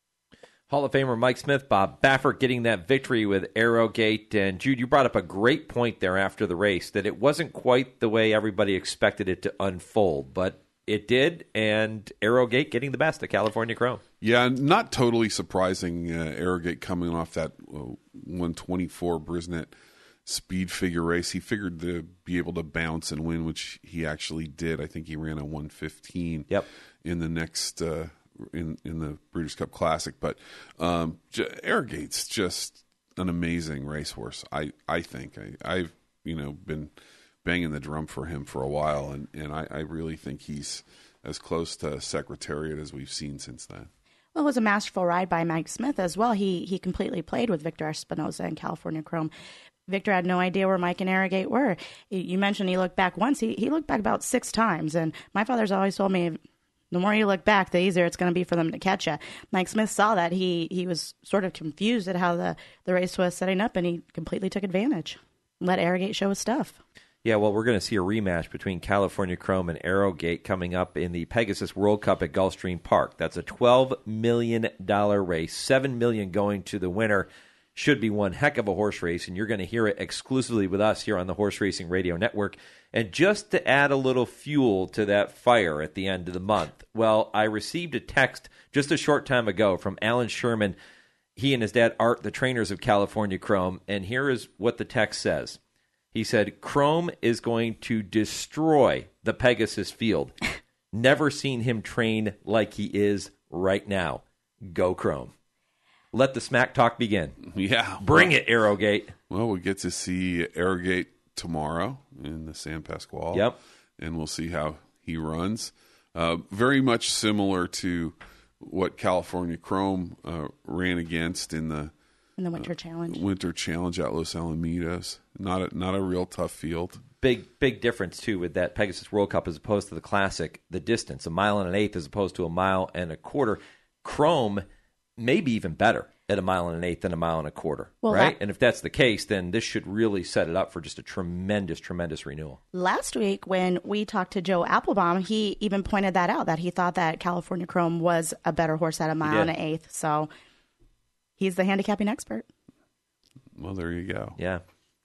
Hall of Famer Mike Smith, Bob Baffert getting that victory with Arrogate. And Jude, you brought up a great point there after the race, that it wasn't quite the way everybody expected it to unfold, but it did, and Arrogate getting the best of California Chrome. Yeah, not totally surprising, uh, Arrogate coming off that uh, one twenty-four Brisnet speed figure race. He figured to be able to bounce and win, which he actually did. I think he ran a one fifteen yep. in the next uh, in in the Breeders' Cup Classic. But um, j- Arrogate's just an amazing racehorse. I I think I, I've you know been banging the drum for him for a while, and and I, I really think he's as close to Secretariat as we've seen since then. Well, it was a masterful ride by Mike Smith as well. He he completely played with Victor Espinosa and California Chrome. Victor had no idea where Mike and Arrogate were. You mentioned he looked back once. He he looked back about six times, and my father's always told me, the more you look back, the easier it's going to be for them to catch you. Mike Smith saw that. He he was sort of confused at how the, the race was setting up, and he completely took advantage. Let Arrogate show his stuff. Yeah, well, we're going to see a rematch between California Chrome and Arrogate coming up in the Pegasus World Cup at Gulfstream Park. That's a twelve million dollars race, seven million dollars going to the winner. Should be one heck of a horse race, and you're going to hear it exclusively with us here on the Horse Racing Radio Network. And just to add a little fuel to that fire at the end of the month, well, I received a text just a short time ago from Alan Sherman. He and his dad Art, the trainers of California Chrome, and here is what the text says. He said, Chrome is going to destroy the Pegasus field. Never seen him train like he is right now. Go Chrome. Let the smack talk begin. Yeah. Bring well, it, Arrogate. Well, we get to see Arrogate tomorrow in the San Pasquale. Yep. And we'll see how he runs. Uh, very much similar to what California Chrome uh, ran against in the in the Winter uh, Challenge. Winter Challenge at Los Alamitos. Not a, not a real tough field. Big big difference, too, with that Pegasus World Cup as opposed to the Classic. The distance, a mile and an eighth as opposed to a mile and a quarter. Chrome maybe even better at a mile and an eighth than a mile and a quarter, well, right? That, and if that's the case, then this should really set it up for just a tremendous, tremendous renewal. Last week when we talked to Joe Applebaum, he even pointed that out, that he thought that California Chrome was a better horse at a mile and an eighth. So he's the handicapping expert. Well, there you go. Yeah.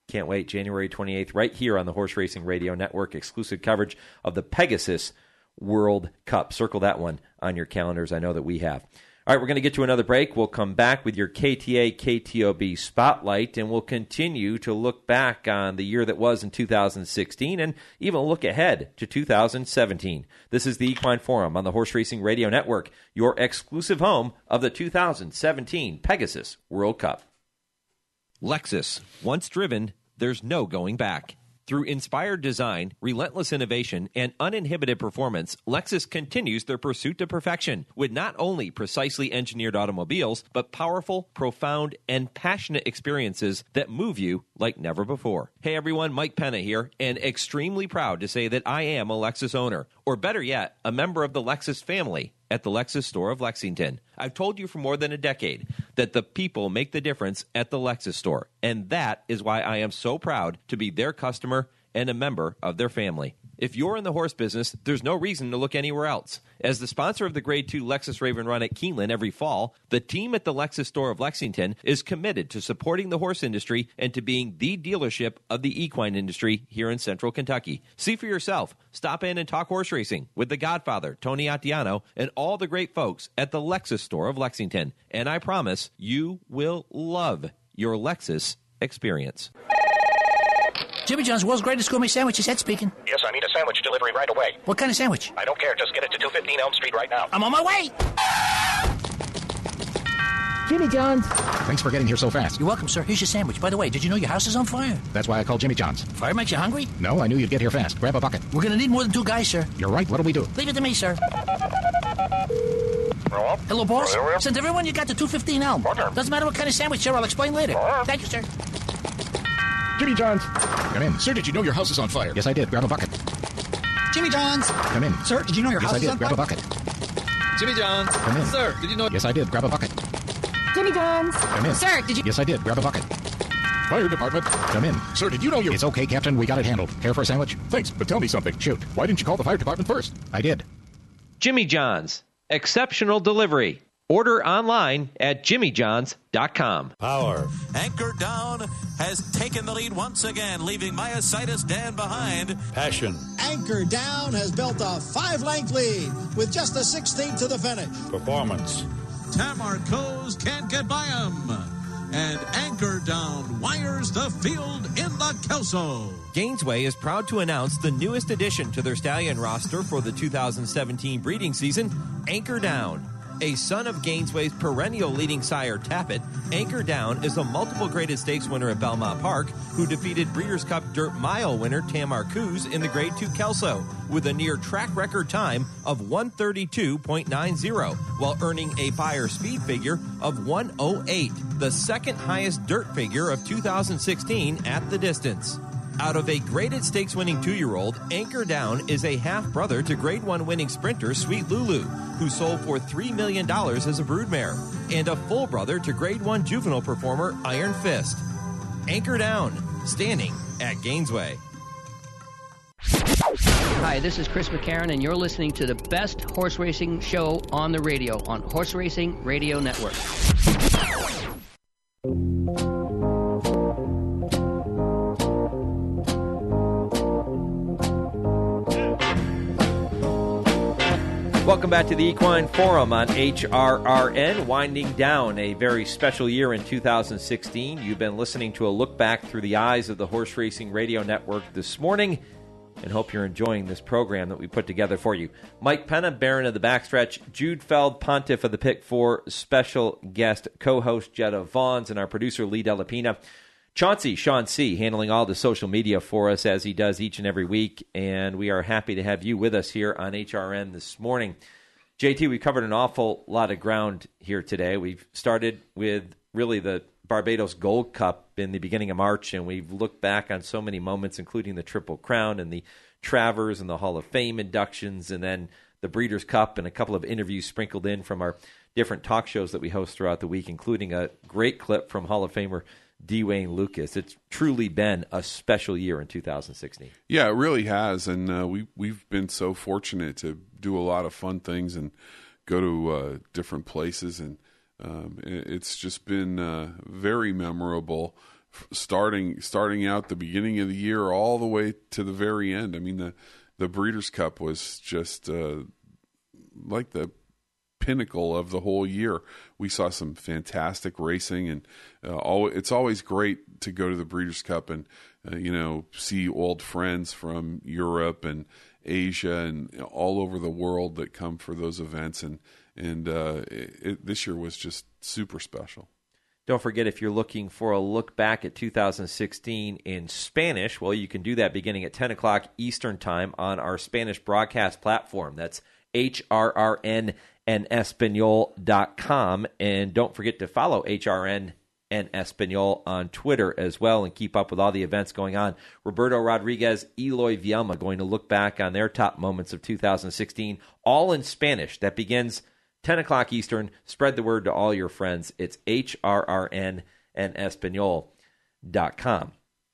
Can't wait. January twenty-eighth, right here on the Horse Racing Radio Network, exclusive coverage of the Pegasus World Cup. Circle that one on your calendars. I know that we have. All right, we're going to get to another break. We'll come back with your K T A K T O B Spotlight, and we'll continue to look back on the year that was in two thousand sixteen and even look ahead to two thousand seventeen. This is the Equine Forum on the Horse Racing Radio Network, your exclusive home of the two thousand seventeen Pegasus World Cup. Lexus. Once driven, there's no going back. Through inspired design, relentless innovation, and uninhibited performance, Lexus continues their pursuit to perfection with not only precisely engineered automobiles, but powerful, profound, and passionate experiences that move you like never before. Hey everyone, Mike Penna here, and extremely proud to say that I am a Lexus owner, or better yet, a member of the Lexus family at the Lexus store of Lexington. I've told you for more than a decade that the people make the difference at the Lexus store, and that is why I am so proud to be their customer and a member of their family. If you're in the horse business, there's no reason to look anywhere else. As the sponsor of the Grade two Lexus Raven Run at Keeneland every fall, the team at the Lexus store of Lexington is committed to supporting the horse industry and to being the dealership of the equine industry here in central Kentucky. See for yourself. Stop in and talk horse racing with the Godfather, Tony Attiano, and all the great folks at the Lexus store of Lexington. And I promise you will love your Lexus experience. Jimmy John's, world's greatest gourmet sandwiches. Ed speaking. Yes, I need a sandwich delivery right away. What kind of sandwich? I don't care. Just get it to two fifteen Elm Street right now. I'm on my way. Jimmy John's. Thanks for getting here so fast. You're welcome, sir. Here's your sandwich. By the way, did you know your house is on fire? That's why I called Jimmy John's. Fire makes you hungry? No, I knew you'd get here fast. Grab a bucket. We're going to need more than two guys, sir. You're right. What'll we do? Leave it to me, sir. Hello? Hello, boss? Send everyone you got to two fifteen Elm. Doesn't matter what kind of sandwich, sir. I'll explain later. Thank you, sir. Jimmy John's. Come in. Sir, did you know your house is on fire? Yes, I did. Grab a bucket. Jimmy John's. Come in. Sir, did you know your yes, house is on fire? Yes, I did. Grab a bucket. Jimmy John's. Come in. Sir, did you know... Yes, I did. Grab a bucket. Jimmy John's. Come in. Sir, did you... Yes, I did. Grab a bucket. Fire department. Come in. Sir, did you know you... It's okay, Captain. We got it handled. Care for a sandwich? Thanks, but tell me something. Shoot. Why didn't you call the fire department first? I did. Jimmy John's. Exceptional delivery. Order online at jimmy johns dot com. Power. Anchor Down has taken the lead once again, leaving Myositis Dan behind. Passion. Anchor Down has built a five-length lead with just a sixteenth to the finish. Performance. Tamarcos can't get by him. And Anchor Down wires the field in the Kelso. Gainesway is proud to announce the newest addition to their stallion roster for the two thousand seventeen breeding season, Anchor Down. A son of Gainesway's perennial leading sire, Tappet, Anchor Down is a multiple graded stakes winner at Belmont Park who defeated Breeders' Cup Dirt Mile winner Tamar Coos in the Grade two Kelso with a near track record time of one thirty-two point nine zero while earning a Beyer speed figure of one oh eight, the second highest dirt figure of two thousand sixteen at the distance. Out of a graded stakes-winning two-year-old, Anchor Down is a half-brother to Grade one winning sprinter Sweet Lulu, who sold for three million dollars as a broodmare, and a full brother to Grade one juvenile performer Iron Fist. Anchor Down, standing at Gainesway. Hi, this is Chris McCarron, and you're listening to the best horse racing show on the radio on Horse Racing Radio Network. Welcome back to the Equine Forum on H R R N, winding down a very special year in two thousand sixteen. You've been listening to a look back through the eyes of the Horse Racing Radio Network this morning, and hope you're enjoying this program that we put together for you. Mike Penna, Baron of the Backstretch, Jude Feld, Pontiff of the Pick Four, special guest co-host Jetta Vaughns, and our producer Lee Delapina. Chauncey, Sean C., handling all the social media for us as he does each and every week, and we are happy to have you with us here on H R N this morning. J T, we covered an awful lot of ground here today. We've started with really the Barbados Gold Cup in the beginning of March, and we've looked back on so many moments, including the Triple Crown and the Travers and the Hall of Fame inductions, and then the Breeders' Cup and a couple of interviews sprinkled in from our different talk shows that we host throughout the week, including a great clip from Hall of Famer D. Wayne Lucas. It's truly been a special year in two thousand sixteen. Yeah, it really has, and uh, we, we've been so fortunate to do a lot of fun things and go to uh, different places, and um, it, it's just been uh, very memorable starting starting out the beginning of the year all the way to the very end. I mean, the the Breeders' Cup was just uh, like the pinnacle of the whole year. We saw some fantastic racing, and uh, all, it's always great to go to the Breeders' Cup and uh, you know, see old friends from Europe and Asia and all over the world that come for those events, and and uh, it, it, this year was just super special. Don't forget, if you're looking for a look back at two thousand sixteen in Spanish, well, you can do that beginning at ten o'clock Eastern Time on our Spanish broadcast platform. That's H R R N en Espanol dot com. And don't forget to follow H R N en Espanol on Twitter as well and keep up with all the events going on. Roberto Rodriguez, Eloy Vielma going to look back on their top moments of two thousand sixteen, all in Spanish. That begins ten o'clock Eastern. Spread the word to all your friends. It's H R R N en Espanol dot com.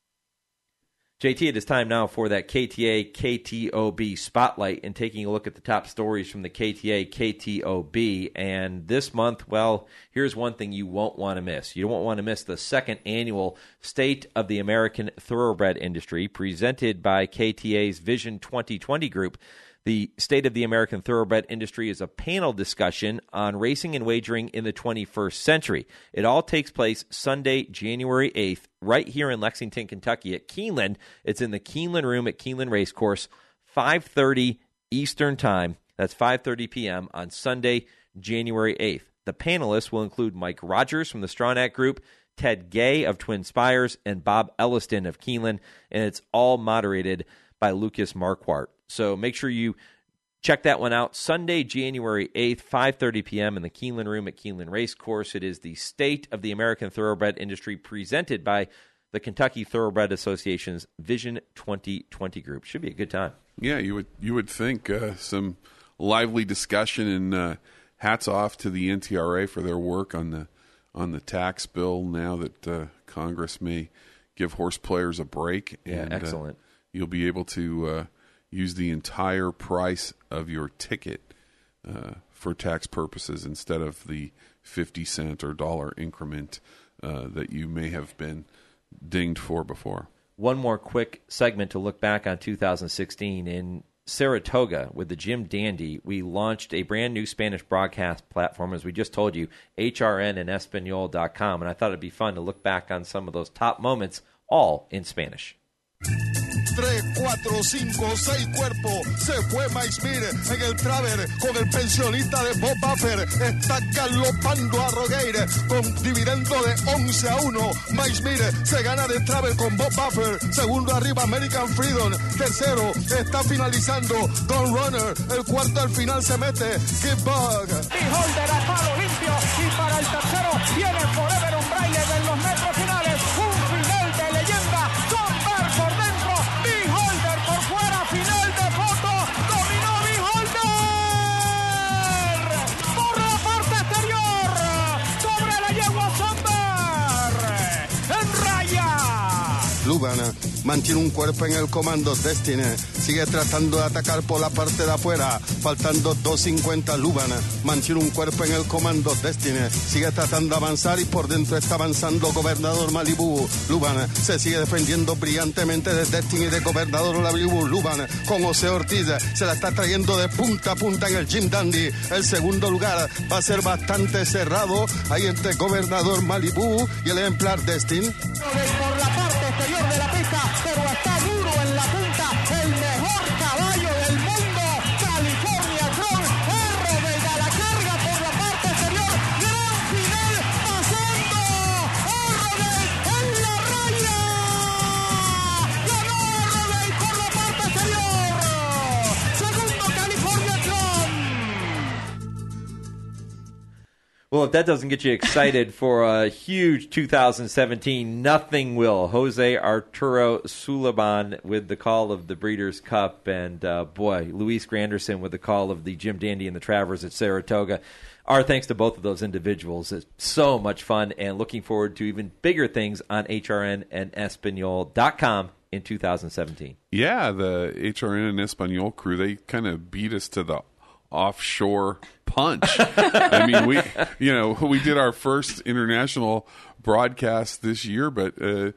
J T, it is time now for that K T A K T O B Spotlight and taking a look at the top stories from the K T A K T O B. And this month, well, here's one thing you won't want to miss. You won't want to miss the second annual State of the American Thoroughbred Industry presented by K T A's Vision twenty twenty Group. The State of the American Thoroughbred Industry is a panel discussion on racing and wagering in the twenty-first century. It all takes place Sunday, January eighth, right here in Lexington, Kentucky at Keeneland. It's in the Keeneland Room at Keeneland Racecourse, five thirty Eastern Time. That's five thirty p.m. on Sunday, January eighth. The panelists will include Mike Rogers from the Stronach Group, Ted Gay of Twin Spires, and Bob Elliston of Keeneland, and it's all moderated by Lucas Marquardt. So make sure you check that one out. Sunday, January eighth, five thirty p.m. in the Keeneland Room at Keeneland Racecourse. It is the State of the American Thoroughbred Industry presented by the Kentucky Thoroughbred Association's Vision twenty twenty Group. Should be a good time. Yeah, you would you would think uh, some lively discussion, and uh, hats off to the N T R A for their work on the on the tax bill now that uh, Congress may give horse players a break. Yeah, and, excellent. Uh, you'll be able to uh, use the entire price of your ticket uh, for tax purposes instead of the fifty cent or dollar increment uh, that you may have been dinged for before. One more quick segment to look back on two thousand sixteen. In Saratoga with the Jim Dandy, we launched a brand new Spanish broadcast platform, as we just told you, H R N en Espanol dot com, and I thought it'd be fun to look back on some of those top moments, all in Spanish. Tres, cuatro, cinco, seis cuerpos. Se fue Mike Smith en el Traver con el pensionista de Bob Buffer. Está galopando a Rogueire con dividendo de once a uno. Mike Smith se gana de Traver con Bob Buffer. Segundo arriba American Freedom. Tercero está finalizando Don Runner. El cuarto al final se mete Kid Bug. Beholder a palo limpio. Y para el tercero viene Forever un braille de los metros finales. Un final de leyenda. Por dentro, Beholder por fuera, final de foto, dominó Beholder por la parte exterior, sobre la yegua Somber, en raya. Lubana mantiene un cuerpo en el comando Destiny, sigue tratando de atacar por la parte de afuera, faltando dos cincuenta. Lubana mantiene un cuerpo en el comando Destiny, sigue tratando de avanzar y por dentro está avanzando Gobernador Malibu. Lubana se sigue defendiendo brillantemente de Destiny de Gobernador Malibu. Lubana con José Ortiz se la está trayendo de punta a punta en el Jim Dandy. El segundo lugar va a ser bastante cerrado ahí entre Gobernador Malibu y el ejemplar Destiny. Por la parte exterior de la pista, pero está duro en la punta, el mejor caballo del mundo, California Crown, Rodega a la carga por la parte exterior, gran final, pasando, Rodega en la raya, ganó Rodega por la parte exterior, segundo California Crown. Well, if that doesn't get you excited for a huge two thousand seventeen, nothing will. Jose Arturo Sullivan with the call of the Breeders' Cup, and uh, boy, Luis Granderson with the call of the Jim Dandy and the Travers at Saratoga. Our thanks to both of those individuals. It's so much fun, and looking forward to even bigger things on H R N en Espanol dot com in two thousand seventeen. Yeah, the H R N en Espanol crew, they kind of beat us to the offshore punch. I mean, we, you know, we did our first international broadcast this year, but uh,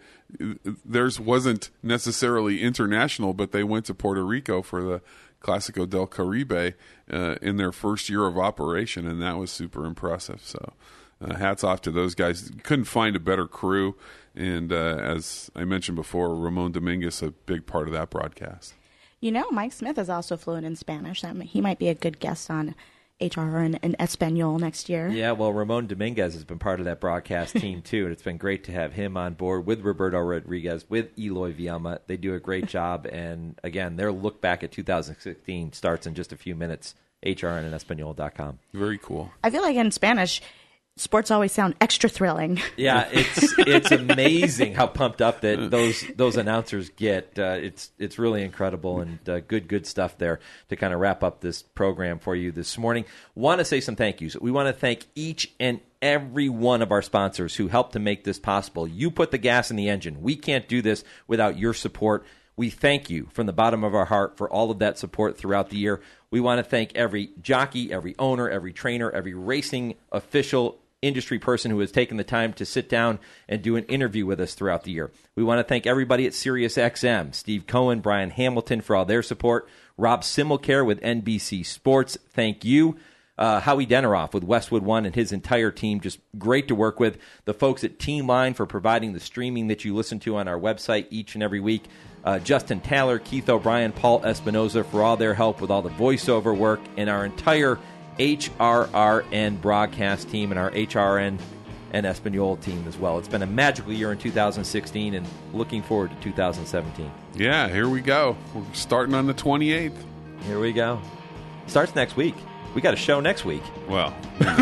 theirs wasn't necessarily international, but they went to Puerto Rico for the Clásico del Caribe uh, in their first year of operation, and that was super impressive. So uh, hats off to those guys. Couldn't find a better crew, and uh, as I mentioned before, Ramon Dominguez, a big part of that broadcast. You know, Mike Smith is also fluent in Spanish. I mean, he might be a good guest on H R and, and Espanol next year. Yeah, well, Ramon Dominguez has been part of that broadcast team, too, and it's been great to have him on board with Roberto Rodriguez, with Eloy Villanueva. They do a great job, and again, their look back at two thousand sixteen starts in just a few minutes, H R N and Espanol dot com. Very cool. I feel like in Spanish, sports always sound extra thrilling. Yeah, it's it's amazing how pumped up that those those announcers get. Uh, it's it's really incredible, and uh, good good stuff there to kind of wrap up this program for you this morning. Want to say some thank yous. We want to thank each and every one of our sponsors who helped to make this possible. You put the gas in the engine. We can't do this without your support. We thank you from the bottom of our heart for all of that support throughout the year. We want to thank every jockey, every owner, every trainer, every racing official, industry person who has taken the time to sit down and do an interview with us throughout the year. We want to thank everybody at SiriusXM, Steve Cohen, Brian Hamilton for all their support, Rob Simmelcare with N B C Sports, thank you. Uh, Howie Deneroff with Westwood One and his entire team, just great to work with. The folks at Team Line for providing the streaming that you listen to on our website each and every week. Uh, Justin Taylor, Keith O'Brien, Paul Espinoza for all their help with all the voiceover work, and our entire H R R N broadcast team and our H R N and Espanol team as well. It's been a magical year in two thousand sixteen, and looking forward to two thousand seventeen. Yeah, here we go. We're starting on the twenty-eighth. Here we go. Starts next week. We got a show next week. Well,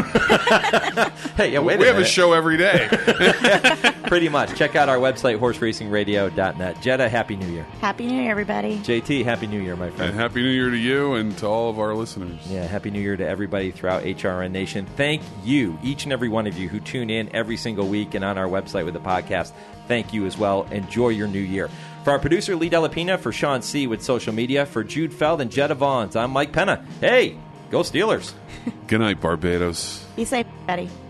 hey, yeah, wait we a have minute. a show every day. Pretty much. Check out our website, horse racing radio dot net. Jetta, Happy New Year. Happy New Year, everybody. J T, Happy New Year, my friend. And Happy New Year to you and to all of our listeners. Yeah, Happy New Year to everybody throughout H R N Nation. Thank you, each and every one of you who tune in every single week and on our website with the podcast. Thank you as well. Enjoy your new year. For our producer, Lee Delapina, for Sean C. with social media, for Jude Feld and Jetta Vaughns, I'm Mike Penna. Hey, go Steelers. Good night, Barbados. Be safe, Betty.